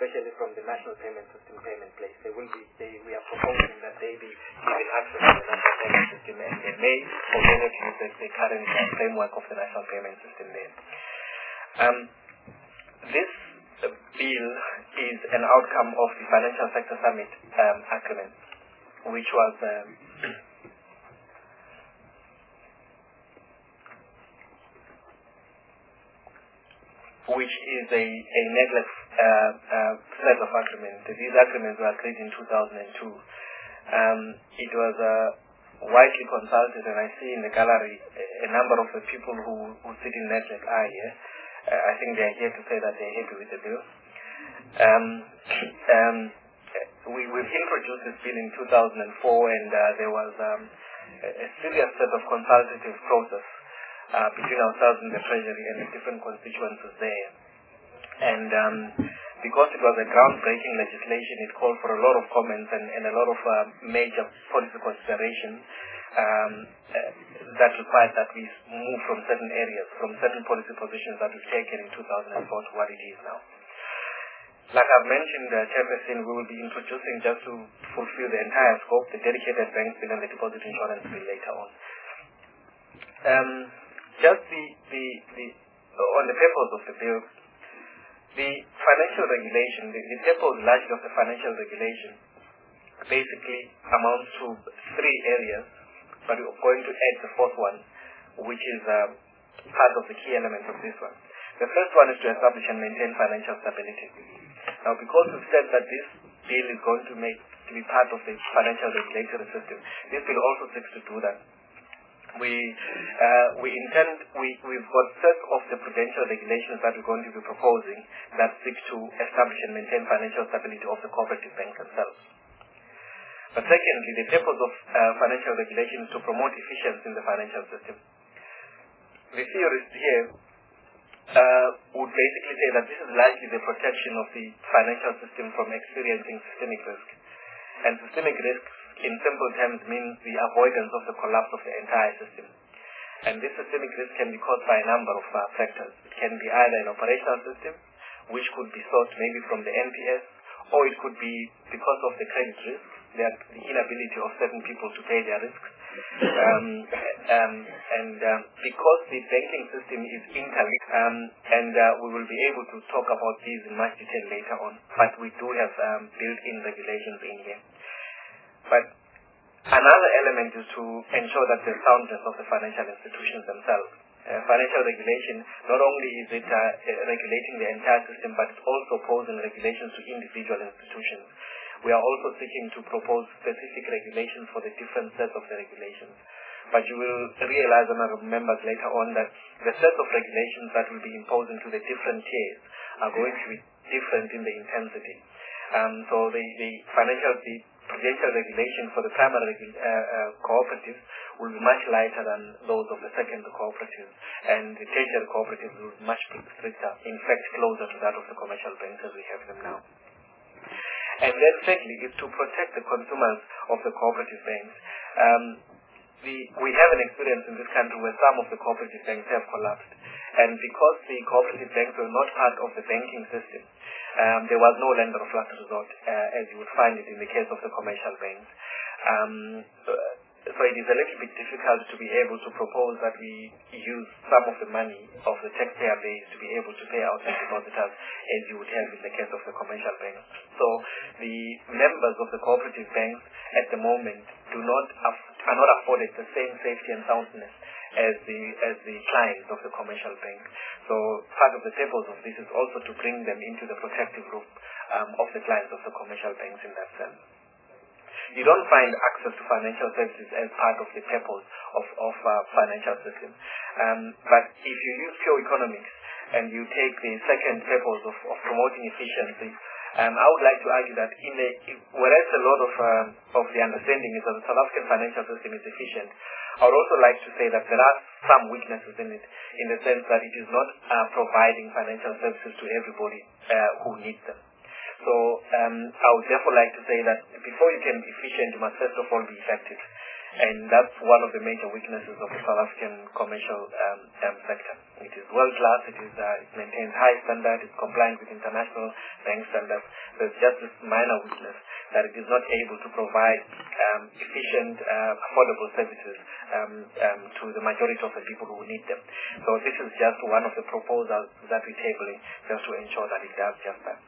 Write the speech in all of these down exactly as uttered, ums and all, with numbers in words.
especially from the National Payment System payment place. They will be, they, we are proposing that they be given access to the National Payment System, and they may also use the, the current uh, framework of the National Payment System there. Um, this uh, bill is an outcome of the Financial Sector Summit um, agreement, which was um, which is a, a network uh, uh, set of agreements. These agreements were agreed in two thousand two. Um, it was uh, widely consulted, and I see in the gallery a, a number of the people who, who sit in network are here. Uh, I think they are here to say that they are happy with the bill. Um, um, we, we've introduced this bill in two thousand four, and uh, there was um, a, a serious set of consultative process Uh, between ourselves and the Treasury and the different constituencies there. And um, because it was a groundbreaking legislation, it called for a lot of comments and, and a lot of uh, major policy considerations um, uh, that required that we move from certain areas, from certain policy positions that we've taken in two thousand four to what it is now. Like I've mentioned, uh, Chairperson, we will be introducing, just to fulfill the entire scope, the dedicated bank bill and the deposit insurance bill later on. Um, Just the, the, the uh, on the purpose of the bill, the financial regulation, the, the purpose largely of the financial regulation basically amounts to three areas, but we're going to add the fourth one, which is uh, part of the key elements of this one. The first one is to establish and maintain financial stability. Now, because we've said that this bill is going to make to be part of the financial regulatory system, this bill also seeks to do that. We uh, we intend we we've got set of the prudential regulations that we're going to be proposing that seek to establish and maintain financial stability of the cooperative banks themselves. But secondly, the purpose of uh, financial regulation is to promote efficiency in the financial system. The theorists here uh, would basically say that this is largely the protection of the financial system from experiencing systemic risk, and systemic risks, in simple terms, means the avoidance of the collapse of the entire system. And this systemic risk can be caused by a number of uh, factors. It can be either an operational system, which could be sourced maybe from the N P S, or it could be because of the credit risk, that the inability of certain people to pay their risks. Um, um, and um, because the banking system is interlinked, um, and uh, we will be able to talk about these in much detail later on, but we do have um, built-in regulations in here. But another element is to ensure that the soundness of the financial institutions themselves. Uh, financial regulation, not only is it uh, regulating the entire system, but it's also posing regulations to individual institutions. We are also seeking to propose specific regulations for the different sets of the regulations. But you will realize, honorable members, later on that the sets of regulations that will be imposed into the different tiers are going to be different in the intensity. Um, so the, the financial, the prudential regulation for the primary uh, uh, cooperatives will be much lighter than those of the secondary cooperatives, and the tertiary cooperatives will be much stricter, in fact closer to that of the commercial banks as we have them now. And then thirdly is to protect the consumers of the cooperative banks. Um, the, we have an experience in this country where some of the cooperative banks have collapsed, and because the cooperative banks were not part of the banking system, Um, there was no lender of last resort, uh, as you would find it in the case of the commercial banks. Um, so it is a little bit difficult to be able to propose that we use some of the money of the taxpayer base to be able to pay out the depositors as you would have in the case of the commercial banks. So the members of the cooperative banks at the moment do not af- are not afforded the same safety and soundness as the as the clients of the commercial bank. So part of the purpose of this is also to bring them into the protective group um, of the clients of the commercial banks in that sense. You don't find access to financial services as part of the purpose of, of uh, financial system. Um, but if you use pure economics and you take the second purpose of, of promoting efficiency, um, I would like to argue that in the, whereas a lot of, um, of the understanding is that the South African financial system is efficient, I would also like to say that there are some weaknesses in it, in the sense that it is not uh, providing financial services to everybody uh, who needs them. So um, I would therefore like to say that before you can be efficient, you must first of all be effective. And that's one of the major weaknesses of the South African commercial um, um, sector. It is world-class, it, is, uh, it maintains high standards, it's compliant with international bank standards. There's just this minor weakness that it is not able to provide um, efficient, uh, affordable services um, um, to the majority of the people who need them. So this is just one of the proposals that we're tabling just to ensure that it does just that.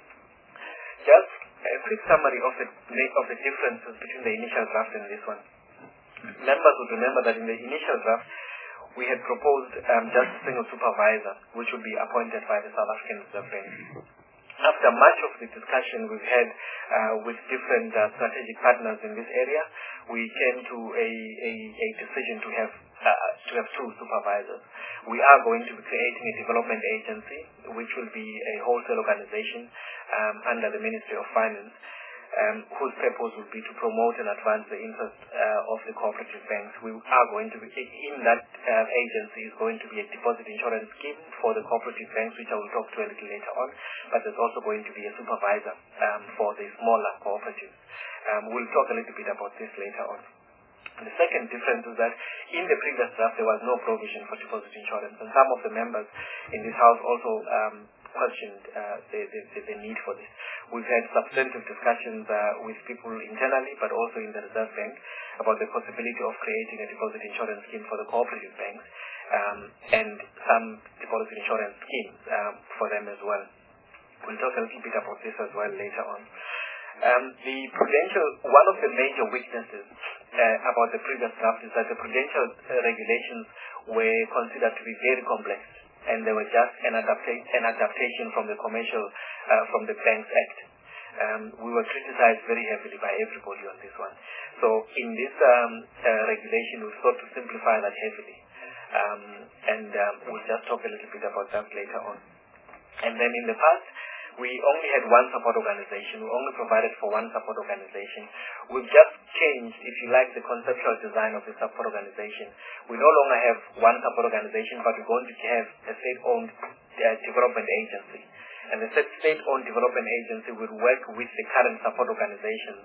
Just a quick summary of the, of the differences between the initial draft and this one. Members would remember that in the initial draft, we had proposed um, just a single supervisor, which would be appointed by the South African Reserve Bank. After much of the discussion we've had uh, with different uh, strategic partners in this area, we came to a, a, a decision to have uh, to have two supervisors. We are going to be creating a development agency, which will be a wholesale organization um, under the Ministry of Finance, Um, whose purpose will be to promote and advance the interest uh, of the cooperative banks. We are going to be, in that uh, agency is going to be a deposit insurance scheme for the cooperative banks, which I will talk to a little later on, but there's also going to be a supervisor um, for the smaller cooperatives. Um, we'll talk a little bit about this later on. And the second difference is that in the previous draft there was no provision for deposit insurance, and some of the members in this house also um, questioned uh, the, the, the need for this. We've had substantive discussions uh, with people internally, but also in the Reserve Bank, about the possibility of creating a deposit insurance scheme for the cooperative banks um, and some deposit insurance schemes um, for them as well. We'll talk a little bit about this as well later on. Um, the prudential, one of the major weaknesses uh, about the previous draft is that the prudential uh, regulations were considered to be very complex, and they were just an, adapta an adaptation from the commercial, uh, from the Banks Act. Um, we were criticized very heavily by everybody on this one. So in this um, uh, regulation, we sought to simplify that heavily. Um, and um, we'll just talk a little bit about that later on. And then in the past, we only had one support organization. We only provided for one support organization. We've just changed, if you like, the conceptual design of the support organization. We no longer have one support organization, but we're going to have a state-owned uh, development agency. And the state-owned development agency will work with the current support organization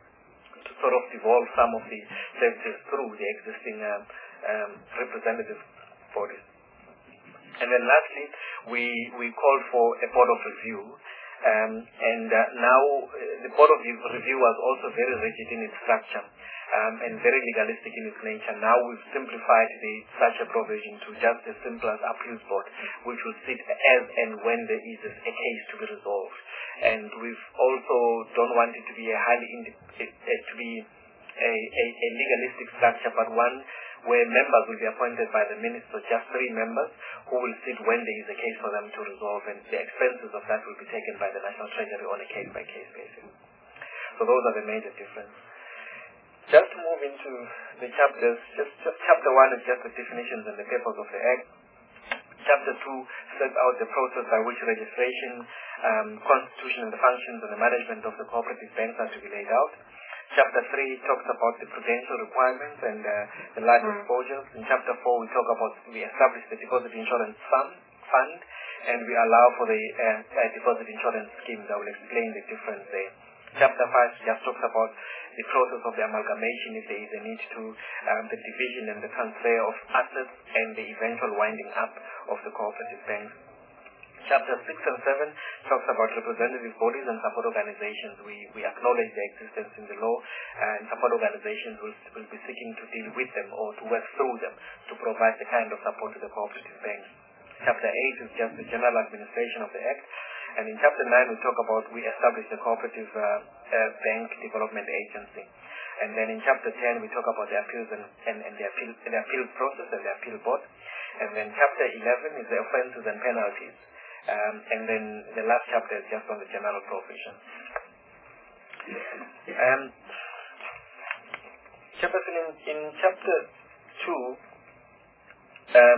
to sort of devolve some of the services through the existing um, um, representative bodies. And then lastly, we, we called for a board of review. Um, and uh, now uh, the board of review was also very rigid in its structure um, and very legalistic in its nature. Now we've simplified the such a provision to just as simple as appeals board, which will sit as and when there is a case to be resolved. And we've also don't want it to be a highly indi- it, it, to be a, a, a legalistic structure, but one where members will be appointed by the minister, just three members, who will sit when there is a case for them to resolve, and the expenses of that will be taken by the National Treasury on a case-by-case basis. So those are the major differences. Just to move into the chapters, just, just chapter one is just the definitions and the purpose of the Act. Chapter two sets out the process by which registration, um, constitution and the functions and the management of the cooperative banks are to be laid out. Chapter three talks about the prudential requirements and uh, the large mm. exposures. In chapter four, we talk about, we establish the deposit insurance fund, fund and we allow for the uh, uh, deposit insurance schemes. I will explain the difference there. Chapter five just talks about the process of the amalgamation, if there is a need to, um, the division and the transfer of assets and the eventual winding up of the cooperative banks. Chapter six and seven talks about representative bodies and support organizations. We, we acknowledge their existence in the law, and support organizations will, will be seeking to deal with them or to work through them to provide the kind of support to the cooperative banks. Chapter eight is just the general administration of the Act. And in Chapter nine we talk about we establish the Cooperative uh, uh, Bank Development Agency. And then in Chapter ten we talk about the appeals and, and, and the, appeal, the appeal process and the appeal board. And then Chapter eleven is the offenses and penalties. Um, and then the last chapter is just on the general provision. Um, chapter in, in chapter two, um,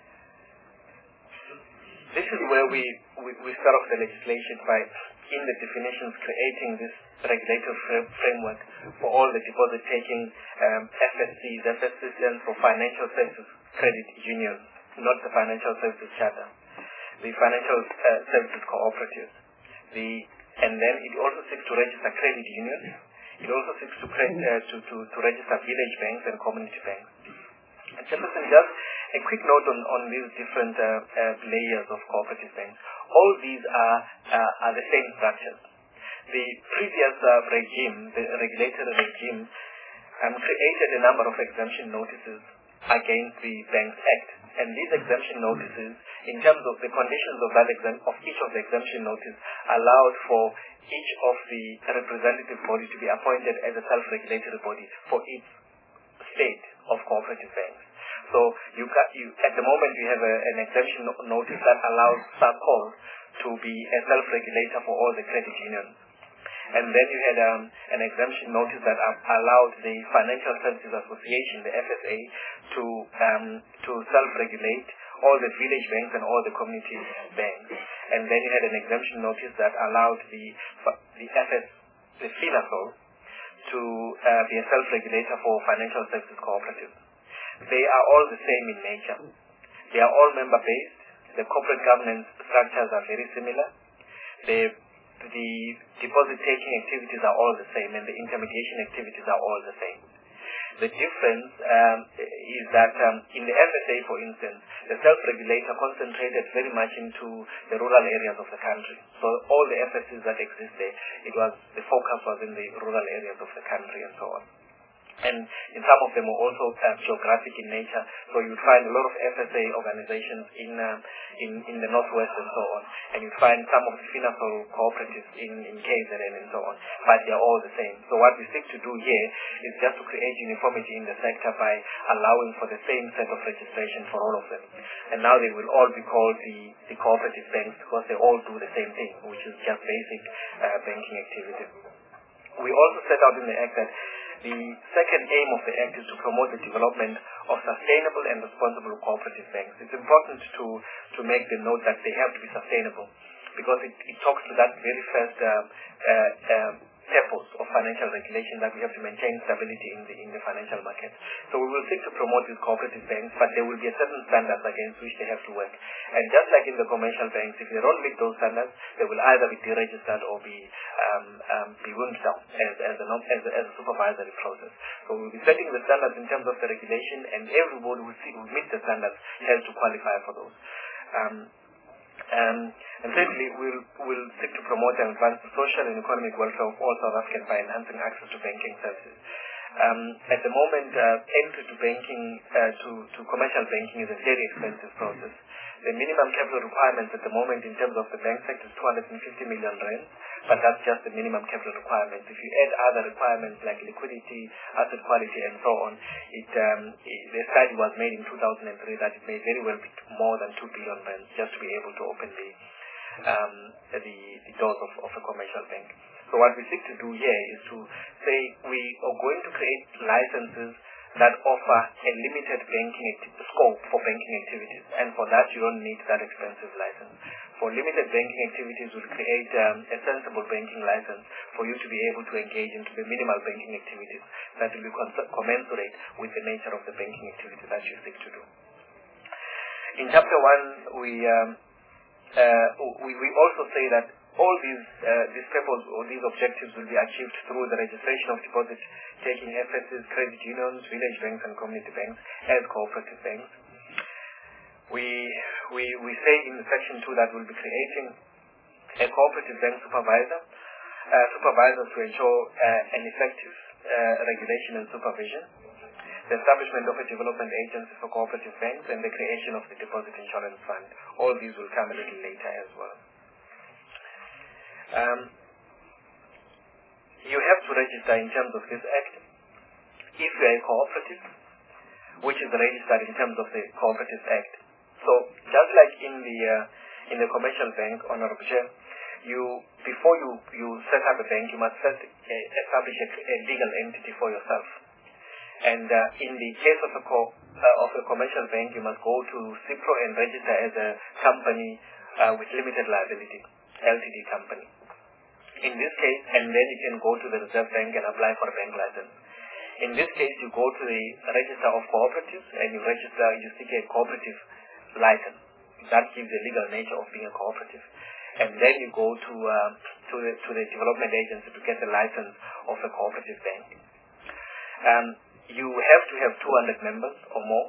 this is where we, we, we start off the legislation by, in the definitions, creating this regulatory frame, framework for all the deposit-taking um, F S Cs. F S Cs stands for Financial Services Credit Unions, not the Financial Services Charter. The financial uh, services cooperatives. The, and then it also seeks to register credit unions It also seeks to, create, uh, to, to, to register village banks and community banks. And Chairperson, just a quick note on, on these different uh, uh, layers of cooperative banks. All these are, uh, are the same structures. The previous uh, regime, the regulatory regime, um, created a number of exemption notices against the Banks Act. And these exemption notices, in terms of the conditions of that exam of each of the exemption notices, allowed for each of the representative body to be appointed as a self-regulatory body for each state of cooperative banks. So you, ca you at the moment we have a, an exemption notice that allows SACOL to be a self-regulator for all the credit unions. And then you had um, an exemption notice that allowed the Financial Services Association, the F S A, to um, to self-regulate all the village banks and all the community banks. And then you had an exemption notice that allowed the the F S, the FINASOL, to uh, be a self-regulator for financial services cooperatives. They are all the same in nature. They are all member-based. The corporate governance structures are very similar. The The deposit-taking activities are all the same, and the intermediation activities are all the same. The difference um, is that um, in the F S A, for instance, the self-regulator concentrated very much into the rural areas of the country. So all the F S As that exist there, it was the focus was in the rural areas of the country and so on. And in some of them were also uh, geographic in nature. So you'd find a lot of F S A organizations in uh, in, in the northwest and so on. And you'd find some of the FINASOL cooperatives in, in K Z N and so on. But they're all the same. So what we seek to do here is just to create uniformity in the sector by allowing for the same set of registration for all of them. And now they will all be called the, the cooperative banks because they all do the same thing, which is just basic uh, banking activity. We also set out in the Act that the second aim of the Act is to promote the development of sustainable and responsible cooperative banks. It's important to, to make the note that they have to be sustainable because it, it talks to that very first uh, uh, uh, purpose of financial regulation, that we have to maintain stability in the, in the financial market. So we will seek to promote these cooperative banks, but there will be a certain standards against which they have to work. And just like in the commercial banks, if they don't meet those standards, they will either be deregistered or be um, um, be wound down as, as, a, as, a, as a supervisory process. So we'll be setting the standards in terms of the regulation, and everybody who, see, who meet the standards has to qualify for those. Um, Um, and thirdly, we'll, we'll seek to promote and advance the social and economic welfare of all South Africans by enhancing access to banking services. Um, at the moment, uh, entry to banking, uh, to, to commercial banking is a very expensive process. The minimum capital requirements at the moment in terms of the bank sector is two hundred fifty million rand, but that's just the minimum capital requirements. If you add other requirements like liquidity, asset quality, and so on, it, um, it, the study was made in two thousand three that it may very well be more than two billion rand just to be able to open the um, the, the doors of, of a commercial bank. So what we seek to do here is to say we are going to create licenses that offer a limited banking scope for banking activities, and for that you don't need that expensive license. For limited banking activities, we'll create um, a sensible banking license for you to be able to engage into the minimal banking activities that will be commensurate with the nature of the banking activity that you seek to do. In chapter one, we um, uh, we, we also say that all these uh, these purposes or these objectives will be achieved through the registration of deposit-taking F S As, credit unions, village banks, and community banks as cooperative banks. We we we say in section two that we'll be creating a cooperative bank supervisor, uh, supervisors to ensure uh, an effective uh, regulation and supervision, the establishment of a development agency for cooperative banks, and the creation of the deposit insurance fund. All these will come a little later as well. Um, you have to register in terms of this Act if you are a cooperative, which is registered in terms of the Cooperative Act. So just like in the uh, in the commercial bank, Honorable Chair, you before you, you set up a bank, you must first uh, establish a, a legal entity for yourself. And uh, in the case of a co uh, of a commercial bank, you must go to CIPRO and register as a company uh, with limited liability, L T D company. In this case, and then you can go to the Reserve Bank and apply for a bank license. In this case, you go to the Register of Cooperatives and you register, you seek a cooperative license. That gives the legal nature of being a cooperative. And then you go to uh, to to the, to the development agency to get the license of a cooperative bank. Um, you have to have two hundred members or more,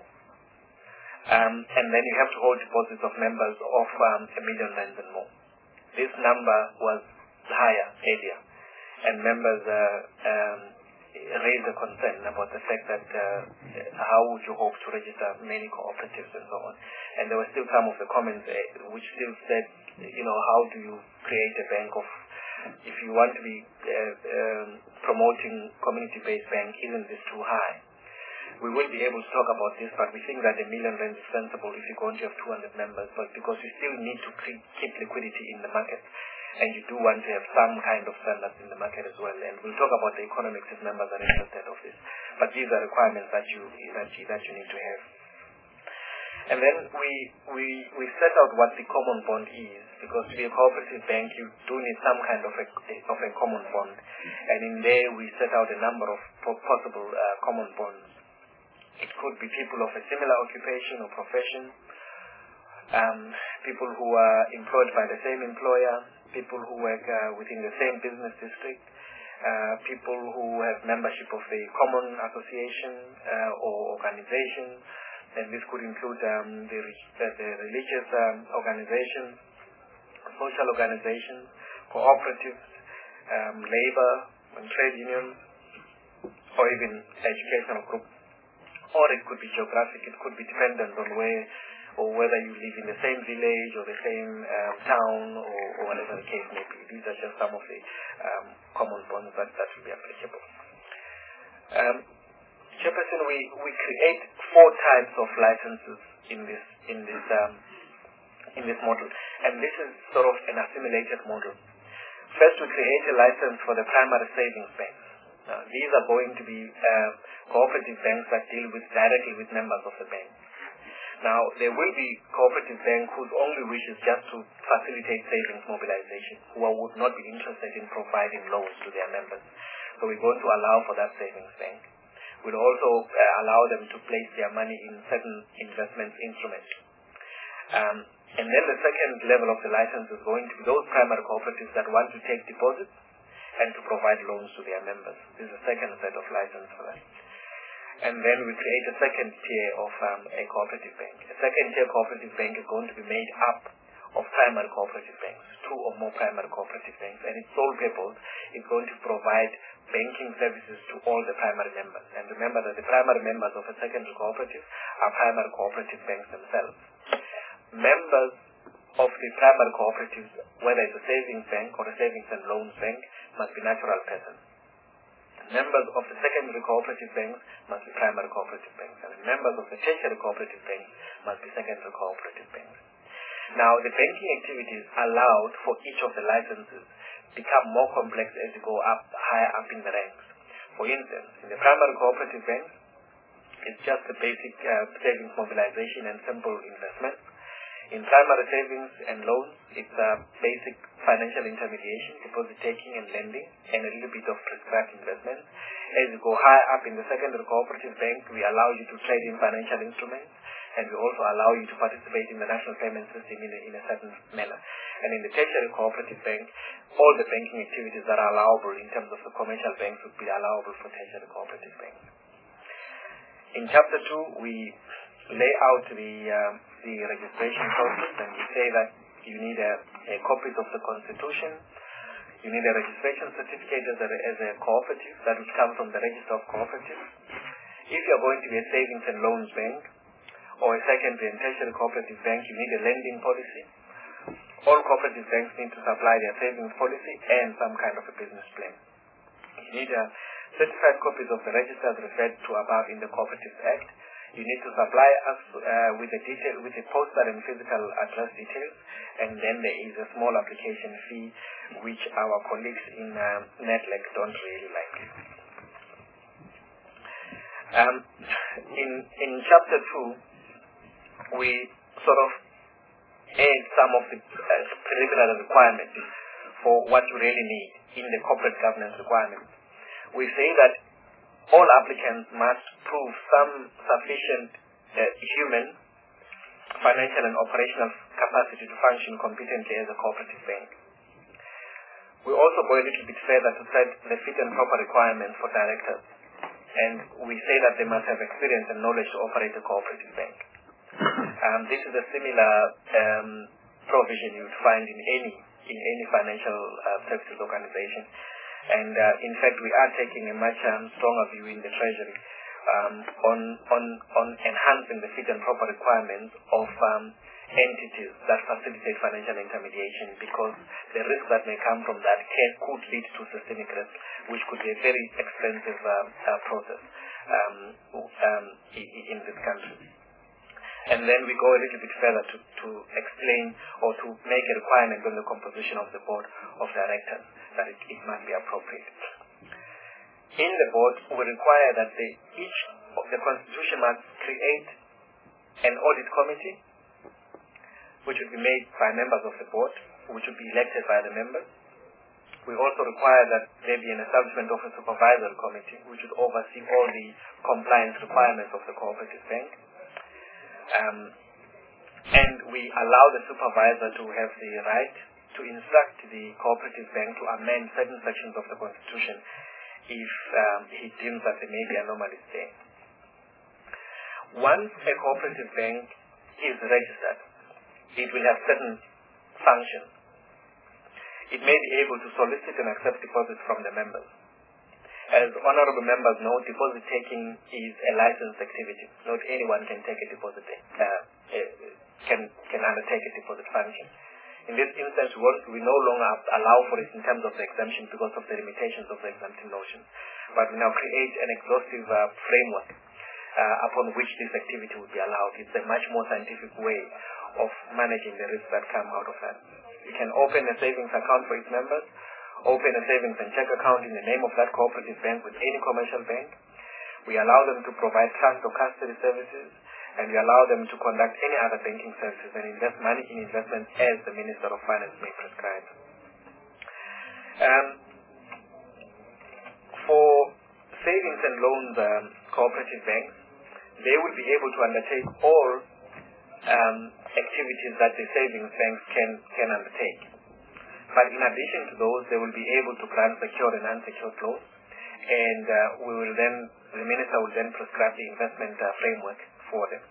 um, and then you have to hold deposits of members of um, a million rands and more. This number was higher earlier, and members uh, um, raised a concern about the fact that uh, how would you hope to register many cooperatives and so on. And there were still some of the comments uh, which still said, you know, how do you create a bank of, if you want to be uh, um, promoting community-based bank, isn't this too high? We will be able to talk about this, but we think that a million rand is sensible if you're going to have two hundred members, but because you still need to keep liquidity in the market, and you do want to have some kind of standards in the market as well. And we'll talk about the economics if members are interested of this. But these are requirements that you that you, that you need to have. And then we we we set out what the common bond is, because to be a cooperative bank you do need some kind of a of a common bond, and in there we set out a number of possible uh, common bonds. It could be people of a similar occupation or profession, um, people who are employed by the same employer, people who work uh, within the same business district, uh, people who have membership of a common association uh, or organization, and this could include um, the, uh, the religious um, organizations, social organizations, cooperatives, um, labor and trade unions, or even educational groups. Or it could be geographic, it could be dependent on where or whether you live in the same village or the same um, town or, or whatever the case may be. These are just some of the um, common bonds that, that will be applicable. Um, Chairperson, we, we create four types of licenses in this in this um, in this model, and this is sort of an assimilated model. First, we create a license for the primary savings banks. Now, these are going to be uh, cooperative banks that deal with directly with members of the bank. Now, there will be cooperative banks whose only wish is just to facilitate savings mobilization, who would not be interested in providing loans to their members. So we're going to allow for that savings bank. We'll also uh, allow them to place their money in certain investment instruments. Um, and then the second level of the license is going to be those primary cooperatives that want to take deposits and to provide loans to their members. This is the second set of license for that. And then we create a second tier of um, a cooperative bank. A second tier cooperative bank is going to be made up of primary cooperative banks, two or more primary cooperative banks, and its sole purpose is going to provide banking services to all the primary members. And remember that the primary members of a secondary cooperative are primary cooperative banks themselves. Members of the primary cooperatives, whether it's a savings bank or a savings and loans bank, must be natural persons. Members of the secondary cooperative banks must be primary cooperative banks, and members of the tertiary cooperative banks must be secondary cooperative banks. Now, the banking activities allowed for each of the licenses become more complex as you go up higher up in the ranks. For instance, in the primary cooperative banks, it's just the basic uh, savings mobilization and simple investment. In primary savings and loans, it's uh, basic financial intermediation, deposit taking and lending, and a little bit of prescribed investment. As you go higher up in the secondary cooperative bank, we allow you to trade in financial instruments, and we also allow you to participate in the national payment system in a, in a certain manner. And in the tertiary cooperative bank, all the banking activities that are allowable in terms of the commercial banks would be allowable for tertiary cooperative banks. In chapter two, we lay out the uh, the registration process, and we say that you need a, a copy of the constitution, you need a registration certificate as a, as a cooperative that would come from the register of cooperatives. If you're going to be a savings and loans bank or a secondary and tertiary cooperative bank, you need a lending policy. All cooperative banks need to supply their savings policy and some kind of a business plan. You need a certified copies of the registers referred to above in the Cooperatives Act. You need to supply us uh, with the detail, with the postal and physical address details, and then there is a small application fee, which our colleagues in uh, NETLEC don't really like. Um, in in chapter two, we sort of add some of the uh, preliminary requirements for what you really need in the corporate governance requirements. We say that all applicants must prove some sufficient uh, human, financial and operational capacity to function competently as a cooperative bank. We also go a little bit further to set the fit and proper requirements for directors. And we say that they must have experience and knowledge to operate a cooperative bank. Um, this is a similar um, provision you would find in any in any financial uh, services organization. And uh, in fact, we are taking a much um, stronger view in the Treasury um, on, on, on enhancing the fit and proper requirements of um, entities that facilitate financial intermediation, because the risk that may come from that can, could lead to systemic risk, which could be a very expensive um, uh, process um, um, in this country. And then we go a little bit further to, to explain or to make a requirement on the composition of the board of directors, that it, it must be appropriate. In the board, we require that the, each of the constitution must create an audit committee, which would be made by members of the board, which would be elected by the members. We also require that there be an establishment of a supervisory committee, which would oversee all the compliance requirements of the cooperative bank. Um, and we allow the supervisor to have the right to instruct the cooperative bank to amend certain sections of the constitution if um, he deems that there may be anomalies there. Once a cooperative bank is registered, it will have certain functions. It may be able to solicit and accept deposits from the members. As honorable members know, deposit taking is a licensed activity. Not anyone can take a deposit, uh, can can undertake a deposit function. In this instance, we no longer allow for it in terms of the exemption because of the limitations of the exempting notion. But we now create an exhaustive uh, framework uh, upon which this activity would be allowed. It's a much more scientific way of managing the risks that come out of that. You can open a savings account for its members, open a savings and check account in the name of that cooperative bank with any commercial bank. We allow them to provide trust or custody services, and we allow them to conduct any other banking services and invest money in investments as the Minister of Finance may prescribe. Um, for savings and loans um, cooperative banks, they will be able to undertake all um, activities that the savings banks can, can undertake. But in addition to those, they will be able to grant secured and unsecured loans, and uh, we will then, the Minister will then prescribe the investment uh, framework for them.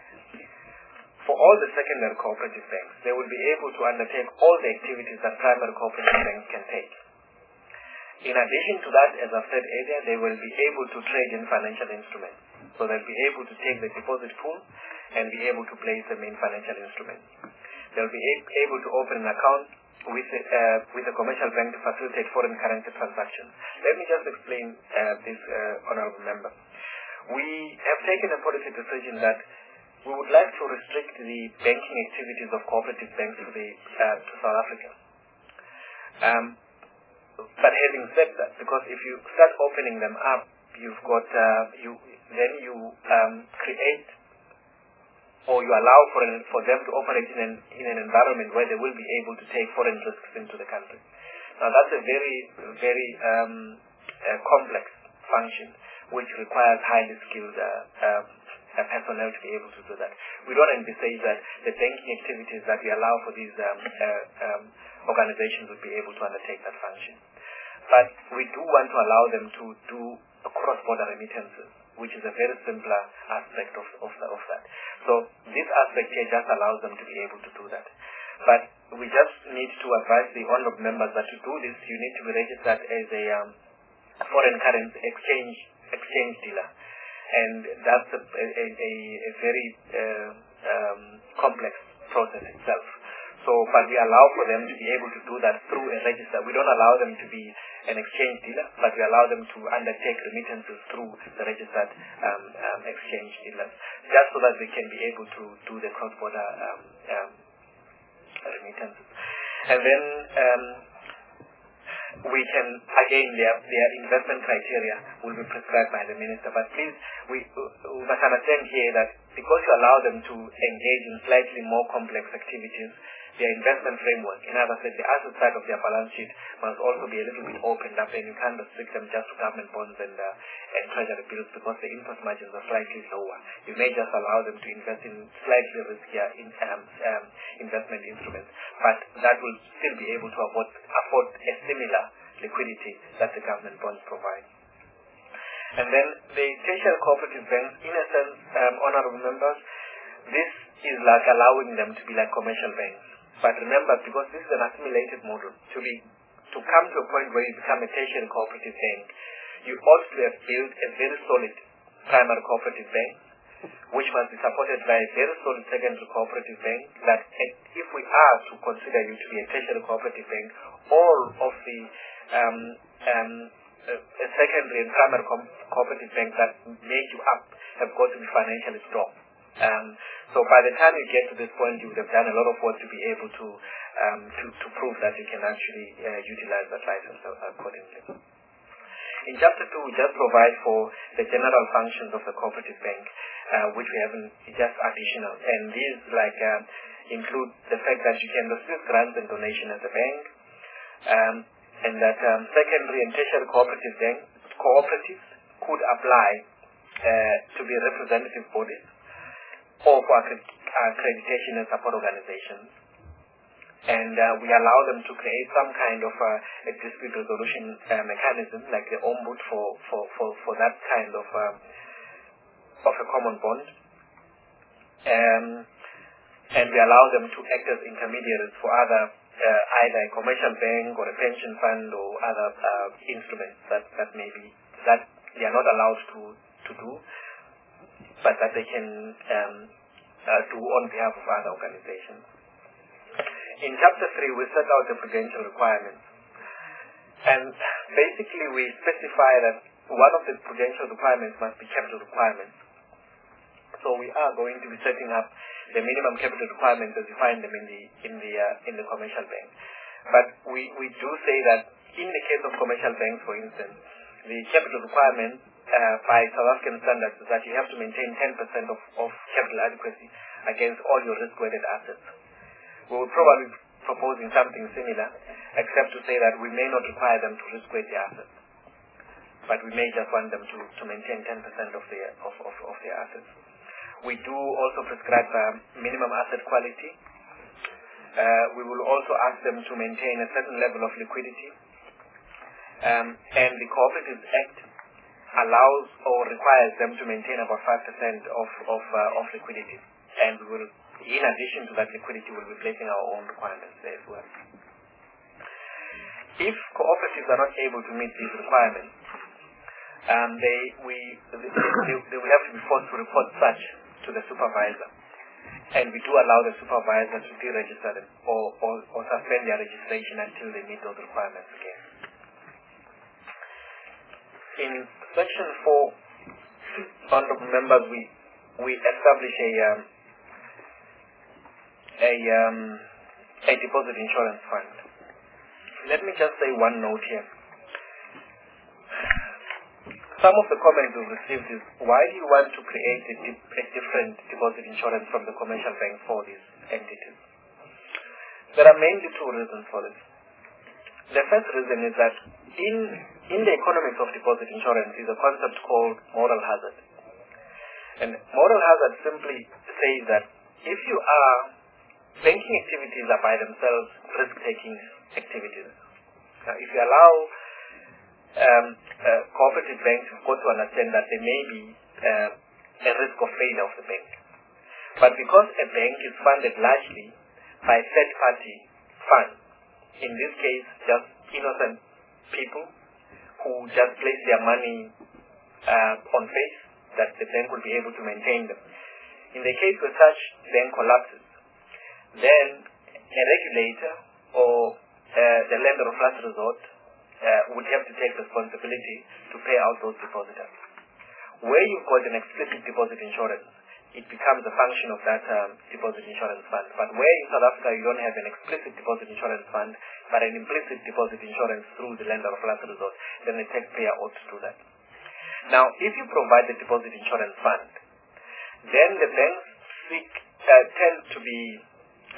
For all the secondary cooperative banks, they will be able to undertake all the activities that primary cooperative banks can take. In addition to that, as I've said earlier, they will be able to trade in financial instruments. So they'll be able to take the deposit pool and be able to place them in financial instruments. They'll be able to open an account with a, uh, with a commercial bank to facilitate foreign currency transactions. Let me just explain uh, this, uh, honorable member. We have taken a policy decision that we would like to restrict the banking activities of cooperative banks to, the, uh, to South Africa. Um, but having said that, because if you start opening them up, you've got uh, you then you um, create or you allow for, an, for them to operate in an, in an environment where they will be able to take foreign risks into the country. Now that's a very, very um, uh, complex function which requires highly skilled uh, uh, uh, personnel to be able to do that. We don't envisage that the banking activities that we allow for these um, uh, um, organizations would be able to undertake that function. But we do want to allow them to do cross-border remittances, which is a very simpler aspect of, of, the, of that. So this aspect here just allows them to be able to do that. But we just need to advise the honorable members that to do this, you need to be registered as a um, foreign currency exchange exchange dealer. And that's a, a, a, a very uh, um, complex process itself. So, but we allow for them to be able to do that through a register. We don't allow them to be an exchange dealer, but we allow them to undertake remittances through the registered um, um, exchange dealers, just so that they can be able to do the cross-border um, um, remittances. And then um, we can, again, their, their investment criteria will be prescribed by the minister. But please, we, we must understand here that because you allow them to engage in slightly more complex activities, their investment framework. In other words, the asset side of their balance sheet must also be a little bit opened up, and you can't restrict them just to government bonds and uh, and treasury bills because the interest margins are slightly lower. You may just allow them to invest in slightly riskier in, um, um, investment instruments, but that will still be able to afford, afford a similar liquidity that the government bonds provide. And then the tertiary cooperative banks, in a sense, um, honorable members, this is like allowing them to be like commercial banks. But remember, because this is an assimilated model, to be to come to a point where you become a tertiary cooperative bank, you ought to have built a very solid primary cooperative bank, which must be supported by a very solid secondary cooperative bank, that if we are to consider you to be a tertiary cooperative bank, all of the um, um, uh, secondary and primary co cooperative banks that make you up have got to be financially strong. Um, so by the time you get to this point, you would have done a lot of work to be able to um, to, to prove that you can actually uh, utilize that license accordingly. In chapter two, we just provide for the general functions of the cooperative bank, uh, which we haven't, just additional. And these like uh, include the fact that you can receive grants and donations as a bank, um, and that um, secondary and tertiary cooperative bank cooperatives could apply uh, to be representative bodies or for accreditation and support organizations. And uh, we allow them to create some kind of uh, a dispute resolution uh, mechanism, like the ombud for, for, for, for that kind of uh, of a common bond. Um, and we allow them to act as intermediaries for other, uh, either a commercial bank or a pension fund or other uh, instruments that, that may be, that they are not allowed to, to do, but that they can um, uh, do on behalf of other organizations. In chapter three, we set out the prudential requirements. And basically, we specify that one of the prudential requirements must be capital requirements. So we are going to be setting up the minimum capital requirements as you find them in the in the uh, in the commercial bank. But we, we do say that in the case of commercial banks, for instance, the capital requirement uh, by South African standards is that you have to maintain ten percent of, of capital adequacy against all your risk-weighted assets. We will probably be proposing something similar, except to say that we may not require them to risk-weight their assets, but we may just want them to, to maintain ten percent of their of, of, of their assets. We do also prescribe uh, minimum asset quality. Uh, we will also ask them to maintain a certain level of liquidity. Um, and the Cooperatives Act allows or requires them to maintain about five percent of, of, uh, of liquidity. And we will, in addition to that liquidity, we'll be placing our own requirements there as well. If cooperatives are not able to meet these requirements, um, they, we, they, they, they will have to be forced to report such to the supervisor. And we do allow the supervisor to deregister them or, or, or suspend their registration until they meet those requirements again. In section four, honorable members, we, we establish a um, a um, a deposit insurance fund. Let me just say one note here. Some of the comments we've received is, why do you want to create a, di a different deposit insurance from the commercial bank for these entities? There are mainly two reasons for this. The first reason is that in, in the economics of deposit insurance is a concept called moral hazard. And moral hazard simply says that if you are, banking activities are by themselves risk-taking activities. Now, if you allow um, uh, cooperative banks, you've got to understand that there may be uh, a risk of failure of the bank. But because a bank is funded largely by third-party funds, in this case, just innocent people who just place their money uh, on faith that the bank will be able to maintain them. In the case where such bank collapses, then a regulator or uh, the lender of last resort uh, would have to take responsibility to pay out those depositors. Where you've got an explicit deposit insurance, it becomes a function of that um, deposit insurance fund. But where in South Africa you don't have an explicit deposit insurance fund, but an implicit deposit insurance through the lender of last resort, then the taxpayer ought to do that. Now, if you provide the deposit insurance fund, then the banks seek, uh, tend to be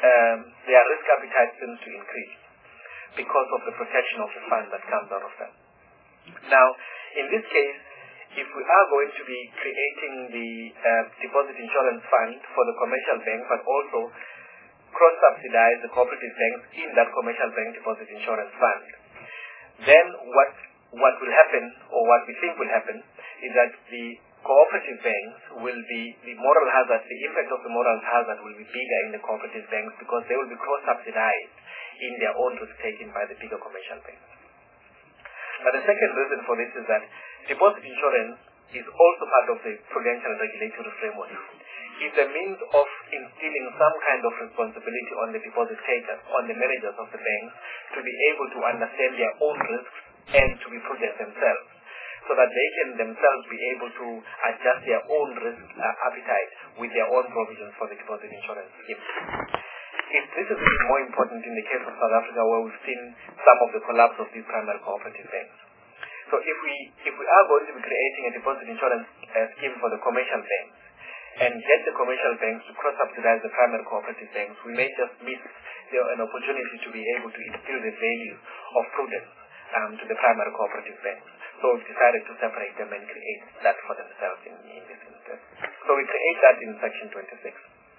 um, their risk appetite seems to increase because of the protection of the fund that comes out of them. Now, in this case, if we are going to be creating the uh, deposit insurance fund for the commercial bank, but also cross-subsidize the cooperative banks in that commercial bank deposit insurance fund, then what what will happen, or what we think will happen, is that the cooperative banks will be, the moral hazard, the impact of the moral hazard will be bigger in the cooperative banks because they will be cross-subsidized in their own risk taken by the bigger commercial banks. But the second reason for this is that deposit insurance is also part of the prudential regulatory framework. It's a means of instilling some kind of responsibility on the deposit takers, on the managers of the banks, to be able to understand their own risks and to be prudent themselves, so that they can themselves be able to adjust their own risk uh, appetite with their own provisions for the deposit insurance scheme. It, this is even more important in the case of South Africa, where we've seen some of the collapse of these primary cooperative banks. So if we if we are going to be creating a deposit insurance uh, scheme for the commercial banks and get the commercial banks to cross-subsidize the primary cooperative banks, we may just miss the, an opportunity to be able to instill the value of prudence um, to the primary cooperative banks. So we've decided to separate them and create that for themselves in, in this instance. So we create that in section twenty-six.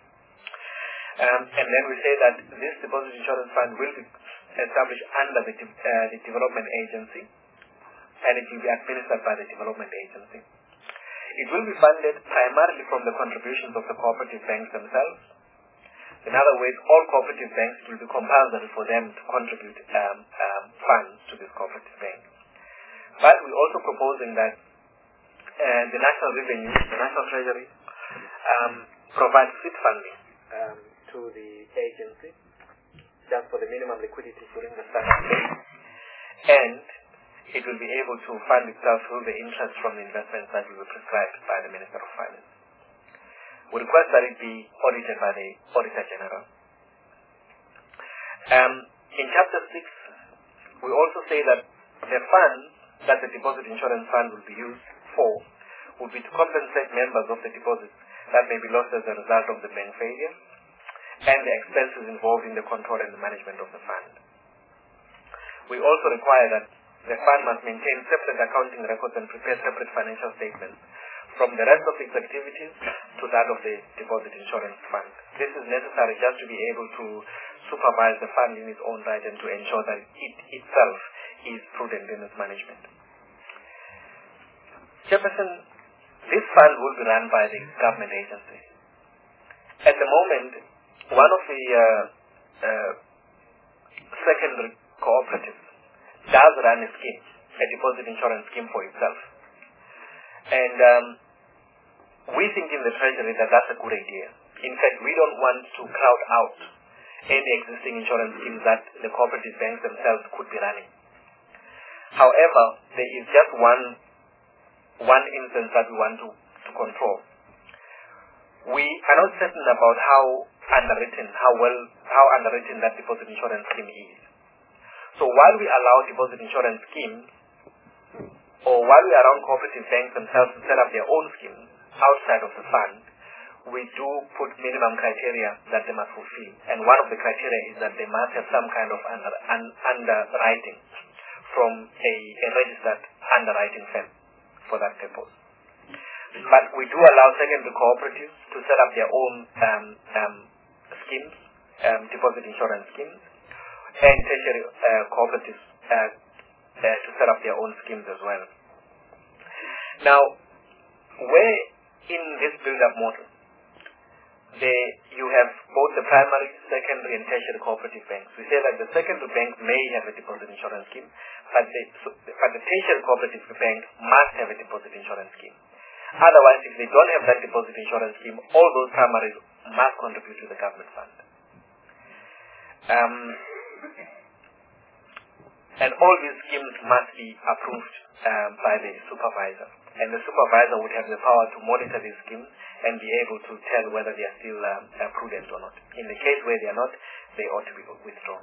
Um, and then we say that this deposit insurance fund will be established under the, de uh, the development agency, and it will be administered by the development agency. It will be funded primarily from the contributions of the cooperative banks themselves. In other words, all cooperative banks, it will be compulsory for them to contribute um, um, funds to this cooperative bank. But we're also proposing that uh, the National Revenue, the National Treasury, um, provide seed funding um, to the agency, just for the minimum liquidity during the startup phase, and it will be able to fund itself through the interest from the investments that will be prescribed by the Minister of Finance. We request that it be audited by the Auditor General. Um, in Chapter six, we also say that the funds that the deposit insurance fund will be used for would be to compensate members of the deposits that may be lost as a result of the bank failure and the expenses involved in the control and the management of the fund. We also require that the fund must maintain separate accounting records and prepare separate financial statements from the rest of its activities to that of the deposit insurance fund. This is necessary just to be able to supervise the fund in its own right and to ensure that it itself is prudent in its management. Chairperson, this fund will be run by the government agency. At the moment, one of the uh, uh, secondary cooperatives does run a scheme, a deposit insurance scheme for itself. And um, we think in the Treasury that that's a good idea. In fact, we don't want to crowd out any existing insurance schemes that the cooperative banks themselves could be running. However, there is just one one instance that we want to, to control. We are not certain about how underwritten, how well, how underwritten that deposit insurance scheme is. So while we allow deposit insurance schemes, or while we allow cooperative banks themselves to set up their own schemes outside of the fund, we do put minimum criteria that they must fulfill. And one of the criteria is that they must have some kind of under, un, underwriting from a, a registered underwriting firm for that purpose. But we do allow secondary cooperatives to set up their own um, um, schemes, um, deposit insurance schemes, and tertiary uh, cooperatives uh, uh, to set up their own schemes as well. Now, where in this build-up model, they, you have both the primary, secondary, and tertiary cooperative banks. We say that the secondary bank may have a deposit insurance scheme, but the, so, but the tertiary cooperative bank must have a deposit insurance scheme. Otherwise, if they don't have that deposit insurance scheme, all those primaries must contribute to the government fund. Um, and all these schemes must be approved um, by the supervisor. And the supervisor would have the power to monitor these schemes and be able to tell whether they are still um, uh, prudent or not. In the case where they are not, they ought to be withdrawn.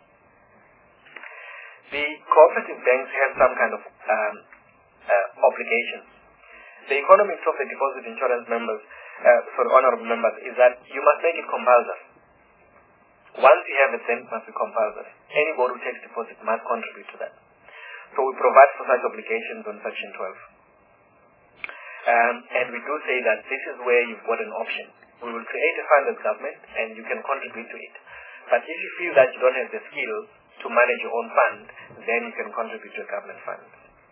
The cooperative banks have some kind of um, uh, obligations. The economics of the deposit insurance members, uh, for honorable members, is that you must make it compulsory. Once you have it, then it must be compulsory. Anybody who takes deposit must contribute to that. So we provide for such obligations on Section twelve. Um, and we do say that this is where you've got an option. We will create a fund as government and you can contribute to it. But if you feel that you don't have the skills to manage your own fund, then you can contribute to a government fund.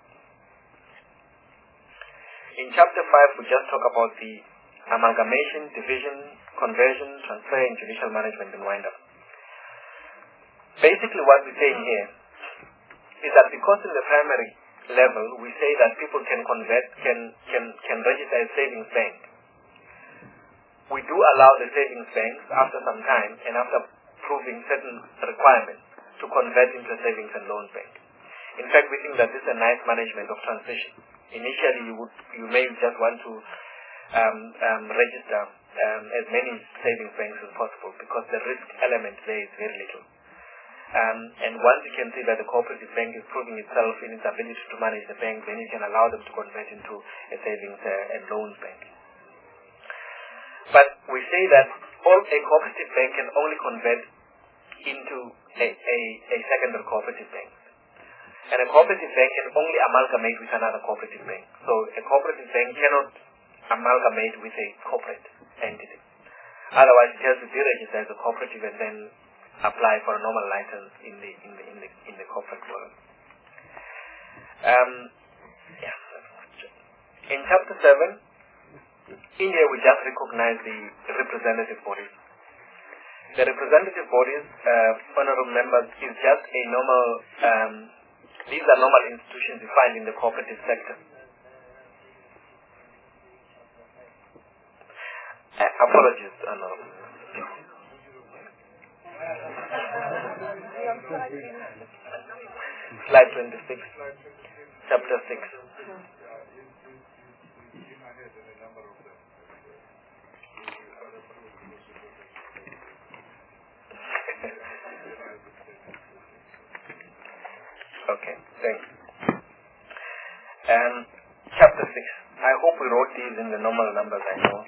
In chapter five, we just talk about the amalgamation, division, conversion, transfer, and judicial management and wind-up. Basically what we're saying here is that because in the primary level we say that people can convert, can, can, can register as savings bank, we do allow the savings banks after some time and after proving certain requirements to convert into a savings and loans bank. In fact, we think that this is a nice management of transition. Initially, you would you may just want to um, um, register um, as many savings banks as possible because the risk element there is very little. Um, and once you can see that the cooperative bank is proving itself in its ability to manage the bank, then you can allow them to convert into a savings uh, and loans bank. But we say that all a cooperative bank can only convert into a, a, a secondary cooperative bank. And a cooperative bank can only amalgamate with another cooperative bank. So a cooperative bank cannot amalgamate with a corporate entity. Otherwise, it has to be registered as a cooperative and then apply for a normal license in the in the in the in the corporate world. Um, yeah. In chapter seven, in here we just recognize the representative bodies. The representative bodies, uh, honorable members, is just a normal. Um, these are normal institutions you find in the cooperative sector. Uh, apologies, honorable. Slide twenty-six, chapter six. Okay, thanks. Um, chapter six. I hope we wrote these in the normal numbers, I know.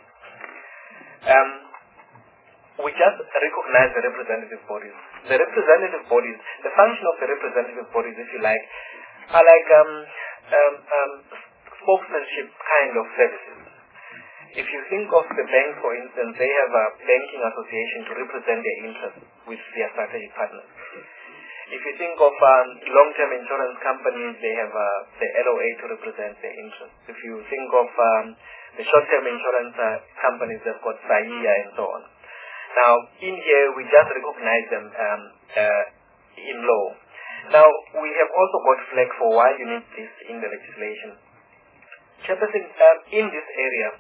Um, we just recognize the representative bodies. The representative bodies, the function of the representative bodies, if you like, are like um, um, um, spokesmanship kind of services. If you think of the bank, for instance, they have a banking association to represent their interests with their strategic partners. If you think of um, long-term insurance companies, they have uh, the L O A to represent their interests. If you think of um, the short-term insurance uh, companies, they've got S A I A and so on. Now, in here, we just recognize them um, uh, in law. Now, we have also got flag for why you need this in the legislation. Chapter six, um, in this area,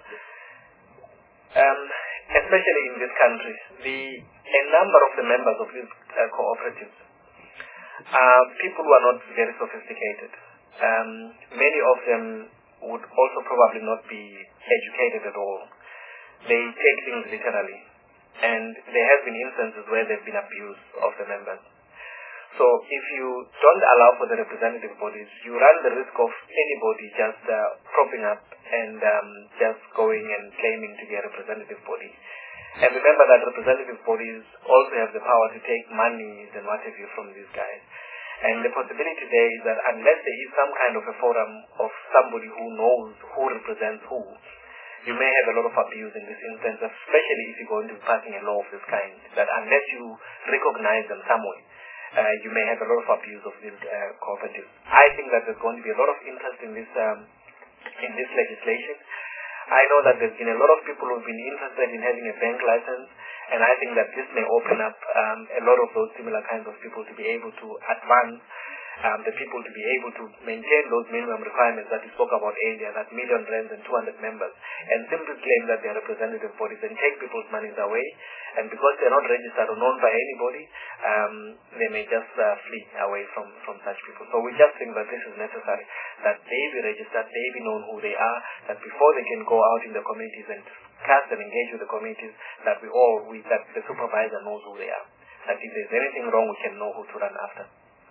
um, especially in this country, the a number of the members of these uh, cooperatives are people who are not very sophisticated. Um, many of them would also probably not be educated at all. They take things literally. And there have been instances where there have been abuse of the members. So if you don't allow for the representative bodies, you run the risk of anybody just uh, propping up and um, just going and claiming to be a representative body. And remember that representative bodies also have the power to take money and what have you from these guys. And the possibility there is that unless there is some kind of a forum of somebody who knows who represents who, you may have a lot of abuse in this instance, especially if you're going to be passing a law of this kind, that unless you recognize them some way, uh, you may have a lot of abuse of these uh, cooperatives. I think that there's going to be a lot of interest in this um, in this legislation. I know that there's been a lot of people who've been interested in having a bank license, and I think that this may open up um, a lot of those similar kinds of people to be able to advance Um, the people to be able to maintain those minimum requirements that we spoke about earlier, that million rands and two hundred members, and simply claim that they are representative bodies and take people's monies away. And because they are not registered or known by anybody, um, they may just uh, flee away from, from such people. So we just think that this is necessary, that they be registered, they be known who they are, that before they can go out in the communities and discuss and engage with the communities, that we all, we, that the supervisor knows who they are. That if there's anything wrong, we can know who to run after.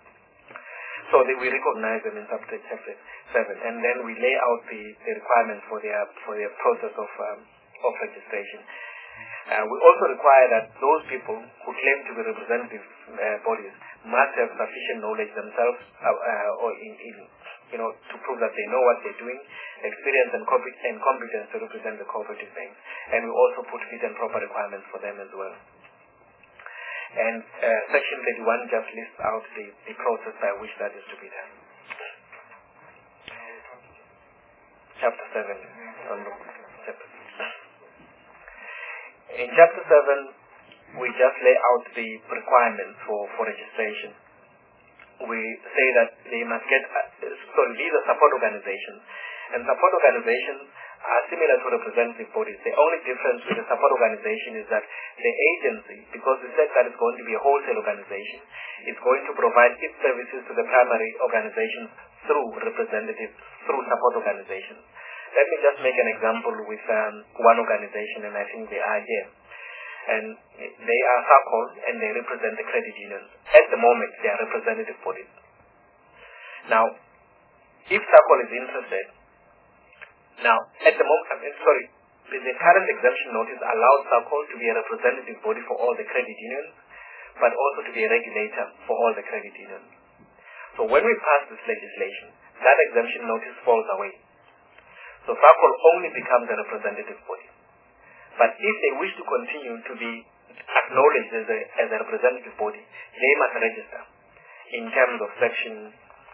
So they, we recognize them in subject chapter seven, and then we lay out the, the requirements for their for their process of um, of registration. Uh, we also require that those people who claim to be representative uh, bodies must have sufficient knowledge themselves, uh, uh, or in, in, you know, to prove that they know what they're doing, experience and, comp and competence to represent the cooperative banks. And we also put fit and proper requirements for them as well. And uh, Section thirty-one just lists out the, the process by which that is to be done. Chapter seven. On the chapter. In Chapter seven, we just lay out the requirements for, for registration. We say that they must get, uh, sorry, these are support organizations. And support organizations are similar to representative bodies. The only difference with the support organization is that the agency, because we said that it's going to be a wholesale organization, is going to provide its services to the primary organizations through representatives, through support organizations. Let me just make an example with um, one organization, and I think they are here. And they are SACCOL, and they represent the credit unions. At the moment, they are representative bodies. Now, if SACCOL is interested, now, at the moment, I mean, sorry, the current exemption notice allows SACCOL to be a representative body for all the credit unions, but also to be a regulator for all the credit unions. So when we pass this legislation, that exemption notice falls away. So SACCOL only becomes a representative body. But if they wish to continue to be acknowledged as a, as a representative body, they must register in terms of Section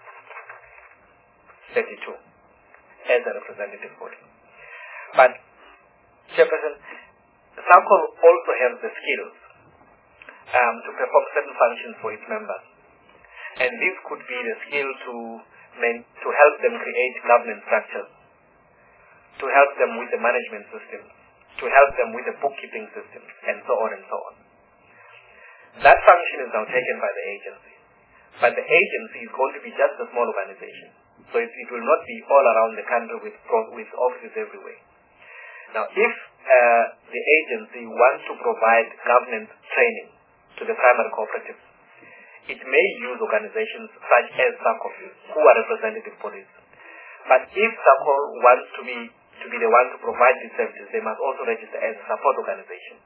thirty-two as a representative body. But, Chairperson, SACCOL also has the skills um, to perform certain functions for its members. And this could be the skill to, main, to help them create governance structures, to help them with the management system, to help them with the bookkeeping system, and so on and so on. That function is now taken by the agency. But the agency is going to be just a small organization. So it, it will not be all around the country with, with offices everywhere. Now, if uh, the agency wants to provide governance training to the primary cooperatives, it may use organizations such as SACCOL, who are representative bodies. But if SACCOL wants to be to be the one to provide these services, they must also register as a support organization.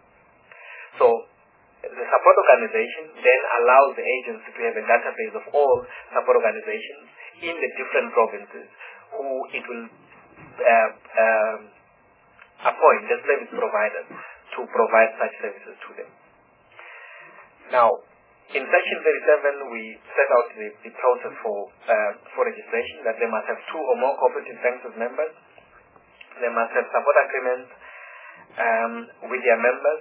So the support organization then allows the agency to have a database of all support organizations in the different provinces who it will uh, um, appoint the service providers to provide such services to them. Now, in Section thirty-seven, we set out the, the process for, uh, for registration, that they must have two or more cooperative banks as members. They must have support agreements um, with their members,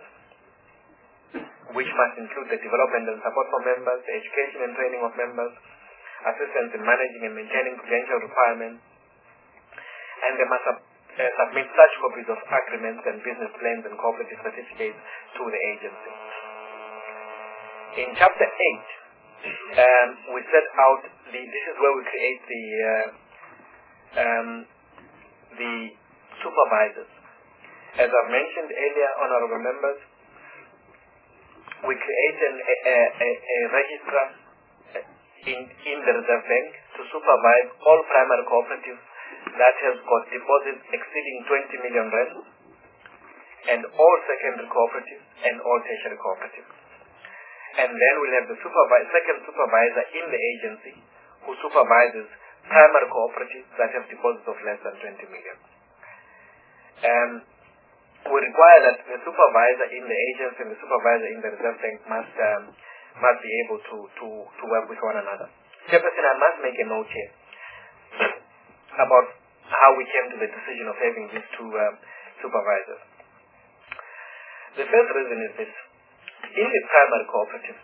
which must include the development and support for members, the education and training of members, assistance in managing and maintaining prudential requirements, and they must uh, submit such copies of agreements and business plans and cooperative certificates to the agency. In Chapter eight, um, we set out, the, this is where we create the, uh, um, the supervisors. As I've mentioned earlier, honorable members, we create an, a, a, a registrar in, in the Reserve Bank to supervise all primary cooperatives that has got deposits exceeding twenty million rand, and all secondary cooperatives and all tertiary cooperatives. And then we'll have the supervi- second supervisor in the agency who supervises primary cooperatives that have deposits of less than twenty million. Um, we require that the supervisor in the agency and the supervisor in the Reserve Bank must um, must be able to, to, to work with one another. Chairperson, I must make a note here about how we came to the decision of having these two um, supervisors. The first reason is this. In the primary cooperatives,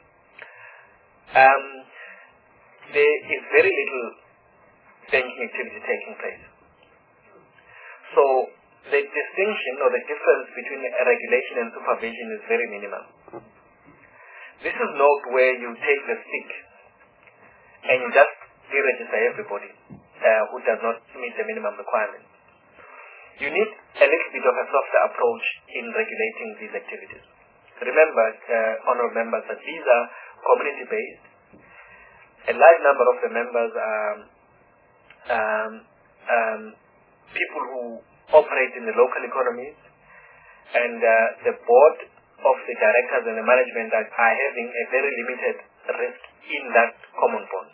um, there is very little banking activity taking place. So the distinction or the difference between regulation and supervision is very minimal. This is not where you take the stick and you just deregister everybody uh, who does not meet the minimum requirements. You need a little bit of a softer approach in regulating these activities. Remember, uh, honourable members, that these are community-based. A large number of the members are um, um, people who operate in the local economies, and uh, the board of the directors and the management are, are having a very limited risk in that common bond.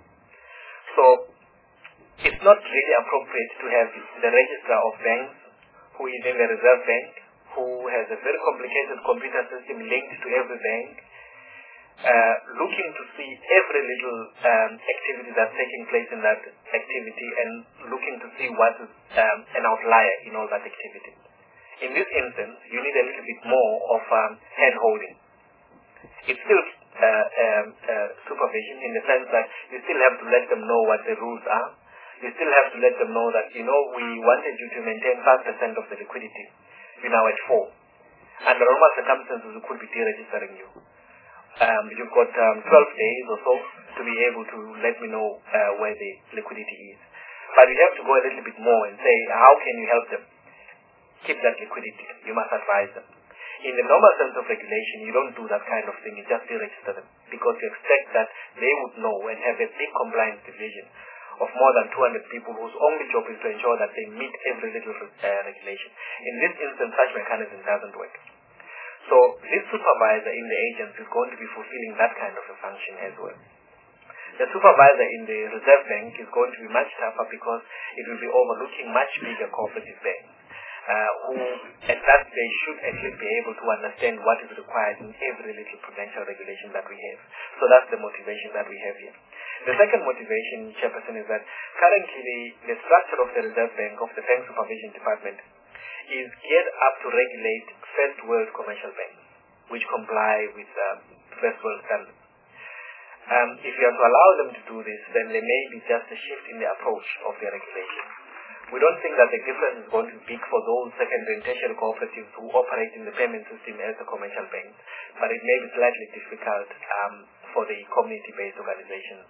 So it's not really appropriate to have the registrar of banks, who is in the Reserve Bank, who has a very complicated computer system linked to every bank, uh, looking to see every little um, activity that's taking place in that activity and looking to see what is um, an outlier in all that activity. In this instance, you need a little bit more of um, hand-holding. It's still uh, um, uh, supervision in the sense that you still have to let them know what the rules are. You still have to let them know that, you know, we wanted you to maintain five percent of the liquidity. You're now at four. Under normal circumstances, we could be deregistering you. Um, you've got um, twelve days or so to be able to let me know uh, where the liquidity is. But you have to go a little bit more and say, how can you help them keep that liquidity? You must advise them. In the normal sense of regulation, you don't do that kind of thing. You just deregister them because you expect that they would know and have a big compliance division of more than two hundred people whose only job is to ensure that they meet every little uh, regulation. In this instance, such mechanism doesn't work. So this supervisor in the agency is going to be fulfilling that kind of a function as well. The supervisor in the Reserve Bank is going to be much tougher because it will be overlooking much bigger cooperative banks, uh, who at that stage should actually be able to understand what is required in every little prudential regulation that we have. So that's the motivation that we have here. The second motivation, Chairperson, is that currently the, the structure of the Reserve Bank, of the Bank Supervision Department, is geared up to regulate first world commercial banks, which comply with um, first world standards. Um, if you are to allow them to do this, then there may be just a shift in the approach of their regulation. We don't think that the difference is going to be big for those secondary and tertiary cooperatives who operate in the payment system as the commercial banks, but it may be slightly difficult um, for the community-based organizations.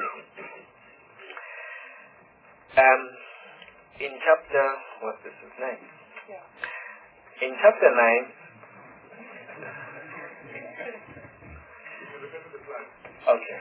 Um, in chapter, what's this is nine? Yeah. In chapter nine, okay.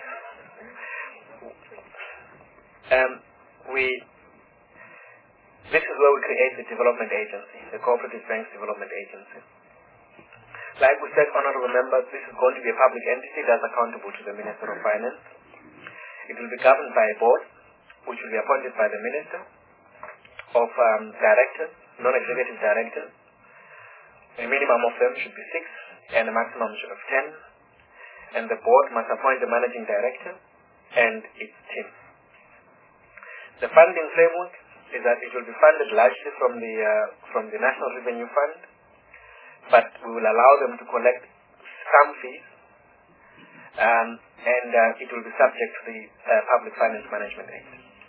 Um, we, this is where we create the development agency, the Cooperative Banks Development Agency. Like we said, honorable members, this is going to be a public entity that's accountable to the Minister of Finance. It will be governed by a board, which will be appointed by the Minister, of um, directors, non-executive directors. A minimum of them should be six, and a maximum should of ten. And the board must appoint the managing director and its team. The funding framework is that it will be funded largely from the uh, from the National Revenue Fund, but we will allow them to collect some fees, um, and uh, it will be subject to the uh, Public Finance Management Act.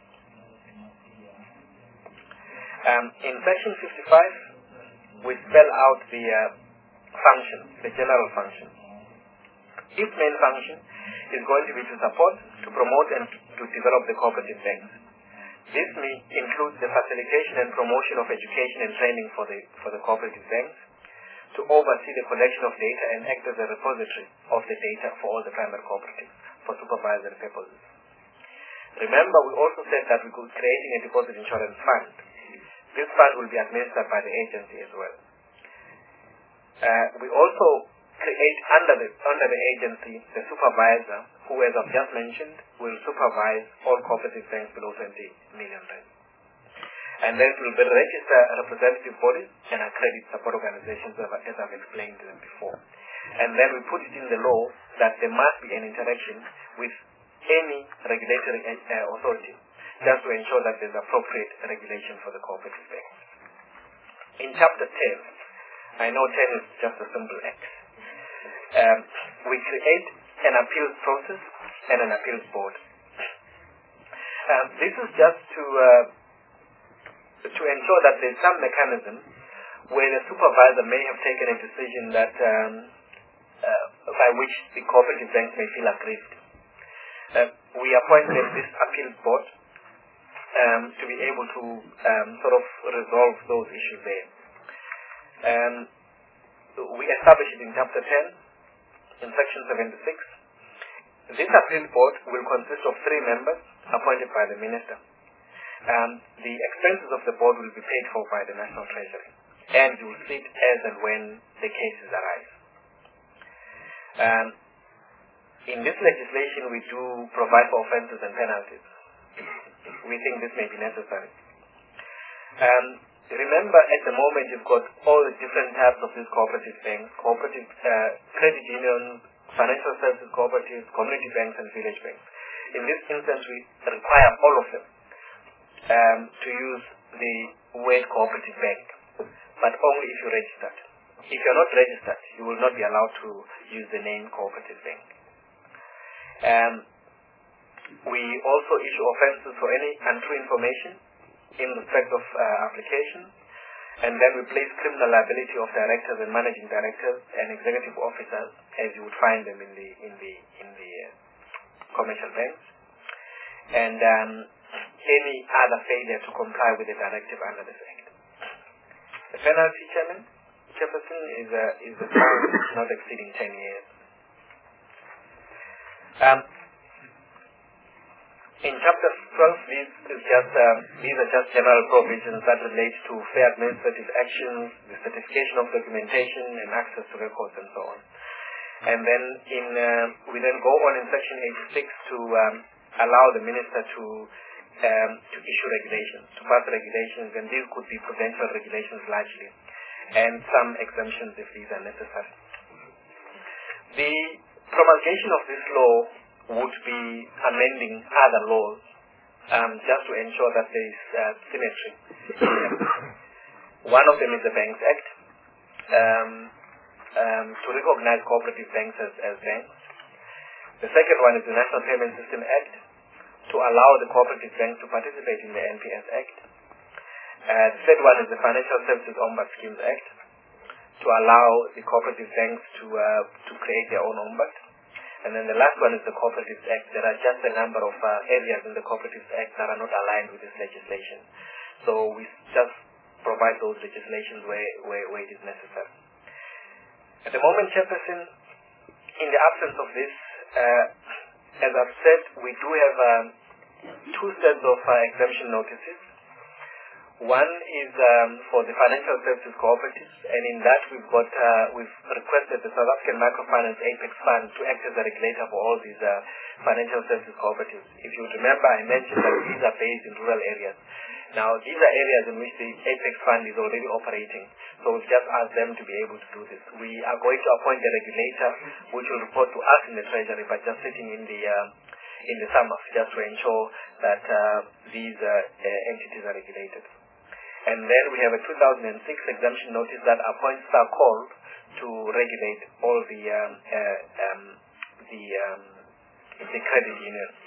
Um, in section fifty-five, we spell out the uh, function, the general function. Its main function is going to be to support, to promote, and to develop the cooperative banks. This may include the facilitation and promotion of education and training for the for the cooperative banks, to oversee the collection of data and act as a repository of the data for all the primary cooperatives for supervisory purposes. Remember, we also said that we could be creating a deposit insurance fund. This fund will be administered by the agency as well. Uh, we also create under the under the agency the supervisor, who, as I've just mentioned, will supervise all cooperative banks below twenty million rand. And then it will be register representative bodies and accredit support organizations, as I've explained to them before. And then we put it in the law that there must be an interaction with any regulatory uh, authority, just to ensure that there's appropriate regulation for the cooperative banks. In chapter ten, I know ten is just a simple act. Um, we create an appeals process and an appeals board. Um, this is just to uh, to ensure that there's some mechanism where the supervisor may have taken a decision that um, uh, by which the cooperative banks may feel aggrieved. Uh, we appointed this appeals board um, to be able to um, sort of resolve those issues there. Um, we established it in chapter ten, in section seventy-six. This appeals board will consist of three members appointed by the minister. Um, the expenses of the board will be paid for by the National Treasury. and you will sit as and when the cases arise. Um, in this legislation, we do provide for offences and penalties. We think this may be necessary. Um, remember, at the moment, you've got all the different types of these cooperative banks, cooperative uh, credit unions, financial services cooperatives, community banks, and village banks. In this instance, we require all of them um, to use the word cooperative bank, but only if you're registered. If you're not registered, you will not be allowed to use the name cooperative bank. Um, we also issue offences for any untrue information in respect of uh, application, and then we place criminal liability of directors and managing directors and executive officers, as you would find them in the in the in the uh, commercial banks, and um, any other failure to comply with the directive under this act. The penalty, Chairman, Chairperson, is a is a fine not exceeding ten years. Um, In Chapter twelve, these, is just, um, these are just general provisions that relate to fair administrative actions, the certification of documentation, and access to records, and so on. And then in, uh, we then go on in Section eighty-six to um, allow the Minister to um, to issue regulations, to pass regulations, and these could be prudential regulations largely, and some exemptions if these are necessary. The promulgation of this law would be amending other laws um, just to ensure that there is uh, symmetry. One of them is the Banks Act, um, um, to recognize cooperative banks as, as banks. The second one is the National Payment System Act, to allow the cooperative banks to participate in the N P S Act. Uh, the third one is the Financial Services Ombud Schemes Act, to allow the cooperative banks to, uh, to create their own ombud. And then the last one is the Cooperatives Act. There are just a number of uh, areas in the Cooperatives Act that are not aligned with this legislation. So we just provide those legislations where, where, where it is necessary. At the moment, Chairperson, in the absence of this, uh, as I've said, we do have um, two sets of uh, exemption notices. One is um, for the financial services cooperatives, and in that we've got uh, we've requested the South African Microfinance Apex Fund to act as a regulator for all these uh, financial services cooperatives. If you remember, I mentioned that these are based in rural areas. Now, these are areas in which the Apex Fund is already operating, so we've just asked them to be able to do this. We are going to appoint a regulator which will report to us in the Treasury, but just sitting in the uh, in the summer, just to ensure that uh, these uh, uh, entities are regulated. And then we have a two thousand six exemption notice that appoints SACOL to regulate all the um, uh, um, the um, the credit unions.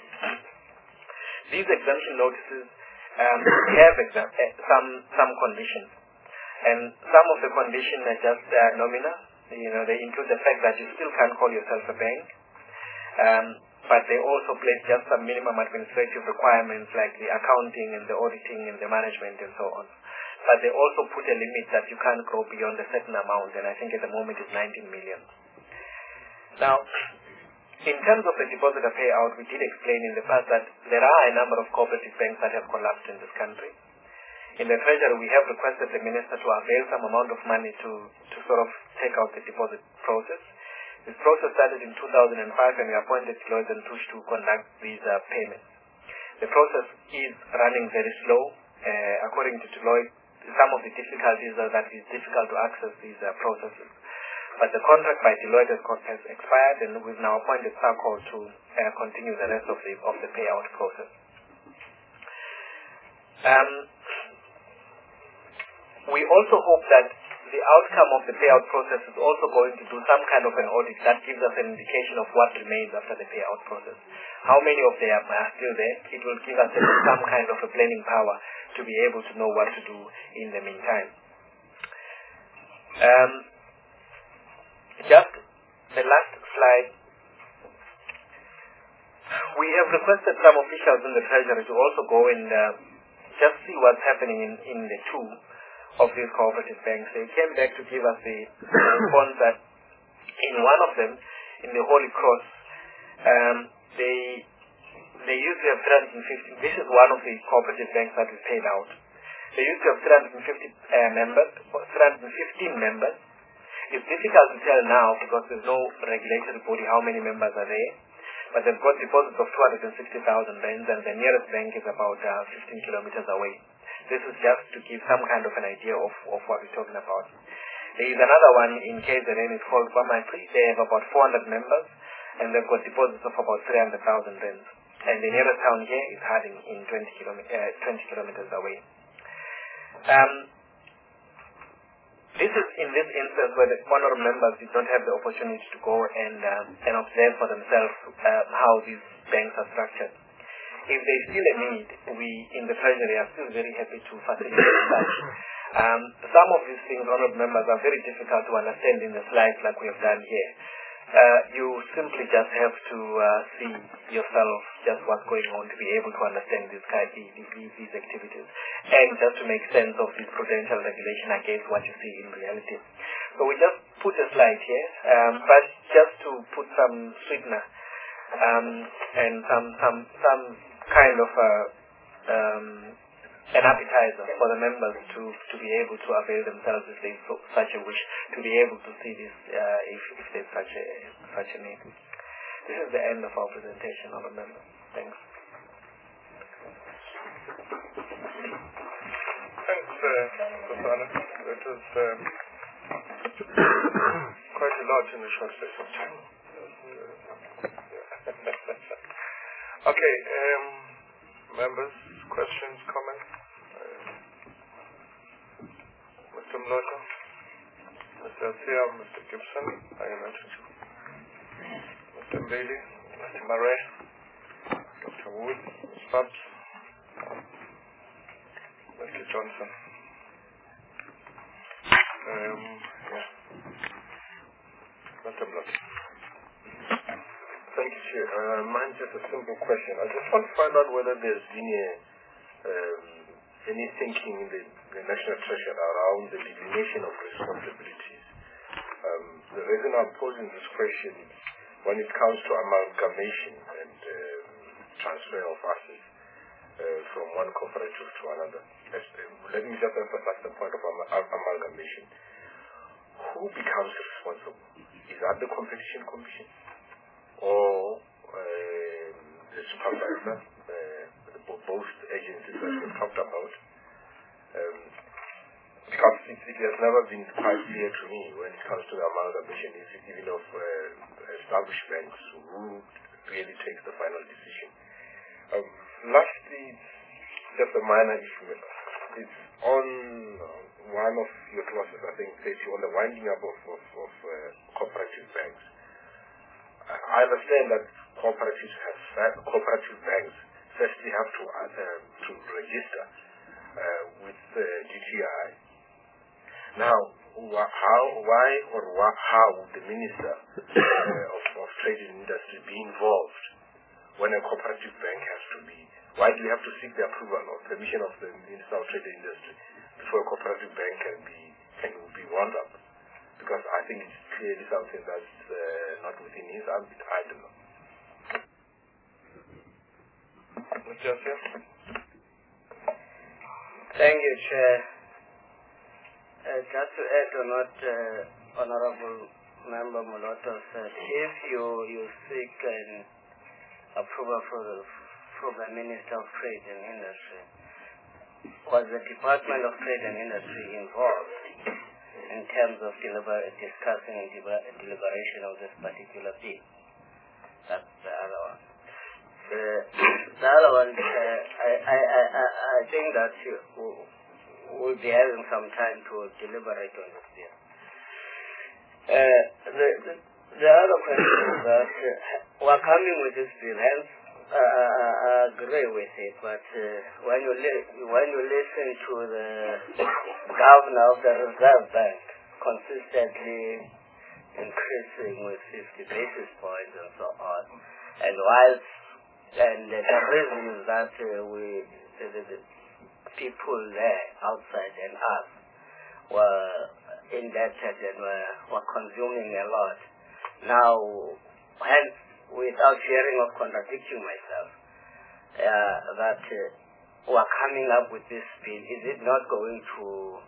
These exemption notices um, have exa some some conditions, and some of the conditions are just uh, nominal. You know, they include the fact that you still can't call yourself a bank, um, but they also place just some minimum administrative requirements like the accounting and the auditing and the management and so on. But they also put a limit that you can't grow beyond a certain amount, and I think at the moment it's nineteen million. Now, in terms of the depositor payout, we did explain in the past that there are a number of cooperative banks that have collapsed in this country. In the Treasury, we have requested the Minister to avail some amount of money to, to sort of take out the deposit process. This process started in two thousand five, and we appointed Deloitte and Touche to conduct these uh, payments. The process is running very slow. Uh, according to Deloitte, some of the difficulties are that it's difficult to access these uh, processes. But the contract by Deloitte has expired, and we've now appointed SACOL to uh, continue the rest of the of the payout process. Um, we also hope that the outcome of the payout process is also going to do some kind of an audit that gives us an indication of what remains after the payout process. How many of them are still there? It will give us some kind of a planning power to be able to know what to do in the meantime. Um, just the last slide. We have requested some officials in the Treasury to also go and uh, just see what's happening in, in the two of these cooperative banks. They came back to give us the response that in one of them, in the Holy Cross, um, they they used to have three hundred fifty. This is one of the cooperative banks that we paid out. They used to have three hundred fifty uh, members, three hundred fifteen members. It's difficult to tell now because there's no regulatory body how many members are there. But they've got deposits of two hundred sixty thousand rands, and the nearest bank is about uh, fifteen kilometers away. This is just to give some kind of an idea of, of what we're talking about. There is another one in K Z N, it's called Kwamatri. They have about four hundred members, and they've got deposits of about three hundred thousand rands. And the nearest town here is Harding in twenty, kilome uh, twenty kilometers away. Um, This is in this instance where the honorable members did not have the opportunity to go and um, and observe for themselves uh, how these banks are structured. If they feel a need, we in the Treasury are still very happy to facilitate that. Um, some of these things, honorable members, are very difficult to understand in the slides like we have done here. Uh, you simply just have to uh, see yourself just what's going on to be able to understand these, these, these activities and just to make sense of this prudential regulation against what you see in reality. So we just put a slide here, um, but just to put some sweetener um, and some, some, some kind of a, um, an appetizer for the members to, to be able to avail themselves if they so, such a wish, to be able to see this uh, if, if there's such a, such a need. This is the end of our presentation, honorable members. Thanks. Thanks, uh, Susana. That was um, quite a lot in a short space of time. Okay, um, members, questions, comments? Mister Mlota, Mister Asia, Mister Gibson, I mentioned you. Mister Bailey, Mister Murray, Doctor Wood, Miz Pabs, Mister Johnson. Um, yeah. Mister Mlota. Thank you, Chair. Uh, mine's just a simple question. I just want to find out whether there's been a, um, any thinking in the, the National Treasury around the delineation of responsibilities. Um, the reason I'm posing this question is when it comes to amalgamation and um, transfer of assets uh, from one cooperative to another. Let me just emphasize the point of am amalgamation. Who becomes responsible? Is that the Competition Commission or uh, the supervisor? Uh, both agencies that we've talked about. Um, because it, it has never been quite clear to me when it comes to the amalgamation, even of uh, established banks, who really takes the final decision. Um, lastly, just a minor issue. It's on uh, one of your clauses, I think, says on the winding up of, of, of uh, cooperative banks. I, I understand that cooperatives have cooperative banks firstly have to uh, to register uh, with uh, G T I. Now, wh how, why, or wh how would the Minister uh, of, of Trade and Industry be involved when a cooperative bank has to be? Why do we have to seek the approval or permission of the Minister of Trade and Industry before a cooperative bank can be can be wound up? Because I think it's clearly something that's uh, not within his ambit. I don't know. Mister Asia? Thank you, Chair. Uh, just to add on what uh, Honorable Member Moloto said, if you, you seek an approval for the, from the Minister of Trade and Industry, was the Department of Trade and Industry involved in terms of deliber discussing and deliberation of this particular bill? That's the other one. Uh, the other one, uh, I, I, I, I think that you will be having some time to deliberate on this bill. Uh, the, the, the other question is that uh, we're coming with this bill, hence uh, I agree with it, but uh, when, you when you listen to the governor of the Reserve Bank consistently increasing with fifty basis points and so on, and whilst And uh, the reason is that uh, we, the, the, the people there outside and us were indebted and were, were consuming a lot. Now, hence, without fearing of contradicting myself, uh, that uh, were coming up with this bill, is it not going to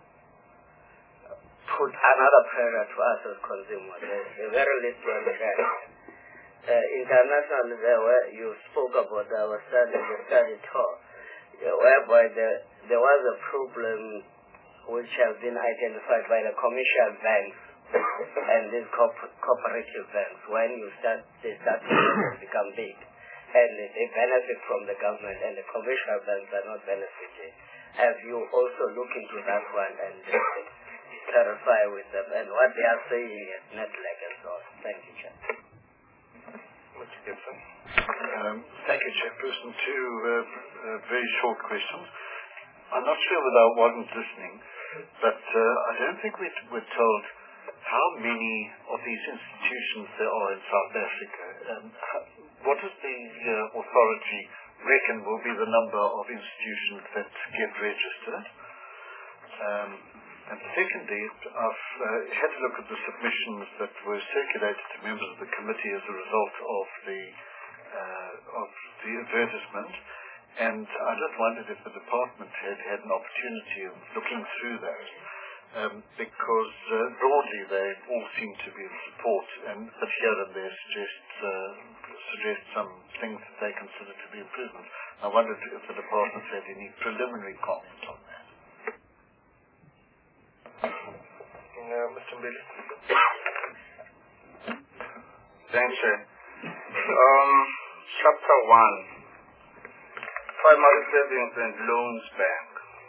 put another pressure to us as consumers? The very least one that uh, internationally there where you spoke about our study, the study tour, uh, whereby the, there was a problem which has been identified by the commercial banks and these corp- cooperative banks. When you start, they start to become big, and they benefit from the government, and the commercial banks are not benefiting. Have you also looked into that one and uh, clarify with them and what they are saying is not like and so on? Thank you, Chair. Mister Gibson. Um, thank you, Chairperson. Two uh, uh, very short questions. I'm not sure whether I wasn't listening, but uh, I don't think we were told how many of these institutions there are in South Africa. Um, how, what does the uh, authority reckon will be the number of institutions that get registered? Um, and secondly, I've uh, had to look at the submissions that were circulated to members of the committee as a result of the uh, of the advertisement, and I just wondered if the department had had an opportunity of looking through that. Um, because uh, broadly they all seem to be in support, and but here and there suggest, uh, suggest some things that they consider to be improvements. I wondered if the department had any preliminary comment on that. Uh, Mister Mbili. Thanks, Chair. Um, chapter one, Primary Savings and Loans Bank.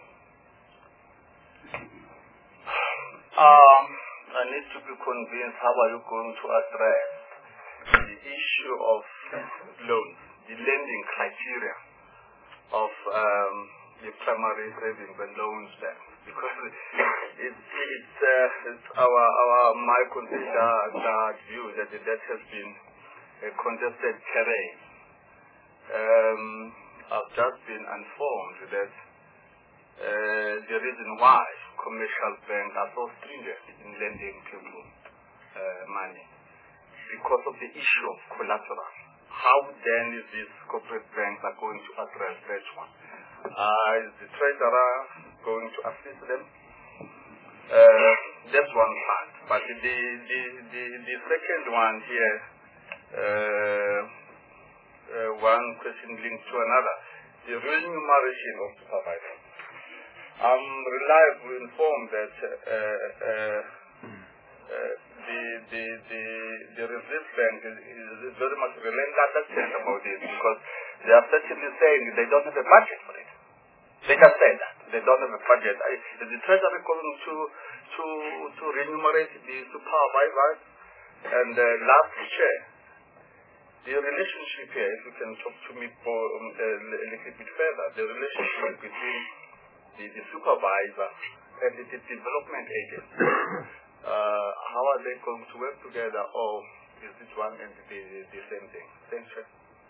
Um, I need to be convinced how are you going to address the issue of loans, the lending criteria of um, the primary savings and loans bank, because it's, it's, uh, it's our, our my consider that view that that has been a contested terrain. Um, I've just been informed that uh, the reason why commercial banks are so stringent in lending people uh, money because of the issue of collateral. How then is this corporate banks are going to address that one? Uh, is the treasurer going to assist them? Uh, that's one part. But the the the, the second one here, uh, uh, one question linked to another, the remuneration of supervisors. I'm reliably informed that uh, uh, uh, the, the, the, the Reserve Bank is, is very much reluctant about this because they are certainly saying they don't have a budget for it. They just say that. They don't have a budget. I, is the Treasury going to, to, to remunerate the supervisors? And uh, last year, the relationship here, if you can talk to me for um, a, a little bit further, the relationship between The, the supervisor and the, the development agent, uh, how are they going to work together, or is it one and the, the same thing? Thanks, sir.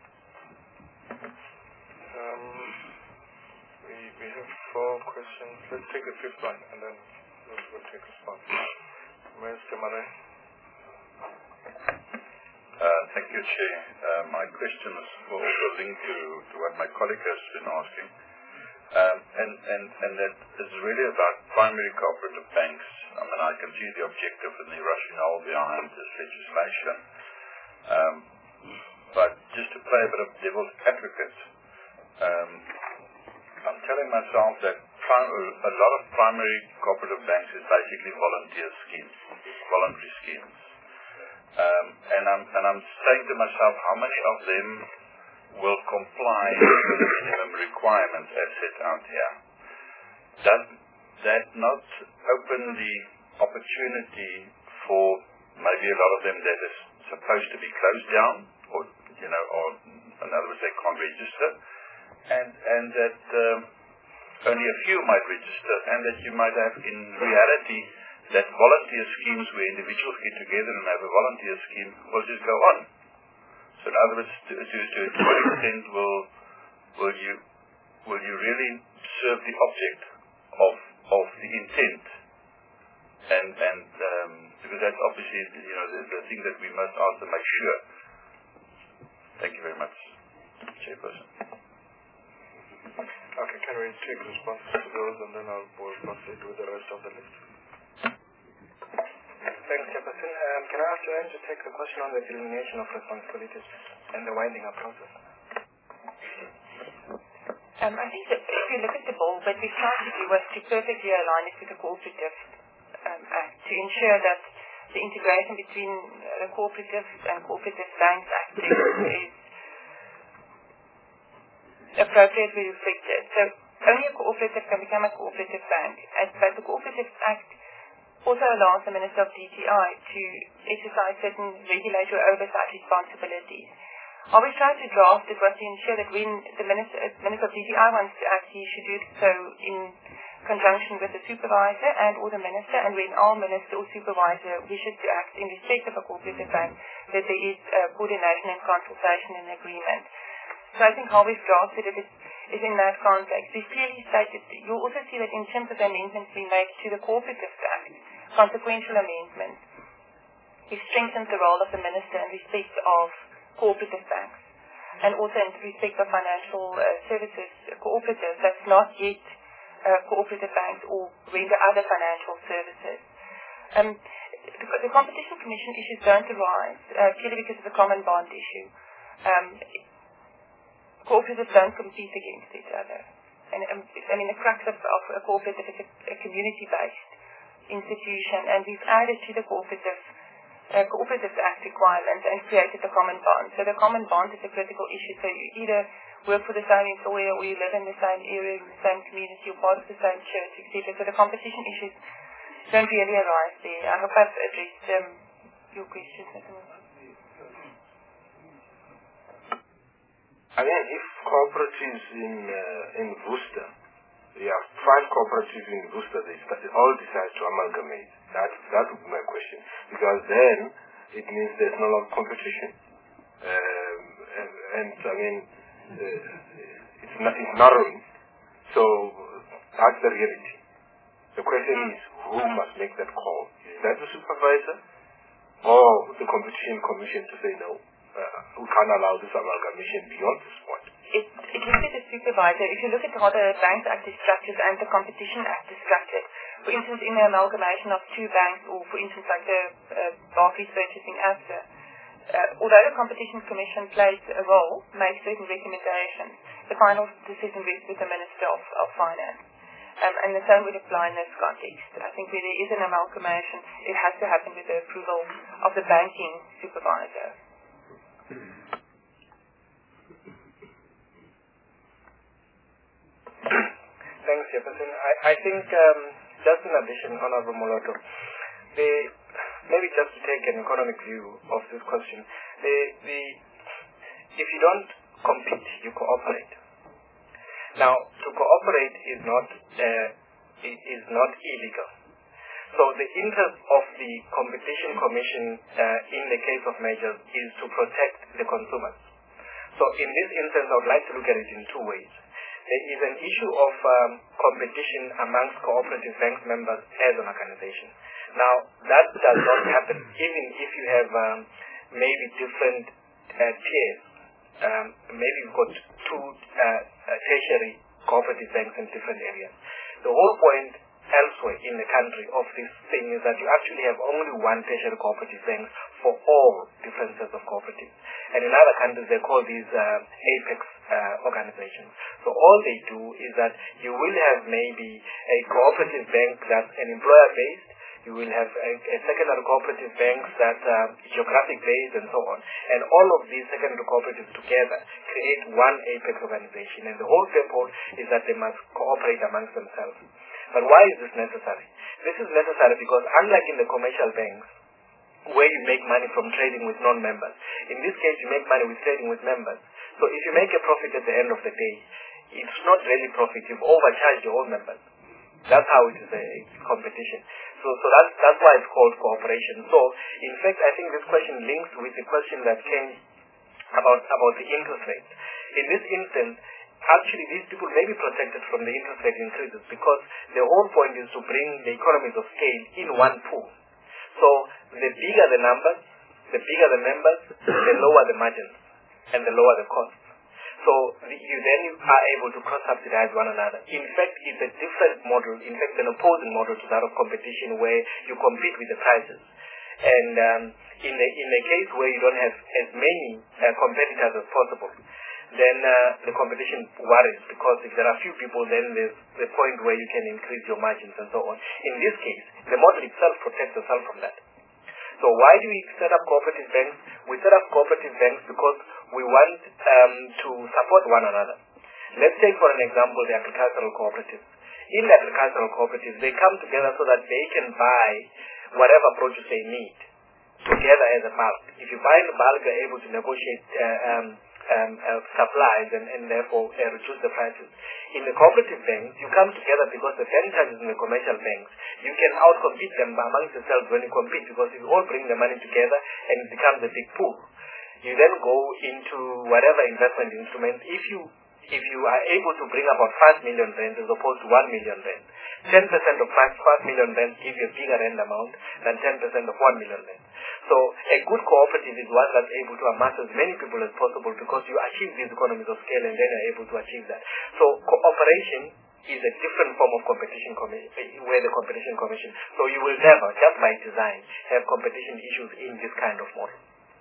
Um, we, we have four questions. Let's take the fifth one and then we'll, we'll take response. Mister Murray. Uh, thank you, Chair. Uh, my question is also linked to, to what my colleague has been asking. Um, and, and, and that is really about primary cooperative banks. I mean, I can see the objective and the rationale behind this legislation. Um, but just to play a bit of devil's advocate, um, I'm telling myself that prim- a lot of primary cooperative banks is basically volunteer schemes, voluntary schemes. Um, and, I'm, and I'm saying to myself, how many of them will comply with the minimum requirements as set out here? Does that not open the opportunity for maybe a lot of them that is supposed to be closed down, or, you know, or in other words, they can't register, and, and that um, only a few might register, and that you might have in reality that volunteer schemes where individuals get together and have a volunteer scheme will just go on. So in other words, to, to, to, to what extent will will you will you really serve the object of of the intent? And and um, because that's obviously you know the, the thing that we must also make sure. Thank you very much, Chairperson. Okay. Can we take responses to those and then I'll proceed with the rest of the list? Thanks, Chairperson. Um, can I ask Joanne to take the question on the delineation of responsibilities and the winding up process? Um, I think that if you look at the bill, what we tried to do was to perfectly align it with the Cooperative um, Act to ensure that the integration between the Cooperative and Cooperative Banks Act is, is appropriately reflected. So only a cooperative can become a cooperative bank, as, but the Cooperative Act also allows the Minister of D T I to exercise certain regulatory oversight responsibilities. How we tried to draft it was to ensure that when the Minister, uh, Minister of D T I wants to act, he should do so in conjunction with the supervisor and or the minister, and when our minister or supervisor wishes to act in respect of a cooperative bank, that there is uh, coordination and consultation and agreement. So I think how we've drafted it is, is in that context. We've clearly stated, you'll also see that in terms of the amendments we make to the Cooperative Act, consequential amendments, we've strengthened the role of the minister in respect of cooperative banks, and also in respect of financial uh, services cooperatives that's not yet uh, cooperative banks or render other financial services. Um, the, the Competition Commission issues don't arise uh, purely because of the common bond issue. Um, cooperatives don't compete against each other. And um, I mean, the crux of, of a cooperative is a, a community-based institution, and we've added to the cooperative Uh, Cooperative Act requirements and created the common bond. So the common bond is a critical issue. So you either work for the same employer or you live in the same area, in the same community, or part of the same church, et cetera. So the competition issues don't really arise there. I hope I've addressed um, your questions. I mean, if cooperatives in uh, in Worcester, you have five cooperatives in Worcester, they start, all decide to amalgamate. That that would be my question, because then it means there's no longer competition, um, and, and I mean uh, it's not it's narrowing. So that's the reality. The question is, who must make that call? Is that the supervisor or the competition commission to say no? Uh, we can't allow this amalgamation beyond this point. It, it looks at the supervisor. If you look at how the Banks Act is structured and the Competition Act is structured, for instance, in the amalgamation of two banks, or for instance, like the uh, Barclays purchasing ABSA, uh, although the Competition Commission plays a role, makes certain recommendations, the final decision rests with the Minister of, of Finance. Um, and the same would apply in this context. I think where there is an amalgamation, it has to happen with the approval of the banking supervisor. Thanks, Jefferson. I, I think, um, just in addition, Honorable Moloto, the, maybe just to take an economic view of this question, the, the, if you don't compete, you cooperate. Now, to cooperate is not, uh, is not illegal. So the interest of the Competition Commission uh, in the case of measures is to protect the consumers. So in this instance, I would like to look at it in two ways. There is an issue of um, competition amongst cooperative bank members as an organization. Now, that does not happen even if you have um, maybe different uh, tiers. Um, maybe you've got two uh, uh, tertiary cooperative banks in different areas. The whole point elsewhere in the country of this thing is that you actually have only one tertiary cooperative bank for all different sets of cooperatives. And in other countries, they call these uh, apex uh, organizations. So all they do is that you will have maybe a cooperative bank that's an employer-based, you will have a, a secondary cooperative banks that are geographic-based and so on. And all of these secondary cooperatives together create one apex organization. And the whole purpose is that they must cooperate amongst themselves. But why is this necessary? This is necessary because unlike in the commercial banks, where you make money from trading with non-members, in this case you make money with trading with members. So if you make a profit at the end of the day, it's not really profit, you've overcharged your own members. That's how it is a competition. So so that's, that's why it's called cooperation. So in fact, I think this question links with the question that came about, about the interest rate. In this instance, actually these people may be protected from the interest rate increases because the whole point is to bring the economies of scale in one pool. So the bigger the numbers, the bigger the members, the lower the margins and the lower the costs. So the, you then are able to cross-subsidize one another. In fact, it's a different model, in fact, an opposing model to that of competition where you compete with the prices. And um, in, the, in the case where you don't have as many uh, competitors as possible, then uh, the competition worries, because if there are few people, then there's the point where you can increase your margins and so on. In this case, the model itself protects yourself from that. So why do we set up cooperative banks? We set up cooperative banks because we want um, to support one another. Let's take, for an example, the agricultural cooperatives. In the agricultural cooperatives, they come together so that they can buy whatever produce they need together as a bulk. If you buy in bulk, you're able to negotiate uh, um, um, uh, supplies and, and therefore uh, reduce the prices. In the cooperative banks, you come together because the bank charges in the commercial banks, you can outcompete them amongst yourselves when you compete, because you all bring the money together and it becomes a big pool. You then go into whatever investment instruments. If you if you are able to bring about five million rand as opposed to one million rand, ten percent of five, five million rand gives you a bigger rand amount than ten percent of one million rand. So a good cooperative is one that's able to amass as many people as possible, because you achieve these economies of scale and then you're able to achieve that. So cooperation is a different form of competition commission, where the competition commission. So you will never, just by design, have competition issues in this kind of model.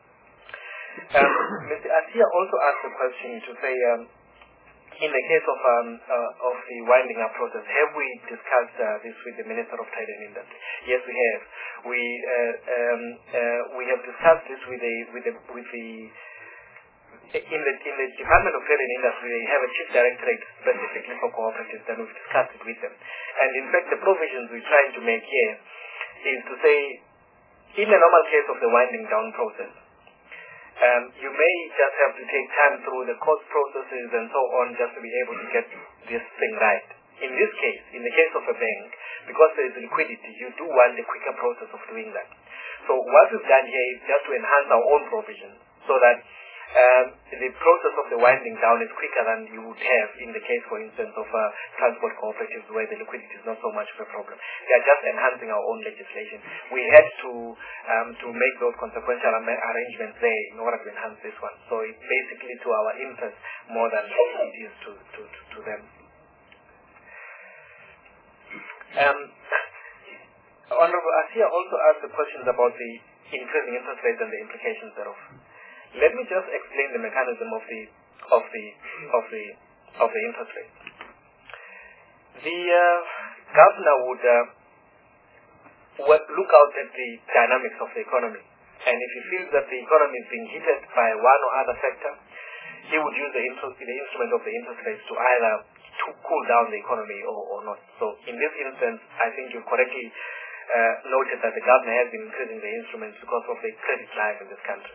Um, Mister Atia also asked a question to say, um, in the case of um, uh, of the winding up process, have we discussed uh, this with the Minister of Trade and Industry? Yes, we have. We uh, um, uh, we have discussed this with the with the with the in the in the Department of Trade and Industry. They have a chief directorate specifically for cooperatives, and we've discussed it with them. And in fact, the provisions we're trying to make here is to say, in the normal case of the winding down process, Um, you may just have to take time through the cost processes and so on just to be able to get this thing right. In this case, in the case of a bank, because there is liquidity, you do want a quicker process of doing that. So what we've done here is just to enhance our own provision so that um, the process of the winding down is quicker than you would have in the case, for instance, of uh, transport cooperatives where the liquidity is not so much of a problem. We are just enhancing our own legislation. We had to um, to make those consequential arrangements there in order to enhance this one. So it's basically to our interest more than it is to, to, to, to them. Um, Honorable Asia also asked the questions about the increasing interest rates and the implications thereof. Let me just explain the mechanism of the of the of the of the interest rate. The uh, governor would uh, look out at the dynamics of the economy, and if he feels that the economy is being hit by one or other sector, he would use the interest the instrument of the interest rates to either to cool down the economy or, or not. So in this instance, I think you correctly uh, noted that the governor has been increasing the instruments because of the credit life in this country.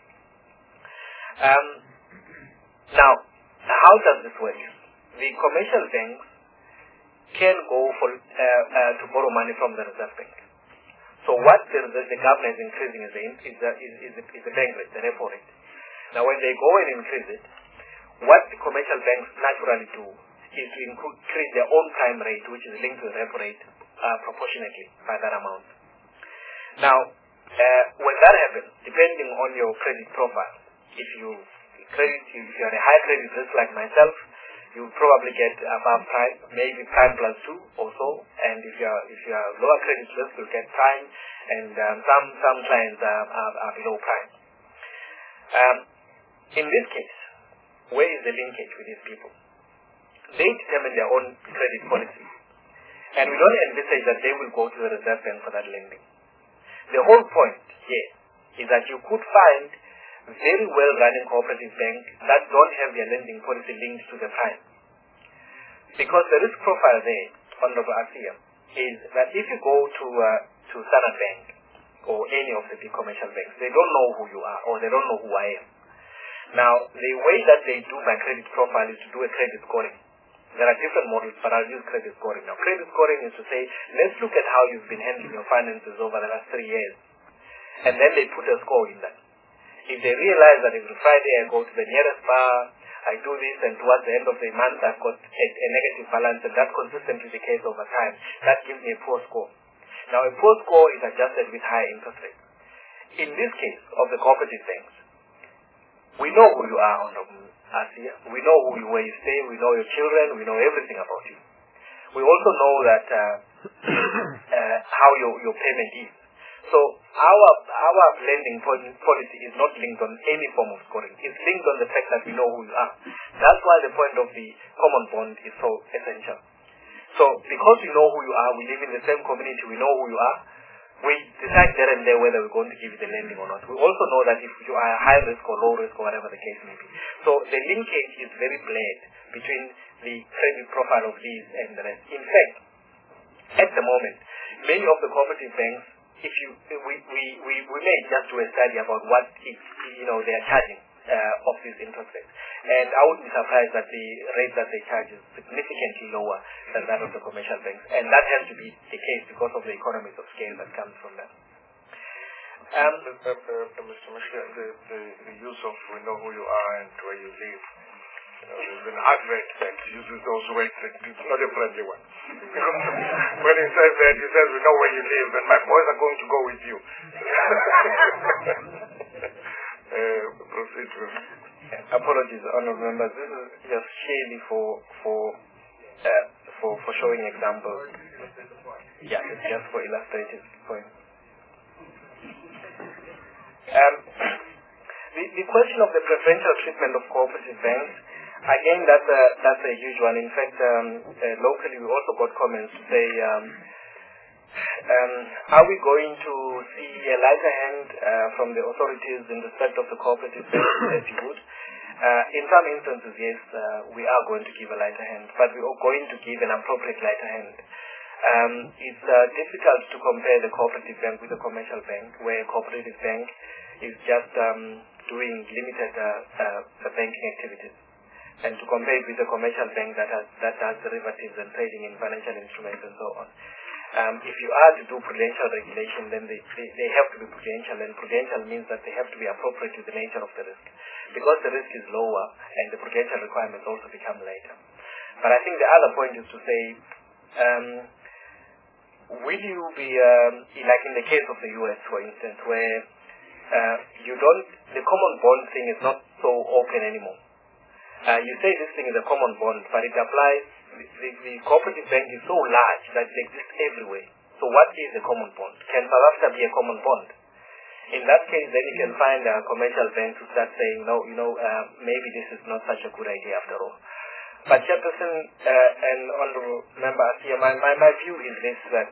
Um, now, how does this work? The commercial banks can go for uh, uh, to borrow money from the Reserve Bank. So what the, the, the government is increasing is the, is the, is, is the, is the bank rate, the repo rate. Now, when they go and increase it, what the commercial banks naturally do is to increase their own prime rate, which is linked to the repo rate, uh, proportionately by that amount. Now, uh, when that happens, depending on your credit profile, if you credit, if you are a high credit risk like myself, you probably get above prime, maybe prime plus two or so. And if you are if you are lower credit risk, you'll get prime, and um, some some clients are, are, are below prime. Um, in this case, where is the linkage with these people? They determine their own credit policy, and we don't envisage that they will go to the Reserve Bank for that lending. The whole point here is that you could find very well-running cooperative banks that don't have their lending policy linked to the prime. Because the risk profile there, Honorable Asia, is that if you go to uh, to Standard Bank or any of the big commercial banks, they don't know who you are or they don't know who I am. Now, the way that they do my credit profile is to do a credit scoring. There are different models, but I'll use credit scoring. Now, credit scoring is to say, let's look at how you've been handling your finances over the last three years. And then they put a score in that. If they realize that every Friday I go to the nearest bar, I do this, and towards the end of the month I've got a, a negative balance, and that's consistently the case over time, that gives me a poor score. Now, a poor score is adjusted with high interest rates. In this case of the cooperative banks, we know who you are, Honorable us here. We know who you, where you stay, we know your children, we know everything about you. We also know that uh, uh, how your, your payment is. So our our lending policy is not linked on any form of scoring. It's linked on the fact that we know who you are. That's why the point of the common bond is so essential. So because we know who you are, we live in the same community, we know who you are, we decide there and there whether we're going to give you the lending or not. We also know that if you are high risk or low risk or whatever the case may be. So the linkage is very blurred between the credit profile of these and the rest. In fact, at the moment, many of the cooperative banks, if you we, we, we, we may just do a study about what it, you know they are charging uh, of these interest rates. And I would be surprised that the rate that they charge is significantly lower than that of the commercial banks. And that has to be the case because of the economies of scale that comes from that. Um, uh, uh, uh, Mister Mishra, the, the, the use of we know who you are and where you live, you know, there's an advert that uses those words. It's not a friendly one. When he says that, he says we know where you live and my boys are going to go with you. uh, proceed with Apologies, honourable members. This is just sheerly for for uh, for for showing examples. Yeah, it's just for illustrative points. Um, the the question of the preferential treatment of cooperative banks, again, that's a that's a huge one. In fact, um, uh, locally we also got comments to say, um, um, are we going to see a lighter hand uh, from the authorities in respect of the cooperative banks as you would? Uh, in some instances, yes, uh, we are going to give a lighter hand, but we are going to give an appropriate lighter hand. Um, it's uh, difficult to compare the cooperative bank with the commercial bank, where a cooperative bank is just um, doing limited uh, uh, banking activities, and to compare it with the commercial bank that has that has derivatives and trading in financial instruments and so on. Um, if you are to do prudential regulation, then they, they, they have to be prudential, and prudential means that they have to be appropriate to the nature of the risk. Because the risk is lower, and the prudential requirements also become lighter. But I think the other point is to say, um, will you be, um, like in the case of the U S, for instance, where uh, you don't, the common bond thing is not so open anymore. Uh, you say this thing is a common bond, but it applies, the, the, the cooperative bank is so large that it exists everywhere. So what is a common bond? Can South Africa be a common bond? In that case, then you can find a commercial bank to start saying, no, you know, uh, maybe this is not such a good idea after all. But Chairperson uh, and Honourable Member Asia, my, my, my view is this, that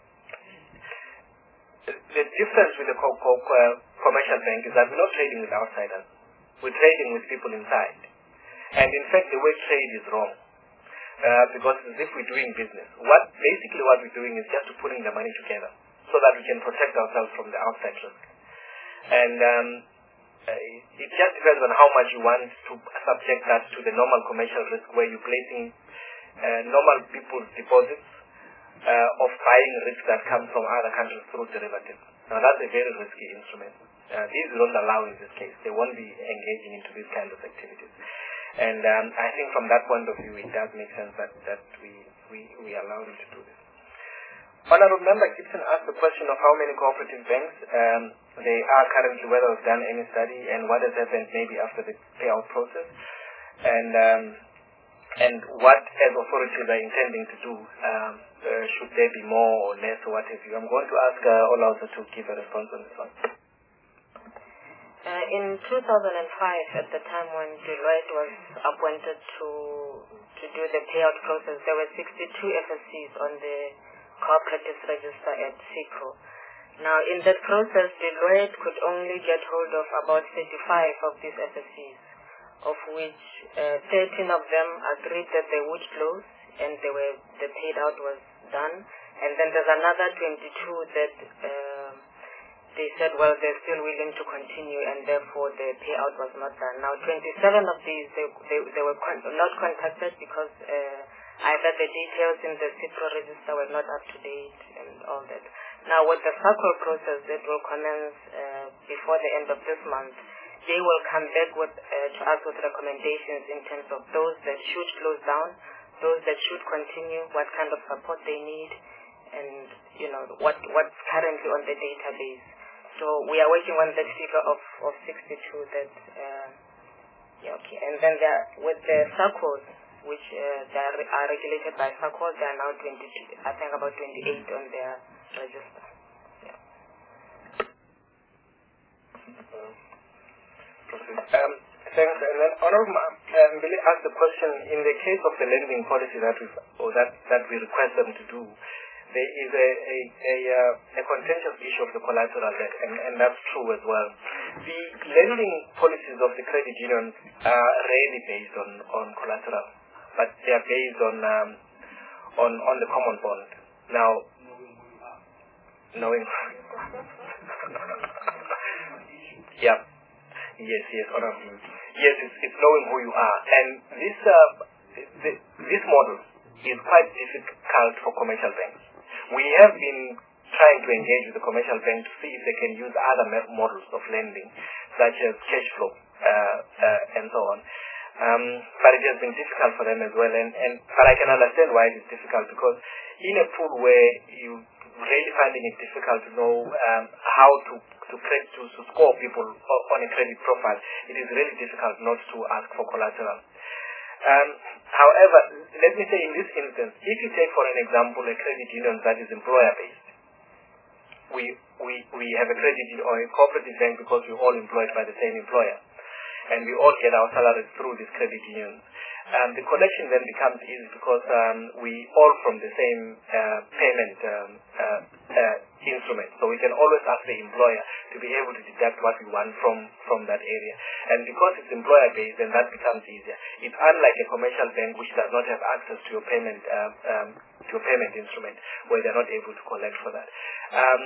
the difference with the co co uh, commercial bank is that we're not trading with outsiders. We're trading with people inside. And in fact, the word trade is wrong. Uh, because it's as if we're doing business. What basically what we're doing is just putting the money together so that we can protect ourselves from the outside risk. And um, uh, it just depends on how much you want to subject that to the normal commercial risk, where you're placing uh, normal people's deposits uh, of buying risk that comes from other countries through derivatives. Now that's a very risky instrument. Uh, these we don't allow in this case. They won't be engaging into these kind of activities. And um, I think from that point of view, it does make sense that, that we, we, we allow them to do this. Honourable Member Gibson asked the question of how many cooperative banks um, they are currently, whether we've done any study, and what has happened maybe after the payout process, and um, and what as authorities are intending to do. Um, uh, should there be more or less or what have you? I'm going to ask uh, Olauser to give a response on this one. Uh, in two thousand five, at the time when Deloitte was appointed to to do the payout process, there were sixty-two F S Cs on the cooperatives register at SICO. Now, in that process, Deloitte could only get hold of about thirty-five of these F S Cs, of which uh, thirteen of them agreed that they would close, and they were the paid out was done. And then there's another twenty-two that uh, they said, well, they're still willing to continue, and therefore the payout was not done. Now, twenty-seven of these, they, they, they were con not contacted because uh, either the details in the SICO register were not up to date and all that. Now, with the SACO process that will commence uh, before the end of this month, they will come back with, uh, to us with recommendations in terms of those that should close down, those that should continue, what kind of support they need, and, you know, what what's currently on the database. So we are working on that figure of, of sixty-two that uh, Yeah, okay. And then there, with the SACCOs, which uh, they are, are regulated by SACCOs, they are now twenty-two, I think about twenty-eight on their register. Yeah. Um, thanks. And then Honorable um, Billy asked the question, in the case of the lending policy that we or that, that we request them to do, there is a a, a, uh, a contentious issue of the collateral debt, and, and that's true as well. The lending policies of the credit unions are rarely based on, on collateral, but they are based on um, on on the common bond. Now, knowing, yeah. Yes, yes, honorable. Yes, it's, it's knowing who you are. And this uh, the, this model is quite difficult for commercial banks. We have been trying to engage with the commercial bank to see if they can use other models of lending, such as cash flow uh, uh, and so on. Um, but it has been difficult for them as well. And, and but I can understand why it is difficult, because in a pool where you really finding it difficult to know um, how to to, credit, to to score people on a credit profile, it is really difficult not to ask for collateral. Um, however, let me say in this instance, if you take for an example a credit union that is employer-based, we we we have a credit union or a cooperative bank because we're all employed by the same employer, and we all get our salaries through this credit union. Um, the collection then becomes easy because um, we all from the same uh, payment um, uh, uh, instrument. So we can always ask the employer to be able to deduct what we want from, from that area. And because it's employer-based, then that becomes easier. It's unlike a commercial bank which does not have access to your payment uh, um, to your payment instrument, where they're not able to collect for that. Um,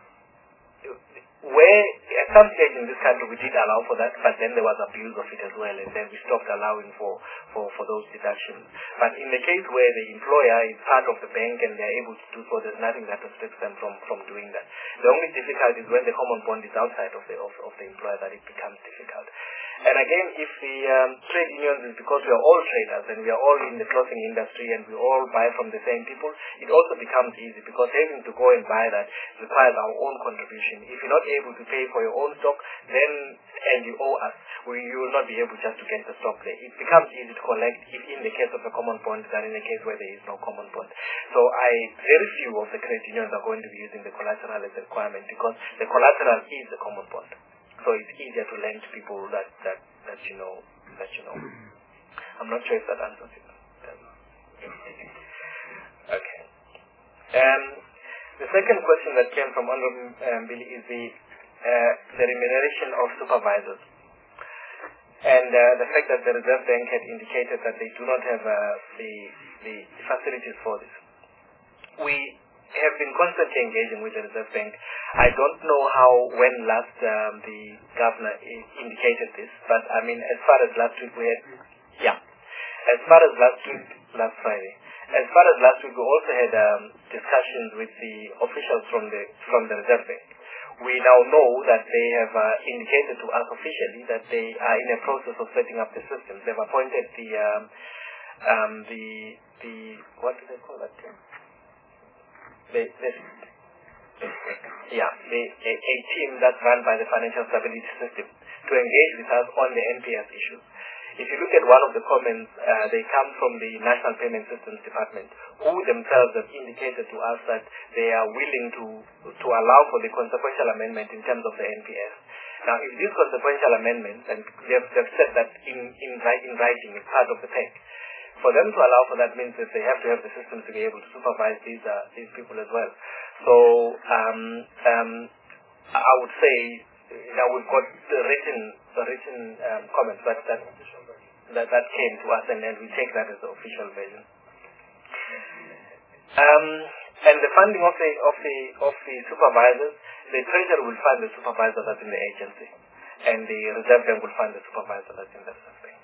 where at some stage in this country we did allow for that, but then there was abuse of it as well, and then we stopped allowing for, for, for those deductions. But in the case where the employer is part of the bank and they're able to do so, there's nothing that restricts them from, from doing that. The only difficulty is when the common bond is outside of the of, of the employer that it becomes difficult. And again, if the um, trade unions is because we are all traders and we are all in the clothing industry and we all buy from the same people, it also becomes easy because having to go and buy that requires our own contribution. If you're not able to pay for your own stock, then and you owe us, we, you will not be able just to get the stock there. It becomes easy to collect if in the case of a common bond than in the case where there is no common bond. So I very few of the credit unions are going to be using the collateral as a requirement because the collateral is the common bond. So it's easier to lend to people that, that, that you know that you know. I'm not sure if that answers it. Okay. Um, the second question that came from Honorable um, Billy is the uh, the remuneration of supervisors, and uh, the fact that the Reserve Bank had indicated that they do not have uh, the the facilities for this. We have been constantly engaging with the Reserve Bank. I don't know how, when last um, the governor indicated this, but I mean, as far as last week we had, yeah, as far as last week, last Friday, as far as last week we also had um, discussions with the officials from the from the Reserve Bank. We now know that they have uh, indicated to us officially that they are in a process of setting up the systems. They've appointed the um, um, the the what do they call that term? The, the, yeah, the, a, a team that's run by the Financial Stability System to engage with us on the N P S issues. If you look at one of the comments, uh, they come from the National Payment Systems Department, who themselves have indicated to us that they are willing to to allow for the consequential amendment in terms of the N P S. Now, if this consequential amendment, and they've, they've said that in, in, in writing, it's part of the text, for them to allow for that means that they have to have the systems to be able to supervise these uh, these people as well. So um, um, I would say, you know, we've got the written the written um, comments, but that, that that came to us, and then we take that as the official version. Um, and the funding of the of the of the supervisors, the Treasury will fund the supervisor that's in the agency, and the Reserve Bank will fund the supervisor that's in the Reserve Bank.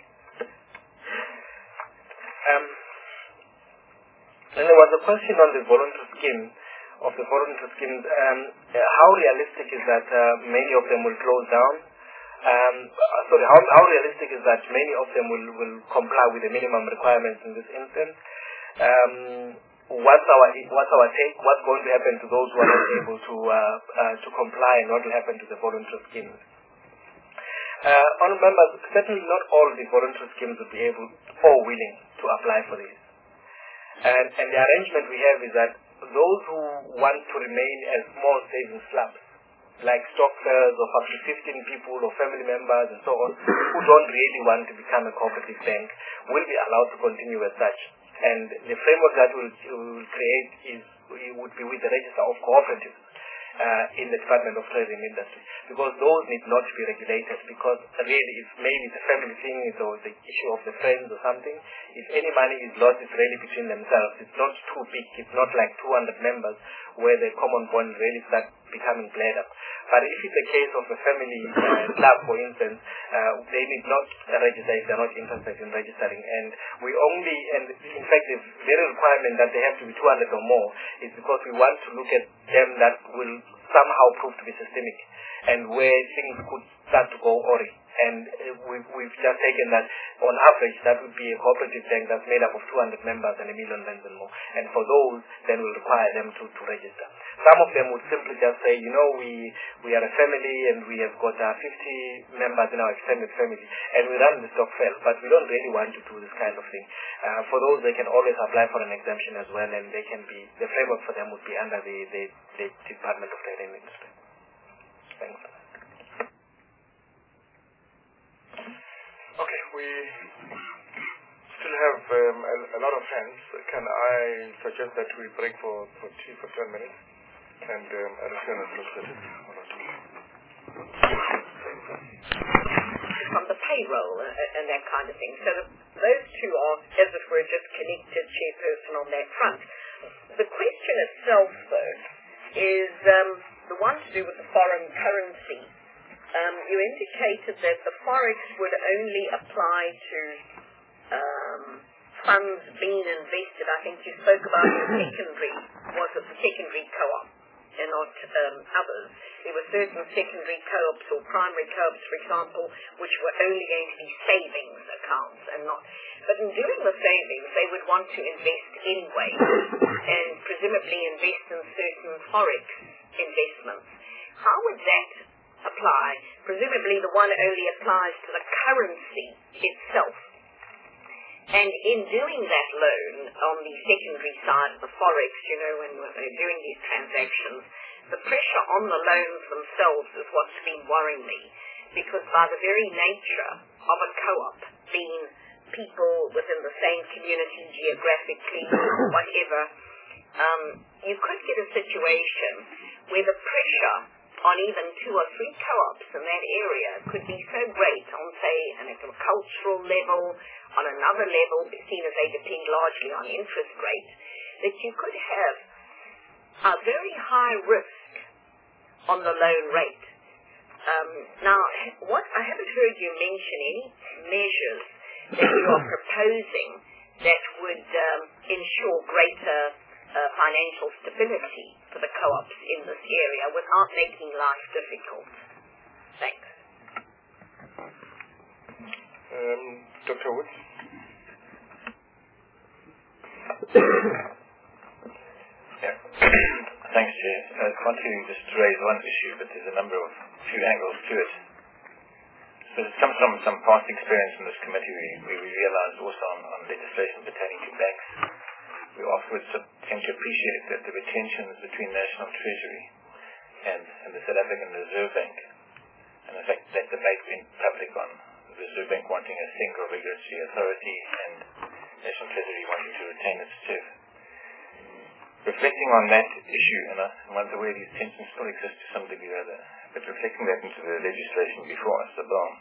Um, and there was a question on the voluntary scheme, of the voluntary schemes. Um, uh, how realistic is that uh, many of them will close down? Um, sorry, how, how realistic is that many of them will, will comply with the minimum requirements in this instance? Um, what's our what's our take? What's going to happen to those who are not able to uh, uh, to comply, and what will happen to the voluntary schemes? Uh, honourable members, certainly not all the voluntary schemes would be able or willing to apply for this. And, and the arrangement we have is that those who want to remain as small savings clubs, like stockers of up to fifteen people or family members and so on, who don't really want to become a cooperative bank, will be allowed to continue as such. And the framework that we will create is it would be with the register of cooperatives uh, in the Department of Trade and Industry, because those need not be regulated, because really it's maybe the family thing or the issue of the friends or something. If any money is lost, it's really between themselves. It's not too big. It's not like two hundred members where the common bond really starts becoming played up. But if it's a case of a family uh, club, for instance, uh, they need not register if they're not interested in registering. And we only, and in fact, the very requirement that they have to be two hundred or more is because we want to look at them that will somehow prove to be systemic and where things could start to go awry. And uh, we've, we've just taken that, on average, that would be a cooperative bank that's made up of two hundred members and a million rands and more. And for those, then we'll require them to, to register. Some of them would simply just say, you know, we, we are a family and we have got uh, fifty members in our extended family and we run the stock fail, but we don't really want to do this kind of thing. Uh, for those, they can always apply for an exemption as well, and they can be, the framework for them would be under the, the, the Department of Trade and Industry. Thanks. Okay, we still have um, a, a lot of hands. Can I suggest that we break for, for tea for ten minutes and um, I return and look at it? From the payroll and that kind of thing. So the, those two are, as it were, just connected chairperson on that front. The question itself, though, is um, the one to do with the foreign currency. Um, you indicated that the Forex would only apply to um, funds being invested. I think you spoke about the secondary, was it the secondary co-op and not um, others. There were certain secondary co-ops or primary co-ops, for example, which were only going to be savings accounts and not. But in doing the savings, they would want to invest anyway and presumably invest in certain Forex investments. How would that apply? Presumably the one only applies to the currency itself. And in doing that loan on the secondary side of the Forex, you know, when they're doing these transactions, the pressure on the loans themselves is what's been worrying me, because by the very nature of a co-op being people within the same community geographically, whatever, um, you could get a situation where the pressure on even two or three co-ops in that area could be so great on, say, an agricultural level, on another level, seen as they depend largely on interest rates, that you could have a very high risk on the loan rate. Um, now, what I haven't heard you mention any measures that you are proposing that would um, ensure greater uh, financial stability for the co-ops in this area without making life difficult. Thanks. Um, Doctor Woods? Yeah. Thanks, Chair. I want to just raise one issue, but there's a number of few angles to it. So it comes from some past experience in this committee. We, we realized also on, on legislation pertaining to banks, we afterwards came to appreciate that the retentions between National Treasury and, and the South African Reserve Bank, and in fact that debate went public on the Reserve Bank wanting a single regulatory authority and National Treasury wanting to retain its turf. Reflecting on that issue, and I'm aware these tensions still exist to some degree or other, but reflecting that into the legislation before us, the bill,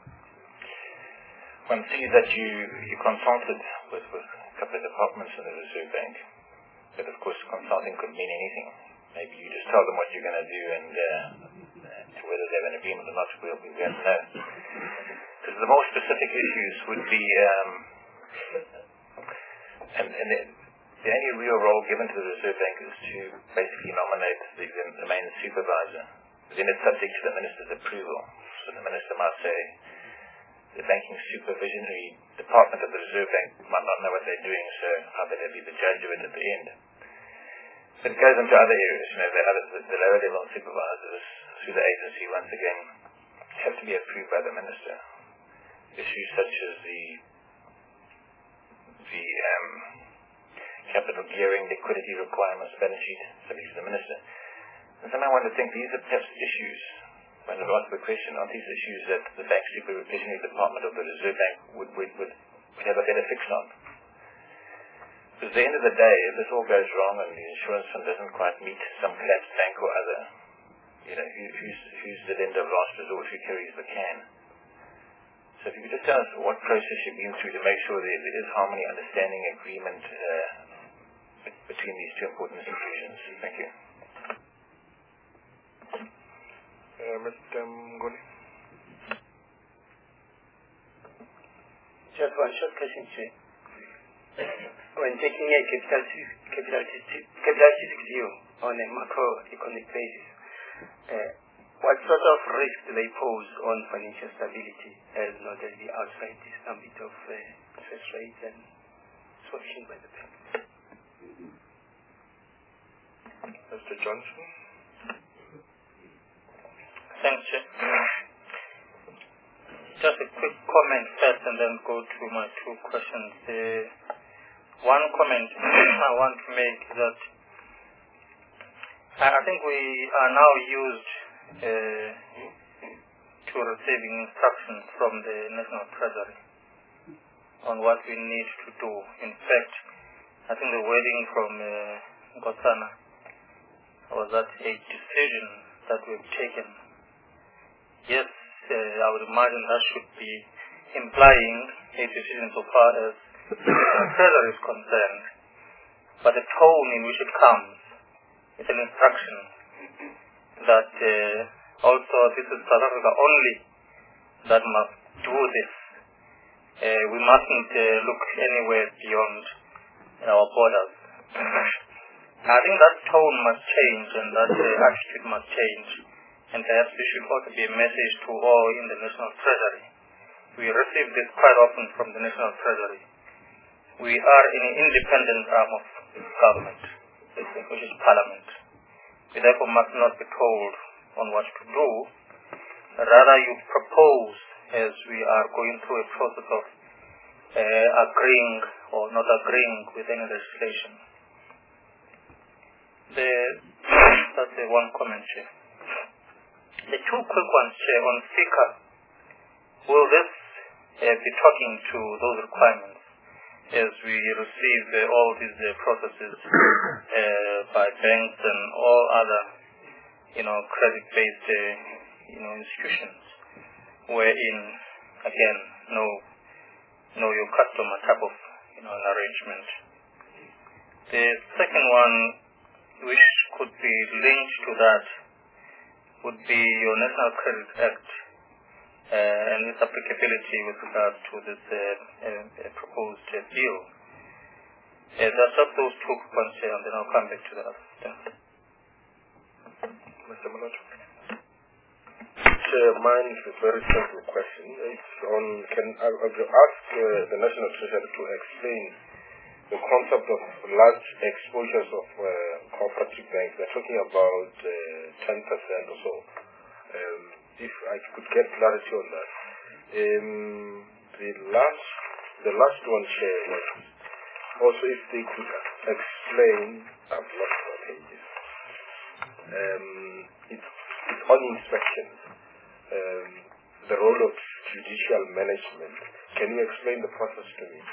one sees that you, you consulted with, with a couple of departments in the Reserve Bank, but of course consulting could mean anything. Maybe you just tell them what you're going to do, and uh, whether they have an agreement or not, we'll be going to know. Because the more specific issues would be, um, and, and the, the only real role given to the Reserve Bank is to basically nominate the, the main supervisor. Then it's subject to the Minister's approval. So the Minister might say, the banking supervisionary department of the Reserve Bank might not know what they're doing, so how better be the judge of it at the end. But it goes into other areas, you know, the, other, the, the lower level supervisors through the agency, once again, have to be approved by the minister. Issues such as the the um, capital gearing, liquidity requirements, balance sheet, subject to the minister. And some I want to think these are perhaps issues, when I ask the question, are these issues that the Bank Supervisory Department of the Reserve Bank would, would, would, would have a better fix on? Because at the end of the day, if this all goes wrong and the insurance fund doesn't quite meet some collapsed bank or other, you know, who, who's, who's the lender of last resort, who carries the can? So if you could just tell us what process you've been through to make sure that there is harmony, understanding, agreement uh, between these two important institutions. Thank you. Uh, Mister Mnguni. Just one short question, Chair. When taking a capital capital view on a macroeconomic basis, uh, what sort of risk do they pose on financial stability, as noted the outside this ambit of uh, interest rates and swapping by the bank? Mister Johnson. Thanks, Chair. Just a quick comment first and then go to my two questions. Uh, one comment I want to make is that I think we are now used uh, to receiving instructions from the National Treasury on what we need to do. In fact, I think the wording from uh, Nkosana was that a decision that we've taken. Yes, uh, I would imagine that should be implying a decision so far as the Treasury is concerned, but the tone in which it comes is an instruction that uh, also this is South Africa only that must do this. Uh, we mustn't uh, look anywhere beyond our borders. I think that tone must change and that uh, attitude must change. And perhaps this should also be a message to all in the National Treasury. We receive this quite often from the National Treasury. We are an independent arm of government, which is Parliament. We therefore must not be told on what to do. Rather, you propose as we are going through a process of uh, agreeing or not agreeing with any legislation. The, that's the one comment, Chair. The two quick ones, Chair, on FICA. Will this uh, be talking to those requirements as we receive uh, all these uh, processes uh, by banks and all other, you know, credit-based, uh, you know, institutions, wherein, again, no, know your customer type of, you know, an arrangement. The second one, which could be linked to that, would be your National Credit Act uh, and its applicability with regard to this uh, uh, proposed uh, bill. Uh, that's just those two points here, and then I'll come back to that. Thanks. Mister Maloto. Chair, mine is a very simple question. It's on, can I, I will ask uh, the National Treasury to explain the concept of large exposures of uh, cooperative banks. They're talking about uh, ten percent or so. Um, if I could get clarity on that. Um, the last the last one, Chair, was also if they could explain, I've lost my pages. Um, it's, it's on inspections. Um, the role of judicial management. Can you explain the process to me?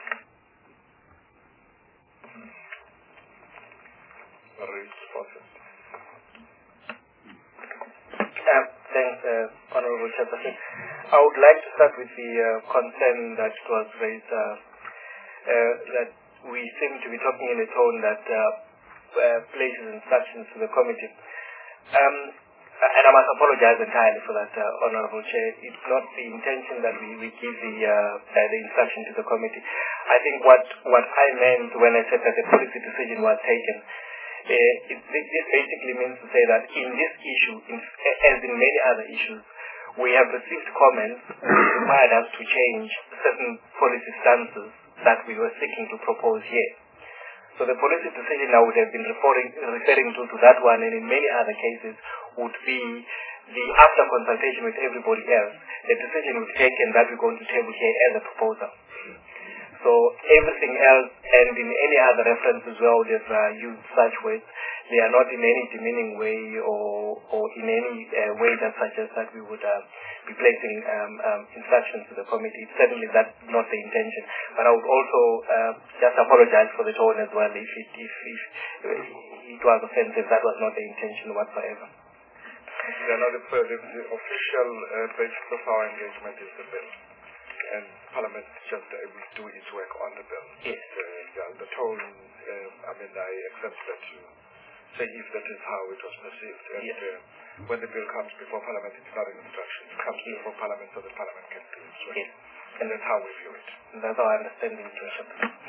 Uh, thanks, uh, Honorable Chairperson. I would like to start with the uh, concern that was raised, uh, uh, that we seem to be talking in a tone that uh, uh, places instructions to the committee. Um, and I must apologize entirely for that, uh, Honorable Chair. It's not the intention that we, we give the, uh, uh, the instruction to the committee. I think what, what I meant when I said that the policy decision was taken, Uh, it, this basically means to say that in this issue, in, as in many other issues, we have received comments which required us to change certain policy stances that we were seeking to propose here. So the policy decision I would have been referring, referring to, to that one, and in many other cases would be the after consultation with everybody else, the decision will be taken that we're going to table here as a proposal. So everything else, and in any other references where they've uh, used such words, they are not in any demeaning way or or in any uh, way that suggests that we would uh, be placing um, um, instructions to the committee. Certainly that's not the intention. But I would also uh, just apologize for the tone as well if it, if, if it was offensive. That was not the intention whatsoever. The another the, the official uh, basis of our engagement is the bill. And Parliament is just able to do its work on the bill. Yes. Uh, yeah, the tone, um, I mean, I accept that you say if that is how it was perceived. And yes. uh, when the bill comes before Parliament, it's not an instruction. It comes yes. before Parliament so that Parliament can do its work. Yes. And that's how we view it. That's our understanding, Bishop.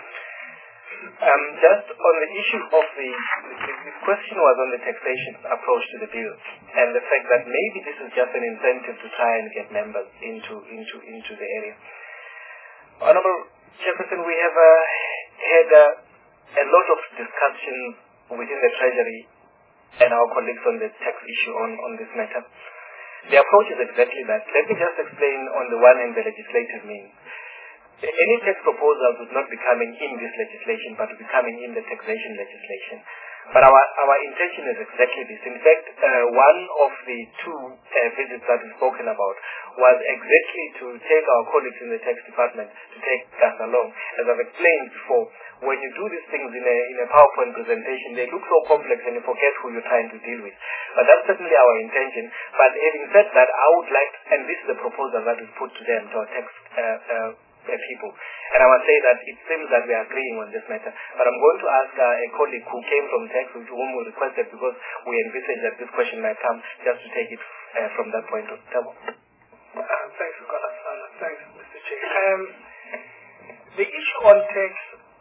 Um, just on the issue of the, the, the question was on the taxation approach to the bill, and the fact that maybe this is just an incentive to try and get members into into into the area. Honourable Chairperson, we have uh, had uh, a lot of discussions within the Treasury and our colleagues on the tax issue on, on this matter. The approach is exactly that. Let me just explain on the one hand the legislative means. Any tax proposals would not be coming in this legislation, but would be coming in the taxation legislation. But our, our intention is exactly this. In fact, uh, one of the two uh, visits that we've spoken about was exactly to take our colleagues in the tax department to take us along. As I've explained before, when you do these things in a, in a PowerPoint presentation, they look so complex and you forget who you're trying to deal with. But that's certainly our intention. But having said that, I would like, and this is the proposal that we put to them, to our tax uh, uh, people. And I must say that it seems that we are agreeing on this matter. But I'm going to ask uh, a colleague who came from tax, to whom we requested, because we envisage that this question might come, just to take it uh, from that point of view. Uh, thanks, Nicholas. Uh, thanks, Mister Chair. Um, the issue on tax,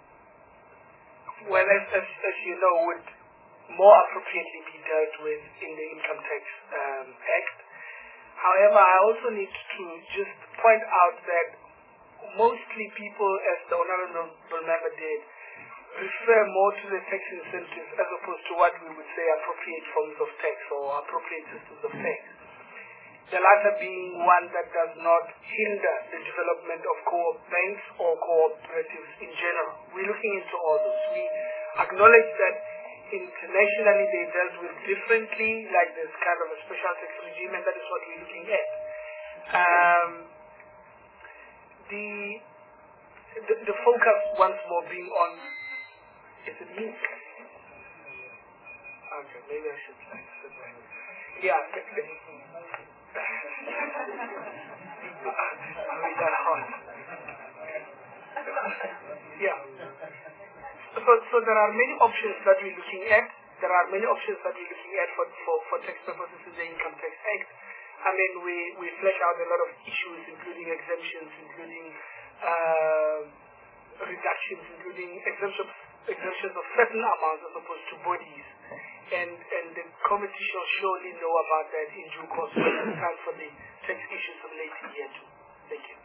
well, as, as, as you know, would more appropriately be dealt with in the Income Tax um, Act. However, I also need to just point out that mostly people, as the Honourable Member did, refer more to the tax incentives as opposed to what we would say appropriate forms of tax or appropriate systems of tax. The latter being one that does not hinder the development of co-op banks or cooperatives in general. We're looking into all those. We acknowledge that internationally they dealt with differently, like there's kind of a special tax regime, and that is what we're looking at. Um, The, the the focus once more being on, is it me? Okay, maybe I should sit down. Yeah. The, the, I mean that hard. Yeah. So so there are many options that we're looking at. There are many options that we're looking at for for, for tax purposes in the Income Tax Act. I mean, we, we flesh out a lot of issues, including exemptions, including uh, reductions, including exemptions, exemptions of certain amounts as opposed to bodies. And and the committee shall surely know about that in due course when it's time for the tax issues related here too. Thank you.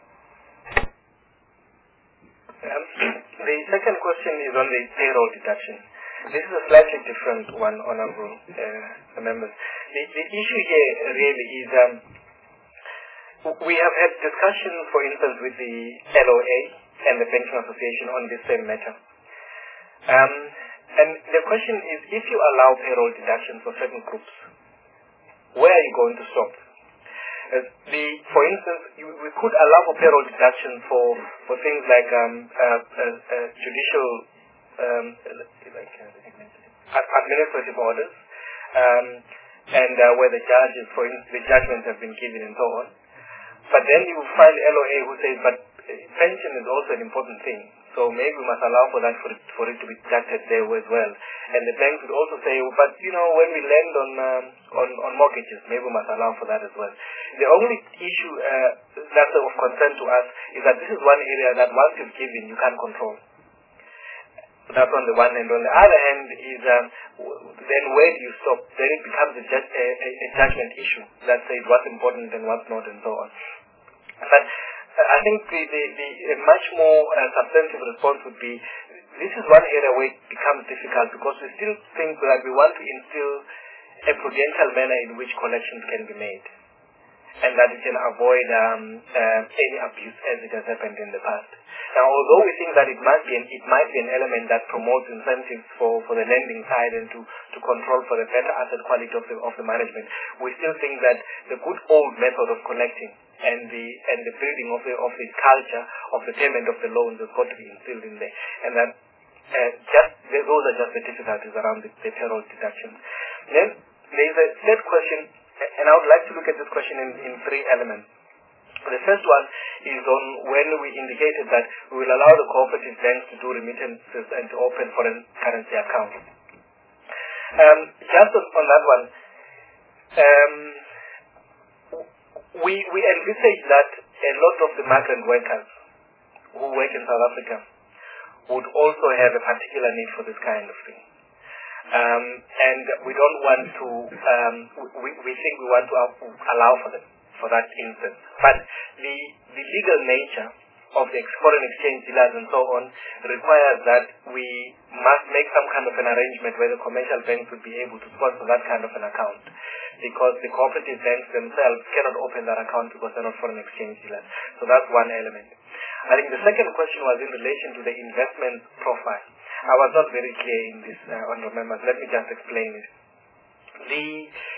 Um, the second question is on the payroll deduction. This is a slightly different one, honourable uh, members. The, the issue here really is um, we have had discussions, for instance, with the L O A and the Pension Association on this same matter. Um, and the question is, if you allow payroll deductions for certain groups, where are you going to stop? Uh, the, for instance, you, we could allow for payroll deduction for, for things like um, uh, uh, uh, judicial um, administrative orders, um, and uh, where the judges, for instance, the judgments have been given and so on. But then you find L O A who says, but pension is also an important thing, so maybe we must allow for that for it, for it to be deducted there as well. And the banks would also say, but you know, when we lend on um, on, on mortgages, maybe we must allow for that as well. The only issue uh, that's of concern to us is that this is one area that once you've given, you can't control. That's on the one hand. On the other hand is um, then where do you stop? Then it becomes a, ju- a, a, a judgment issue that says what's important and what's not and so on. But uh, I think the, the, the a much more uh, substantive response would be this is one area where it becomes difficult because we still think that we want to instill a prudential manner in which collections can be made, and that it can avoid um, uh, any abuse as it has happened in the past. Now, although we think that it might be an, it might be an element that promotes incentives for, for the lending side and to, to control for the better asset quality of the, of the management, we still think that the good old method of collecting and the and the building of the of the culture of the payment of the loans has got to be instilled in there, and that uh, just those are just the difficulties around the, the payroll deductions. Then there is a third question, and I would like to look at this question in, in three elements. The first one is on when we indicated that we will allow the cooperative banks to do remittances and to open foreign currency accounts. Um, just on, on that one, um, we we envisage that a lot of the migrant workers who work in South Africa would also have a particular need for this kind of thing. Um, and we don't want to, um, we, we think we want to allow for them, for that instance. But the, the legal nature of the foreign exchange dealers and so on requires that we must make some kind of an arrangement where the commercial banks would be able to sponsor that kind of an account, because the cooperative banks themselves cannot open that account because they're not foreign exchange dealers. So that's one element. I think the second question was in relation to the investment profile. I was not very clear in this, uh, honourable members. Let me just explain it. The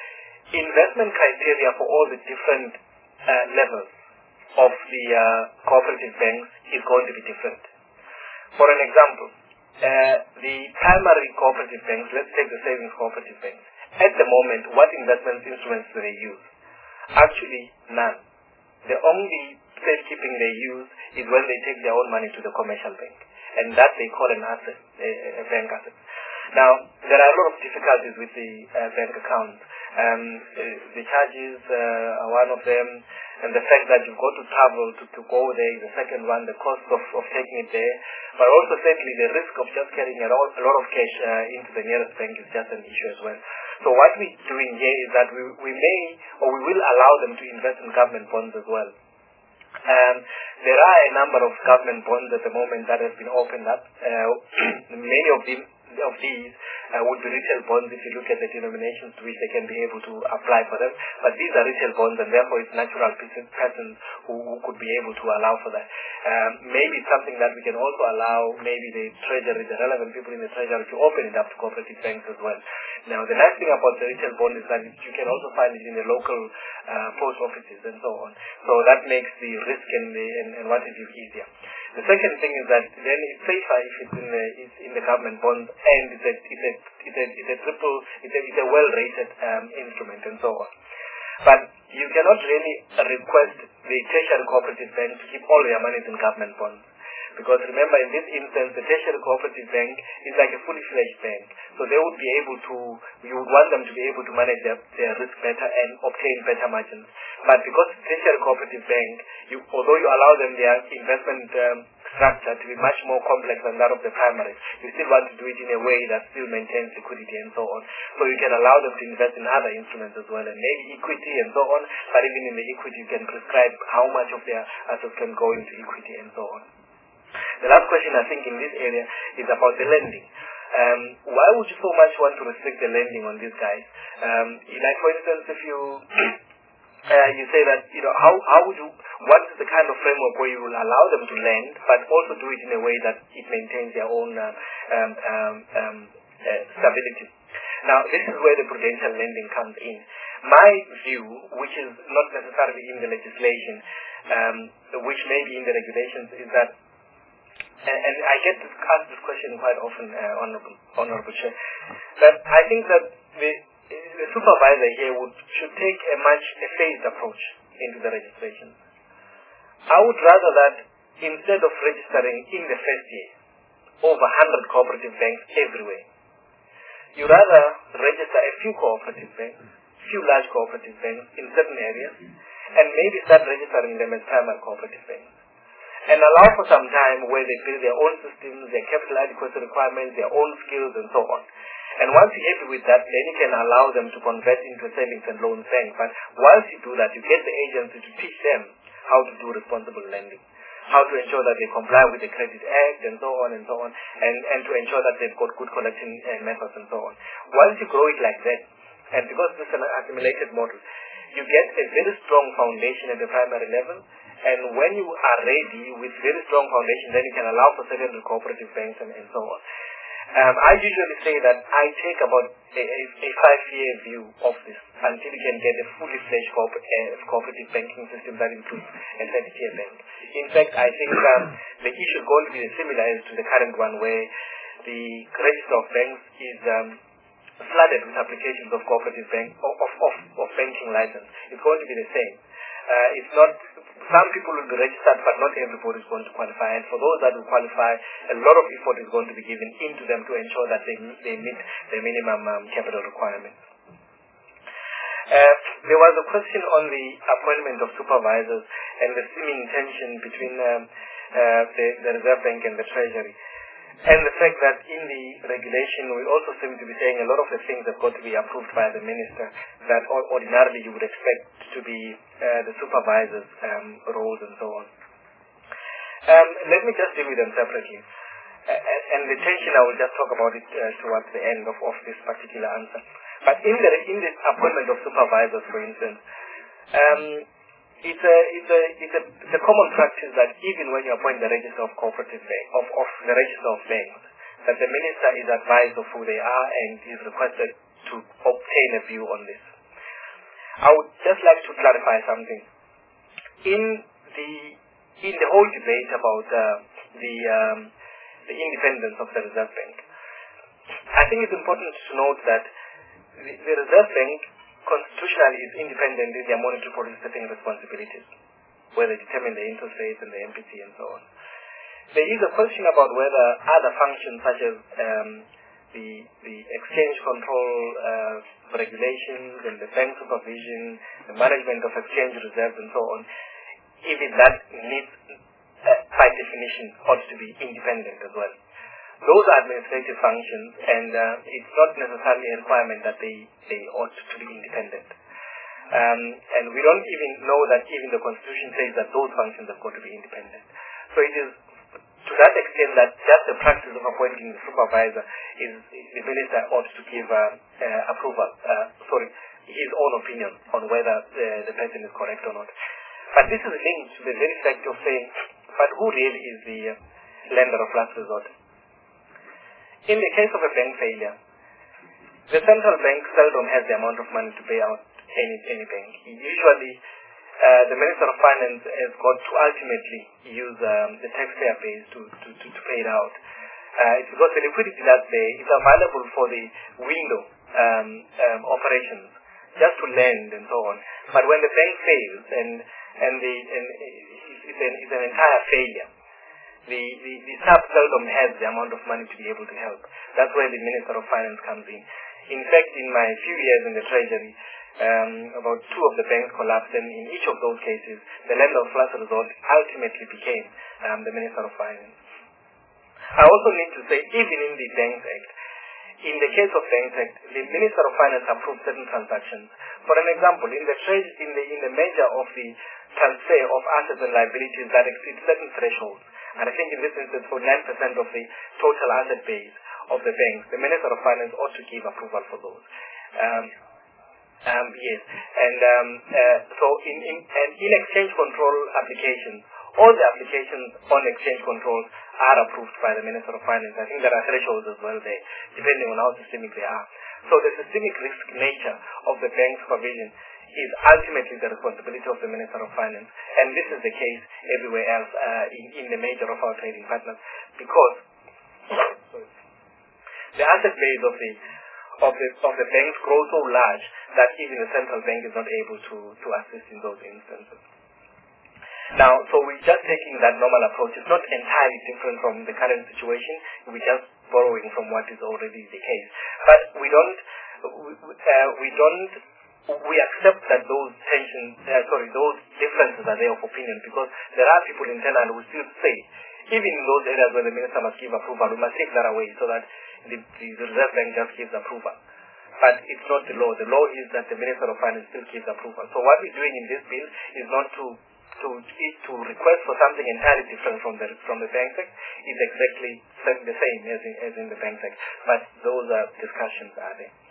investment criteria for all the different uh, levels of the uh, cooperative banks is going to be different. For an example, uh, the primary cooperative banks, let's take the savings cooperative banks. At the moment, what investment instruments do they use? Actually, none. The only safekeeping they use is when they take their own money to the commercial bank, and that they call an asset, a, a bank asset. Now, there are a lot of difficulties with the uh, bank account. Um, the charges uh, are one of them, and the fact that you've got to travel to, to go there is the second one, the cost of, of taking it there. But also, certainly, the risk of just carrying a lot, a lot of cash uh, into the nearest bank is just an issue as well. So what we're doing here is that we, we may, or we will allow them to invest in government bonds as well. Um, there are a number of government bonds at the moment that have been opened up. Uh, many of them of these uh, would be retail bonds if you look at the denominations to which they can be able to apply for them. But these are retail bonds, and therefore it's natural persons who, who could be able to allow for that. Um, maybe it's something that we can also allow maybe the treasury, the relevant people in the treasury, to open it up to cooperative banks as well. Now, the nice thing about the retail bond is that you can also find it in the local uh, post offices and so on. So that makes the risk and, the, and, and what have you easier. The second thing is that then it's safer if it's in the, it's in the government bonds, and it's a, it's a, it's a, it's a triple, it's a, it's a well-rated um, instrument and so on. But you cannot really request the tertiary cooperative bank to keep all their money in government bonds. Because remember, in this instance, the tertiary cooperative bank is like a fully fledged bank. So they would be able to, you would want them to be able to manage their, their risk better and obtain better margins. But because tertiary cooperative bank, you, although you allow them their investment um, structure to be much more complex than that of the primary, you still want to do it in a way that still maintains liquidity and so on. So you can allow them to invest in other instruments as well, and maybe equity and so on, but even in the equity you can prescribe how much of their assets can go into equity and so on. The last question, I think, in this area is about the lending. Um, why would you so much want to restrict the lending on these guys? Um, like, for instance, if you uh, you say that, you know, how, how would you, what is the kind of framework where you will allow them to lend, but also do it in a way that it maintains their own uh, um, um, um, uh, stability? Now, this is where the prudential lending comes in. My view, which is not necessarily in the legislation, um, which may be in the regulations, is that And, and I get this, asked this question quite often, uh, Honorable, Honorable Chair, that I think that the, the supervisor here would, should take a much a phased approach into the registration. I would rather that instead of registering in the first year over one hundred cooperative banks everywhere, you rather register a few cooperative banks, few large cooperative banks in certain areas, and maybe start registering them as primary cooperative banks. And allow for some time where they build their own systems, their capital adequacy requirements, their own skills, and so on. And once you're happy with that, then you can allow them to convert into a savings and loan bank. But once you do that, you get the agency to teach them how to do responsible lending, how to ensure that they comply with the Credit Act, and so on and so on, and, and to ensure that they've got good collection uh, methods and so on. Once you grow it like that, And because this is an assimilated model, you get a very strong foundation at the primary level, and when you are ready with very strong foundation, then you can allow for secondary cooperative banks and, and so on. Um, I usually say that I take about a, a, a five-year view of this until you can get a fully fledged corporate, uh, cooperative banking system that includes a thirty-tier bank. In fact, I think um, the issue is going to be similar to the current one, where the register of banks is um, flooded with applications of cooperative bank of, of, of, of banking license. It's going to be the same. Uh, it's not, some people will be registered, but not everybody is going to qualify. And for those that will qualify, a lot of effort is going to be given into them to ensure that they, they meet the minimum um, capital requirements. Uh, there was a question on the appointment of supervisors and the seeming tension between um, uh, the, the Reserve Bank and the Treasury. And the fact that in the regulation we also seem to be saying a lot of the things have got to be approved by the minister that ordinarily you would expect to be uh, the supervisor's um, roles and so on. Um, let me just deal with them separately. Uh, and the tension, I will just talk about it uh, towards the end of, of this particular answer. But in the, in the appointment of supervisors, for instance, um, It's a, it's, a, it's, a, it's a common practice that even when you appoint the register of cooperative bank, of, of the register of banks, that the minister is advised of who they are and is requested to obtain a view on this. I would just like to clarify something. In the in the whole debate about uh, the um, the independence of the Reserve Bank, I think it's important to note that the, the Reserve Bank constitutionally is independent in their monetary policy setting responsibilities, where they determine the interest rates and the M P C and so on. There is a question about whether other functions such as um, the the exchange control uh, regulations and the bank supervision, the management of exchange reserves and so on, even that needs, uh, by definition, ought to be independent as well. Those are administrative functions, and uh, it's not necessarily a requirement that they, they ought to be independent. Um, and we don't even know that even the Constitution says that those functions have got to be independent. So it is to that extent that just the practice of appointing the supervisor is the minister ought to give uh, uh, approval, uh, sorry, his own opinion on whether uh, the person is correct or not. But this is linked to the very fact of saying, but who really is the uh, lender of last resort? In the case of a bank failure, the central bank seldom has the amount of money to pay out any any bank. Usually, uh, the Minister of Finance has got to ultimately use um, the taxpayer base to, to, to, to pay it out. Uh, it's because the liquidity that's there is available for the window um, um, operations, just to lend and so on. But when the bank fails and and the and it's, an, it's an entire failure, The, the, the sub seldom has the amount of money to be able to help. That's where the Minister of Finance comes in. In fact, in my few years in the Treasury, um, about two of the banks collapsed, and in each of those cases, the lender of last resort ultimately became um, the Minister of Finance. I also need to say, even in the Banks Act, in the case of Banks Act, the Minister of Finance approved certain transactions. For an example, in the trade, in the in the measure of the transfer of assets and liabilities that exceed certain thresholds, and I think in this instance for nine percent of the total asset base of the banks, the Minister of Finance ought to give approval for those. Um, um, yes, and um, uh, so in, in, and in exchange control applications, all the applications on exchange controls are approved by the Minister of Finance. I think there are thresholds as well there, depending on how systemic they are. So the systemic risk nature of the bank's provision is ultimately the responsibility of the Minister of Finance, and this is the case everywhere else uh, in, in the major of our trading partners, because the asset base of the of the of the banks grows so large that even the central bank is not able to to assist in those instances. Now, so we're just taking that normal approach. It's not entirely different from the current situation. We're just borrowing from what is already the case, but we don't we, uh, we don't. We accept that those tensions, uh, sorry, those differences are there of opinion, because there are people internally who still say, even in those areas where the minister must give approval, we must take that away so that the, the Reserve Bank just gives approval. But it's not the law. The law is that the Minister of Finance still gives approval. So what we're doing in this bill is not to to to request for something entirely different from the from the Banks Act. It's exactly the same as in, as in the Banks Act. But those are discussions are there.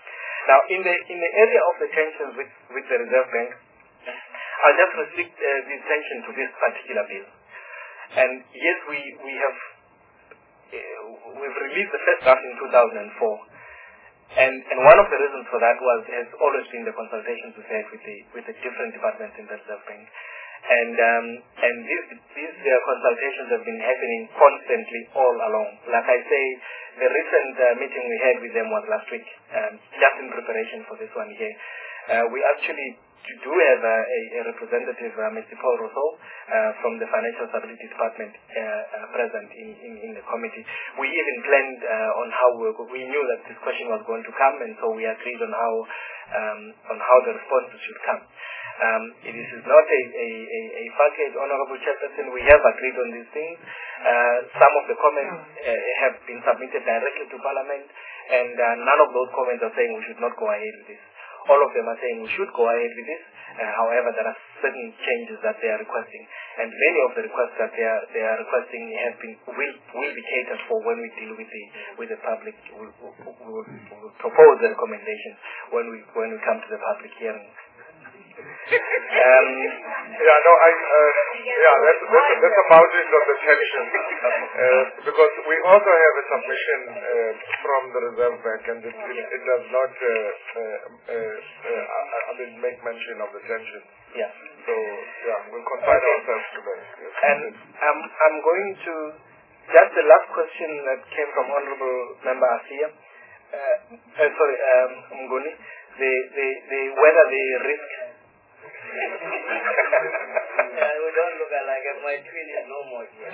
Now, in the in the area of the tensions with, with the Reserve Bank, I'll just restrict uh, the attention to this particular bill. And yes, we we have uh, we've released the first draft in two thousand four, and and one of the reasons for that was has always been the consultations we've had with the with the different departments in the Reserve Bank, and um, and these these uh, consultations have been happening constantly all along. Like I say, the recent uh, meeting we had with them was last week, um, just in preparation for this one here. Uh, we actually do have a, a, a representative, uh, Mister Paul Rousseau, uh, from the Financial Stability Department uh, uh, present in, in, in the committee. We even planned uh, on how we, we knew that this question was going to come, and so we agreed on how um, on how the responses should come. Um, it is not a, a, a, a package, Honorable Chairperson. We have agreed on these things. Uh, some of the comments uh, have been submitted directly to Parliament, and uh, none of those comments are saying we should not go ahead with this. All of them are saying we should go ahead with this. Uh, however, there are certain changes that they are requesting, and many of the requests that they are they are requesting have been will will be catered for when we deal with the with the public. We will we'll, we'll propose the recommendations when we when we come to the public hearing. Um, yeah, no, I, uh, yeah, that's, that's, that's about it on the tension. Uh, because we also have a submission uh, from the Reserve Bank, and it, it, it does not, uh, uh, uh, uh, I mean, make mention of the tension. Yeah. So, yeah, we'll confine okay. ourselves to that. Yes. And um, I'm going to, just the last question that came from Honorable Member Asia, uh, uh, sorry, um, Mnguni, the, the, the, whether the risk yeah, we don't look alike. My twin is no more here.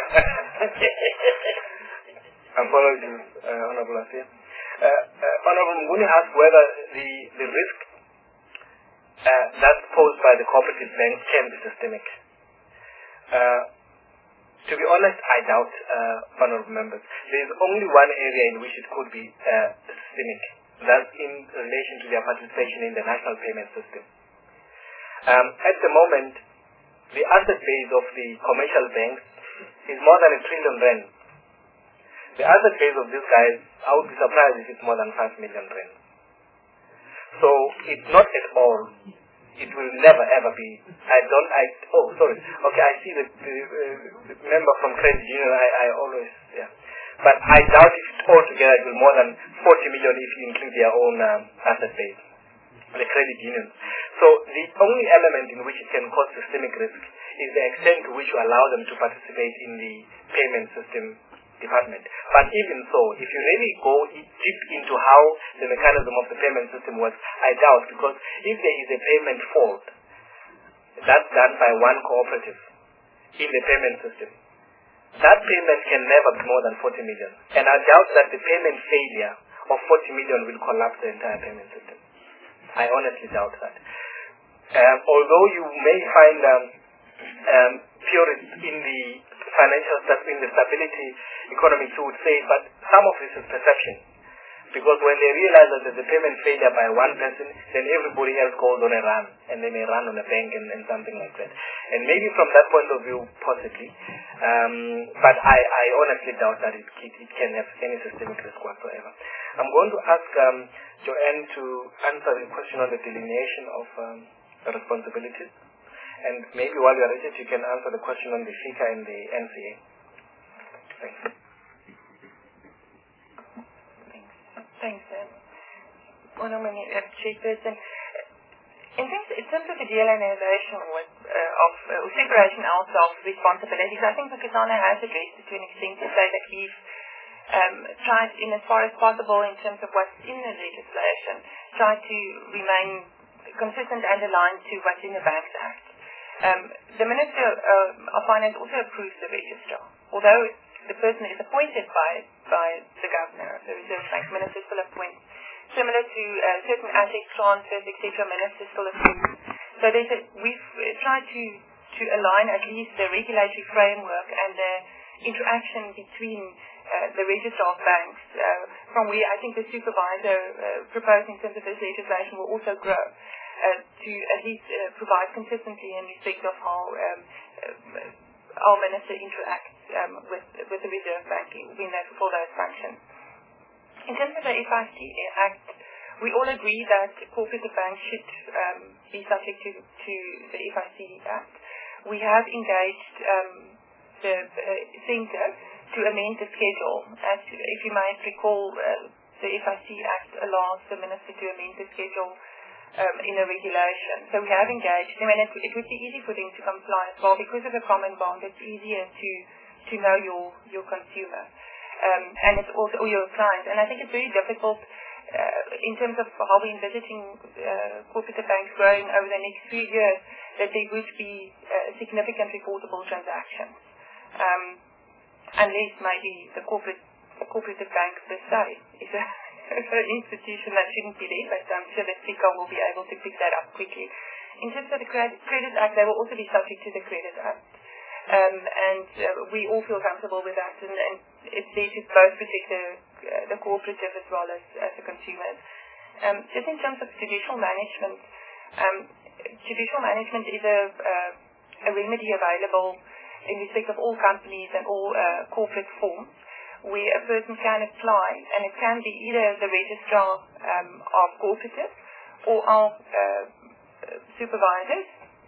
Apologies, uh, Honorable Asia. Uh, uh, Honorable Mnguni asked whether the, the risk uh, that's posed by the cooperative bank can be systemic. Uh, to be honest, I doubt, uh, Honorable Members. There is only one area in which it could be uh, systemic. That's in relation to their participation in the national payment system. Um, at the moment, the asset base of the commercial banks is more than a trillion rand. The asset base of these guys, I would be surprised if it's more than five million rand. So it's not at all. It will never ever be. I don't. I oh sorry. Okay, I see the, the, uh, the member from Credit Union. I, I always yeah. But I doubt if altogether it will more than forty million if you include their own um, asset base. The credit unions. So the only element in which it can cause systemic risk is the extent to which you allow them to participate in the payment system department. But even so, if you really go deep into how the mechanism of the payment system works, I doubt, because if there is a payment fault, that's done by one cooperative in the payment system, that payment can never be more than forty million. And I doubt that the payment failure of forty million will collapse the entire payment system. I honestly doubt that. Um, although you may find um, um, purists in the financial in the stability economics who would say, but some of this is perception. Because when they realize that there's a payment failure by one person, then everybody else goes on a run, and they may run on a bank and, and something like that. And maybe from that point of view, possibly. Um, but I, I honestly doubt that it, it, it can have any systemic risk whatsoever. I'm going to ask um, Joanne to answer the question on the delineation of um, the responsibilities. And maybe while you're at it, you can answer the question on the FICA and the N C A. Thanks. Thanks, sir. Honourable uh, Chairperson. In terms, in terms of the delineation with, uh, of uh, separation out of responsibilities, I think Nkosana has addressed it to an extent to say that we've um, tried, in as far as possible, in terms of what's in the legislation, tried to remain consistent and aligned to what's in the Banks Act. Um, the Minister uh, of Finance also approves the registrar, although the person is appointed by by the Governor. The Reserve Bank Minister still appoints. Similar to uh, certain asset transfers, et cetera, Minister still approves. So there's a, we've tried to, to align at least the regulatory framework and the interaction between uh, the registrar of banks, uh, from where I think the supervisor uh, proposed in terms of this legislation will also grow. Uh, to at least uh, provide consistency in respect of how um, uh, our minister interacts um, with with the Reserve Bank when they fulfill those functions. In terms of the F I C Act, we all agree that cooperative banks should um, be subject to, to the F I C Act. We have engaged um, the uh, centre to amend the schedule. As if you might recall, uh, the F I C Act allows the minister to amend the schedule um, in a regulation. So we have engaged them, and it, it would be easy for them to comply as well because of the common bond. It's easier to to know your your consumer, um, and it's also your client. And I think it's very difficult uh, in terms of how we're envisaging uh, cooperative banks growing over the next few years that there would be uh, significant reportable transactions, um, unless maybe the corporate cooperative bank per se is a, an institution that shouldn't be there, but I'm sure that S I C A will be able to pick that up quickly. In terms of the Credit, Credit Act, they will also be subject to the Credit Act. Um, and uh, we all feel comfortable with that, and, and it's there to both protect the, uh, the cooperative as well as, as the consumers. Um, just in terms of judicial management, um, judicial management is a, uh, a remedy available in respect of all companies and all uh, corporate forms, where a person can apply, and it can be either the registrar um, of cooperatives or our uh, supervisors,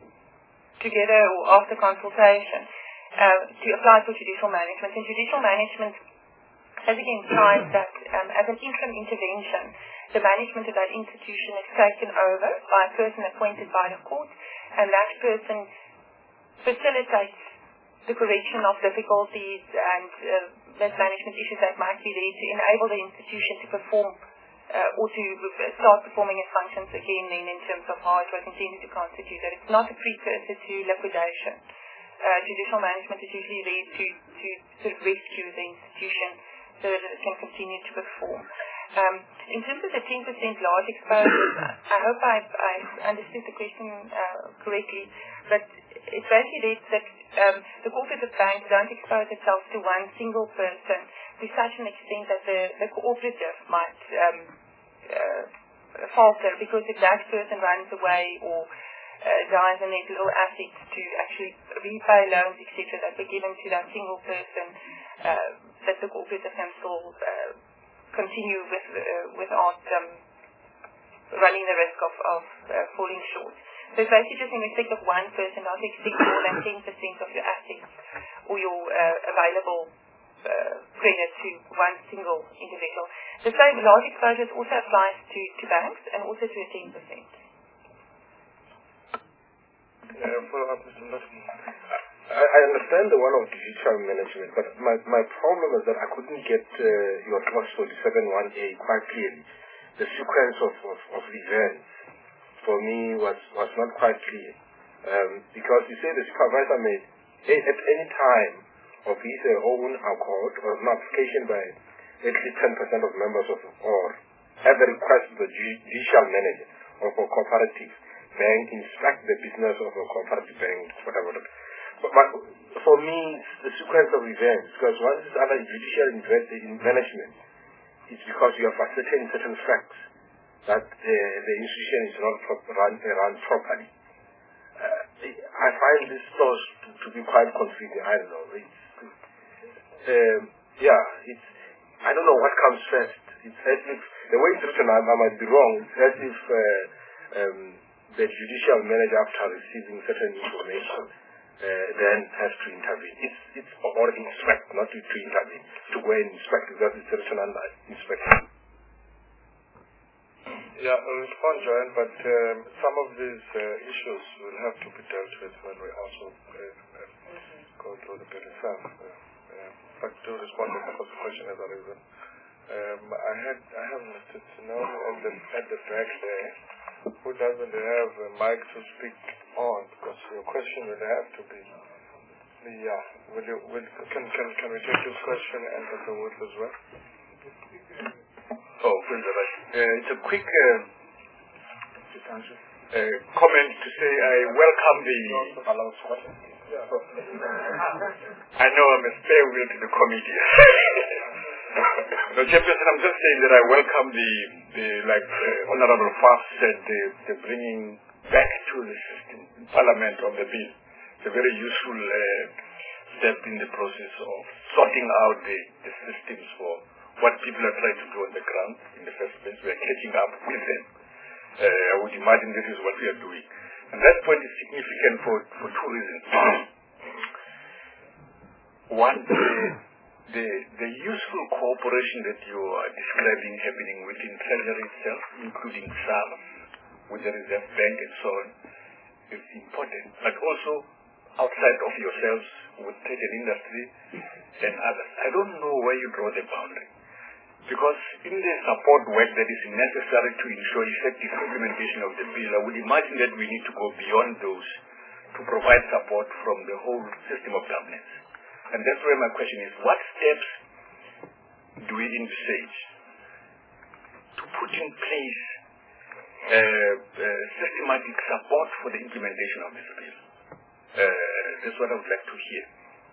together or after consultation, uh, to apply for judicial management. And judicial management has again implies that um, as an interim intervention, the management of that institution is taken over by a person appointed by the court, and that person facilitates the correction of difficulties and uh, mismanagement issues that might be there to enable the institution to perform uh, or to start performing its functions again then in terms of how it was intended to constitute. That it's not a precursor to liquidation. Uh, judicial management is usually there to, to sort of rescue the institution so that it can continue to perform. Um, in terms of the ten percent large exposure, I hope I, I understood the question uh, correctly, but it's basically that um, the cooperative bank don't expose itself to one single person to such an extent that the, the cooperative might um, uh, falter because if that person runs away or uh, dies and there's little assets to actually repay loans, et cetera, that were given to that single person, uh, that the cooperative can still uh, continue with uh, without um, running the risk of, of uh, falling short. So it's basically just in respect of one person, not exceed more than ten percent of your assets or your uh, available uh, credit to one single individual. The same large exposure also applies to, to banks and also to a ten percent. Yeah, follow up, Mister Lawson. I, I understand the one of digital management, but my, my problem is that I couldn't get uh, your clause forty-seven one A quite clearly. The sequence of, of, of events for me was, was not quite clear. Um, because you say the supervisor may, at any time of his own accord or an application by at least ten percent of members of the board, have a request to the judicial manager of a cooperative bank, inspect the business of a cooperative bank, whatever. But, but for me, it's the sequence of events, because once it's under judicial in management, it's because you have ascertained certain facts that uh, the institution is not pro- run, uh, run properly. Uh, I find this clause to, to be quite confusing. I don't know. It's, um, yeah, it's, I don't know what comes first. It's as if, the way it's written, I, I might be wrong, it's as if uh, um, the judicial manager, after receiving certain information, uh, then has to intervene. It's, it's or inspect, not to, to intervene, to go and inspect, because it's written under inspection. Yeah, I'll respond, Joanne, but um, some of these uh, issues will have to be dealt with when we also uh, uh, go through the bill itself. Uh, uh, but to respond to the first question as a reason, um, I had I have Mister Tsunami at the at the back there, who doesn't have a mic to speak on, because your question will have to be. Yeah, will you? Will, can can can we take this question and Doctor Woods as well? Oh, uh, it's a quick uh, uh, comment to say I welcome the. I know I'm a spare wheel to the committee. No, Chairperson, I'm just saying that I welcome the, the like uh, Honorable Faf said, the, the bringing back to the system, Parliament of the bill. It's a very useful uh, step in the process of sorting out the, the systems for what people are trying to do on the ground in the first place. We are catching up with them. Uh, I would imagine this is what we are doing. And that point is significant for, for two reasons. One, the, the, the useful cooperation that you are describing happening within Treasury itself, including SARS, with the Reserve Bank and so on, is important. But also outside of yourselves with trade and industry and others. I don't know where you draw the boundary. Because in the support work that is necessary to ensure effective implementation of the bill, I would imagine that we need to go beyond those to provide support from the whole system of governance. And that's where my question is, what steps do we envisage to put in place uh, uh, systematic support for the implementation of this bill? Uh, that's what I would like to hear.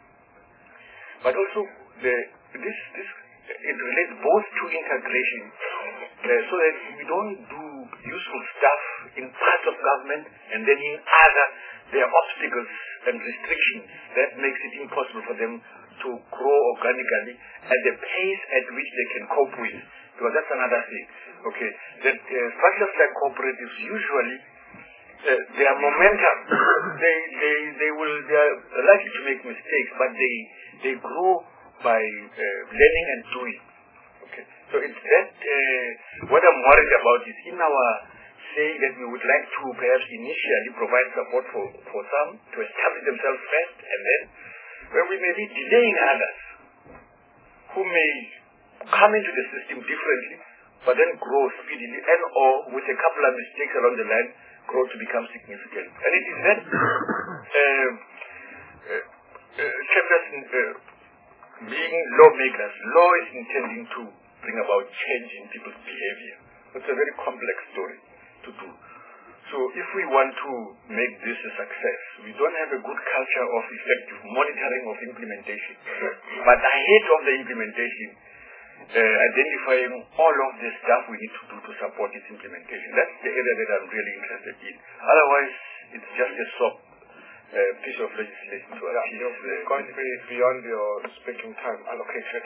But also, the, this, this it relates both to integration, uh, so that we don't do useful stuff in parts of government and then in other there are obstacles and restrictions that makes it impossible for them to grow organically at the pace at which they can cope with. Because that's another thing. Okay, that uh, structures like cooperatives usually uh, their momentum, they they they will they are likely to make mistakes, but they they grow by uh, learning and doing. Okay, so it's that uh, what I'm worried about is in our saying that we would like to perhaps initially provide support for, for some to establish themselves first, and then when we may be delaying others who may come into the system differently, but then grow speedily, and or with a couple of mistakes along the line, grow to become significant. And it is that uh, uh, uh, Chairperson, uh, being lawmakers, law is intending to bring about change in people's behavior. It's a very complex story to do. So if we want to make this a success, we don't have a good culture of effective monitoring of implementation. But ahead of the implementation, uh, identifying all of the stuff we need to do to support its implementation. That's the area that I'm really interested in. Otherwise, it's just a soft uh, piece of legislation to yeah, achieve. You're uh, going to be beyond your speaking time allocated.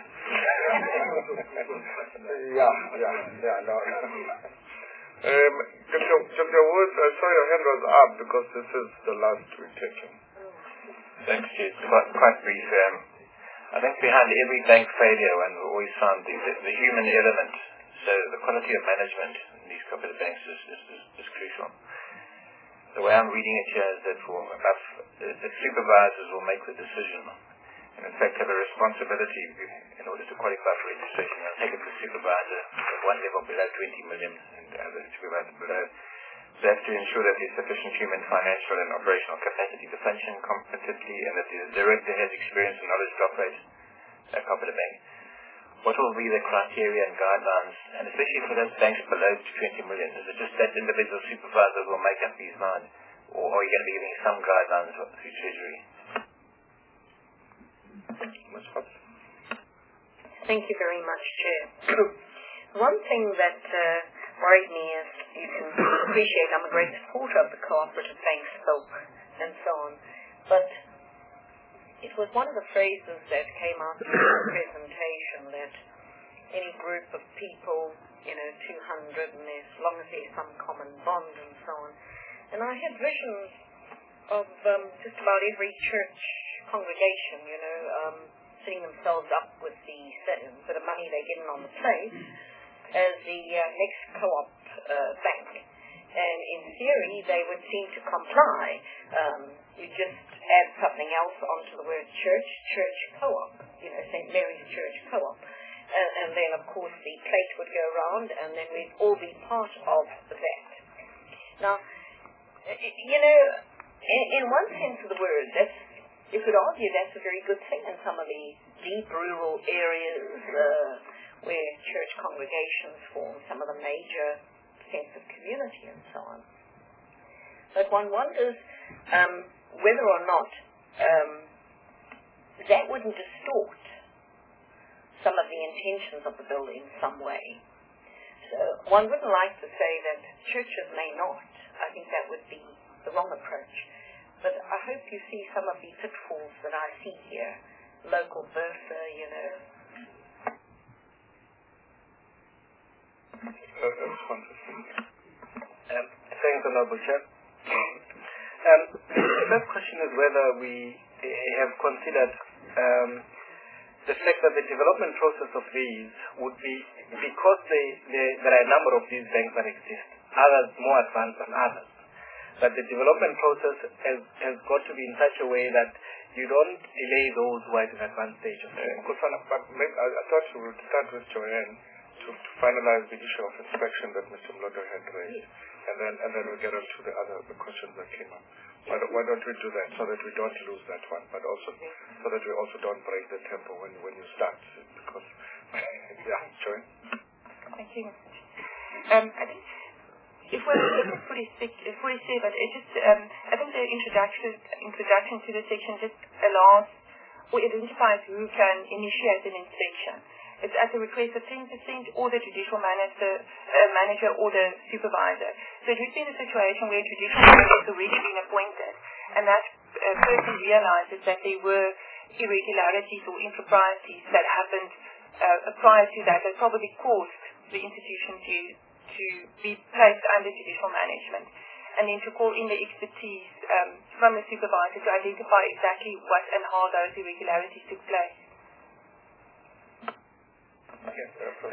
yeah, yeah, yeah, no, no. Um, Doctor Wood, I saw your hand was up because this is the last we're taking. Thanks, Chief. Quite, quite brief. Um, I think behind every bank failure, one we always found the, the, the human element. So the quality of management in these cooperative banks is, is, is, is crucial. The way I'm reading it here is that for us, the supervisors will make the decision, and in fact have a responsibility in order to qualify for registration. I'll take it to the supervisor at one level below twenty million and the other supervisor below. They have to ensure that there's sufficient human, financial and operational capacity to function competently, and that the director has experience and knowledge to operate a cooperative bank. What will be the criteria and guidelines, and especially for those banks below twenty million? Is it just that individual supervisors will make up these lines, or are you going to be giving some guidelines through Treasury? Thank you very much, Chair. One thing that uh, worried me is, you can appreciate I'm a great supporter of the cooperative bank scope and so on, but it was one of the phrases that came out in the presentation that any group of people, you know, two hundred, and as long as there's some common bond and so on. And I had visions of um, just about every church congregation, you know, um, setting themselves up with the bit of money they're getting on the plate as the uh, next co-op uh, bank. And in theory, they would seem to comply. Um, you just add something else onto the word church, church co-op, you know, Saint Mary's Church co-op. And, and then, of course, the plate would go around, and then we'd all be part of that. Now, you know, in, in one sense of the word, that's, you could argue that's a very good thing in some of the deep rural areas uh, where church congregations form some of the major sense of community and so on. But one wonders um, whether or not um, that wouldn't distort some of the intentions of the bill in some way. So one wouldn't like to say that churches may not. I think that would be the wrong approach. But I hope you see some of the pitfalls that I see here. Local Bursa, you know. responses. Um, thanks, Honorable Chair. Um, the first question is whether we uh, have considered um, the fact that the development process of these would be, because they, they, there are a number of these banks that exist, others more advanced than others, that the development process has, has got to be in such a way that you don't delay those who are at an advanced stage of uh, but I, I thought you would start with Joanne to, to finalize the issue of inspection that Mister Mloto had raised, and then and then we get on to the other the questions that came up. Why don't, why don't we do that so that we don't lose that one, but also so that we also don't break the tempo when when you start, because yeah, Joanne. Thank you. Um, I think if we're looking at forty-seven, it just um, I think the introduction introduction to the section just allows or identifies who can initiate an inspection. It's at the request of ten percent or the judicial manager, uh, manager or the supervisor. So it would be in a situation where a judicial manager has already been appointed and that uh, person realizes that there were irregularities or improprieties that happened uh, prior to that that probably caused the institution to, to be placed under judicial management. And then to call in the expertise um, from the supervisor to identify exactly what and how those irregularities took place. Okay.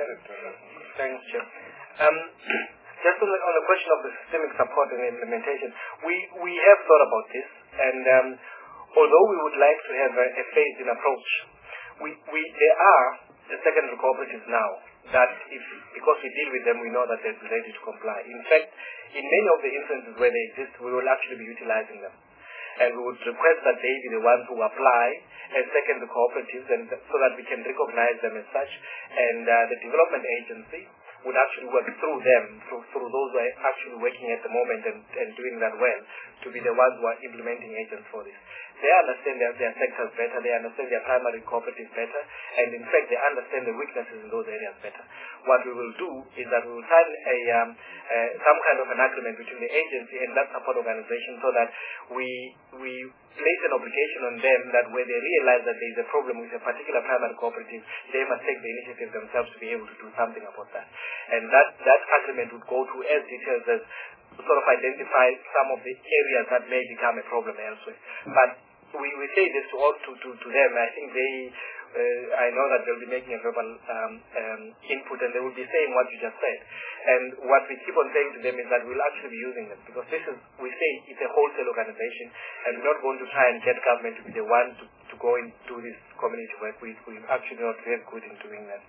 Thanks, Chair. Um, just on the, on the question of the systemic support and implementation, we, we have thought about this, and um, although we would like to have a, a phased-in approach, we, we, there are the secondary cooperatives now that, if because we deal with them, we know that they're ready to comply. In fact, in many of the instances where they exist, we will actually be utilizing them. And we would request that they be the ones who apply as secondary cooperatives, and so that we can recognize them as such. And uh, the development agency would actually work through them, through, through those who are actually working at the moment and, and doing that well, to be the ones who are implementing agents for this. They understand their, their sectors better, they understand their primary cooperatives better, and in fact they understand the weaknesses in those areas better. What we will do is that we will sign a, um, uh, some kind of an agreement between the agency and that support organization, so that we, we place an obligation on them that when they realize that there is a problem with a particular primary cooperative, they must take the initiative themselves to be able to do something about that. And that, that agreement would go to as details as sort of identify some of the areas that may become a problem elsewhere. But we, we say this to all to, to, to them. I think they, uh, I know that they'll be making a verbal um, um, input, and they will be saying what you just said. And what we keep on saying to them is that we'll actually be using them, because this is, we say it's a wholesale organization, and we're not going to try and get government to be the one to, to go and do this community work. We, we're actually not very good in doing that.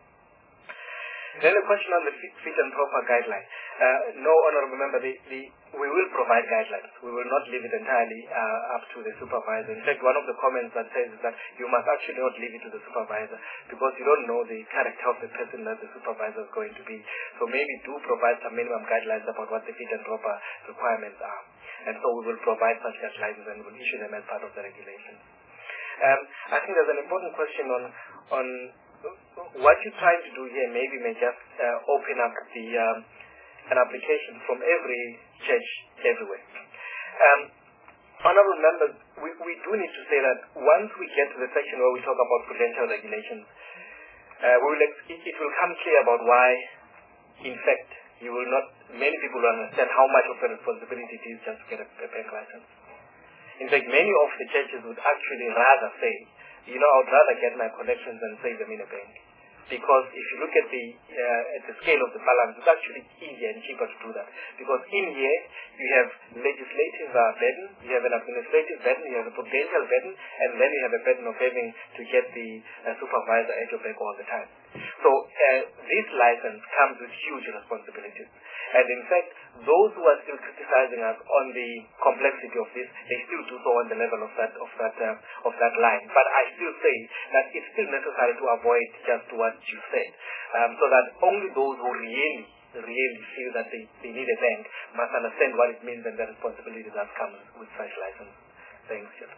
Then a question on the fit and proper guideline. Uh, no, honourable member, the, the, we will provide guidelines. We will not leave it entirely uh, up to the supervisor. In fact, one of the comments that says is that you must actually not leave it to the supervisor, because you don't know the character of the person that the supervisor is going to be. So maybe do provide some minimum guidelines about what the fit and proper requirements are. And so we will provide such guidelines and we'll issue them as part of the regulations. Um, I think there's an important question on on what you're trying to do here. Maybe may just uh, open up the um, an application from every church everywhere. Um, honourable members, we, we do need to say that once we get to the section where we talk about prudential regulations, uh, we will ex- it, it will come clear about why, in fact, you will not, many people will understand how much of a responsibility it is just to get a, a bank license. In fact, many of the churches would actually rather say, you know, I would rather get my collections than save them in a bank. Because if you look at the uh, at the scale of the balance, it's actually easier and cheaper to do that. Because in here, you have legislative uh, burden, you have an administrative burden, you have a prudential burden, and then you have a burden of having to get the uh, supervisor at your bank all the time. So uh, this license comes with huge responsibilities. And in fact, those who are still criticizing us on the complexity of this, they still do so on the level of that of that uh, of that line. But I still say that it's still necessary to avoid just what you said, um, so that only those who really, really feel that they, they need a bank must understand what it means and the responsibility that comes with such license. Thanks, Jeff.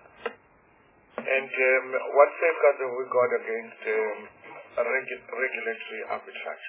And um, what safeguards have we got against um, a regu- regulatory arbitrage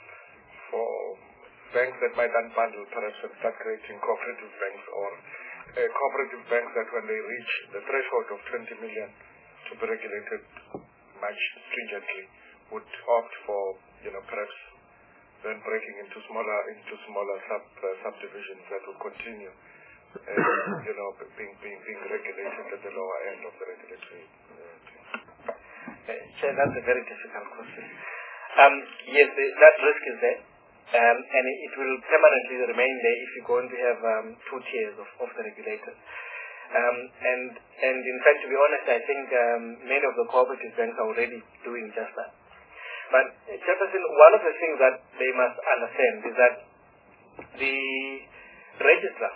for banks that might unbundle perhaps and start creating cooperative banks, or uh, cooperative banks that when they reach the threshold of twenty million to be regulated much stringently would opt for, you know, perhaps then breaking into smaller into smaller sub uh, subdivisions that will continue, uh, you know, being being being regulated at the lower end of the regulatory. Uh, Chair, that's a very difficult question. Um, yes, the, that risk is there, um, and it, it will permanently remain there if you're going to have um, two tiers of, of the regulators. Um, and and in fact, to be honest, I think um, many of the cooperative banks are already doing just that. But Jefferson, one of the things that they must understand is that the registrar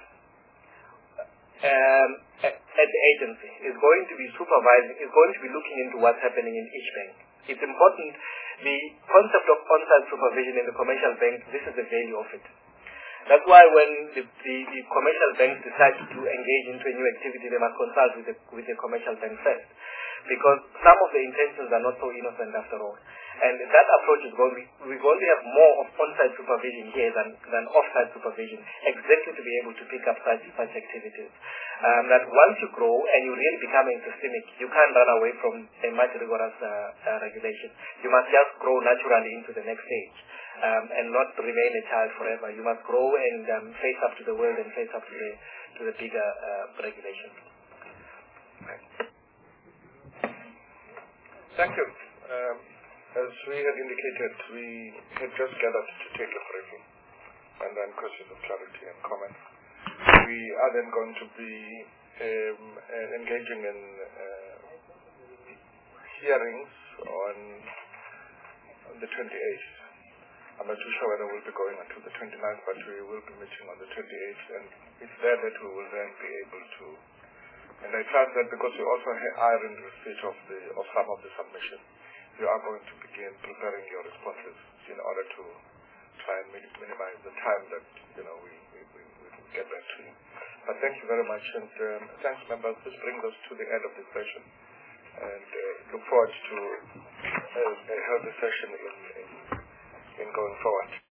um, at, at the agency is going to be supervising, is going to be looking into what's happening in each bank. It's important, the concept of on-site supervision in the commercial bank, this is the value of it. That's why when the, the, the commercial banks decide to engage into a new activity, they must consult with the, with the commercial bank first. Because some of the intentions are not so innocent after all. And that approach is going to be, we're going to have more of on-site supervision here than, than off-site supervision, exactly to be able to pick up such, such activities. Um, that once you grow and you really become systemic, you can't run away from a much rigorous uh, uh, regulation. You must just grow naturally into the next stage. Um, and not remain a child forever. You must grow and um, face up to the world and face up to the to the bigger uh, regulations. Right. Thank you. Um, as we had indicated, we had just gathered to take a briefing and then questions of clarity and comments. We are then going to be um, uh, engaging in uh, hearings on, on the twenty-eighth. I'm not too sure whether we'll be going until the twenty-ninth, but we will be meeting on the twenty-eighth, and it's there that we will then be able to. And I trust that because we also are in receipt of the of some of the submissions, you are going to begin preparing your responses in order to try and minimize the time that you know we we, we, we get back to you. But thank you very much, and um, thanks, members. This brings us to the end of this session, and uh, look forward to uh, a healthy session in. in in going forward.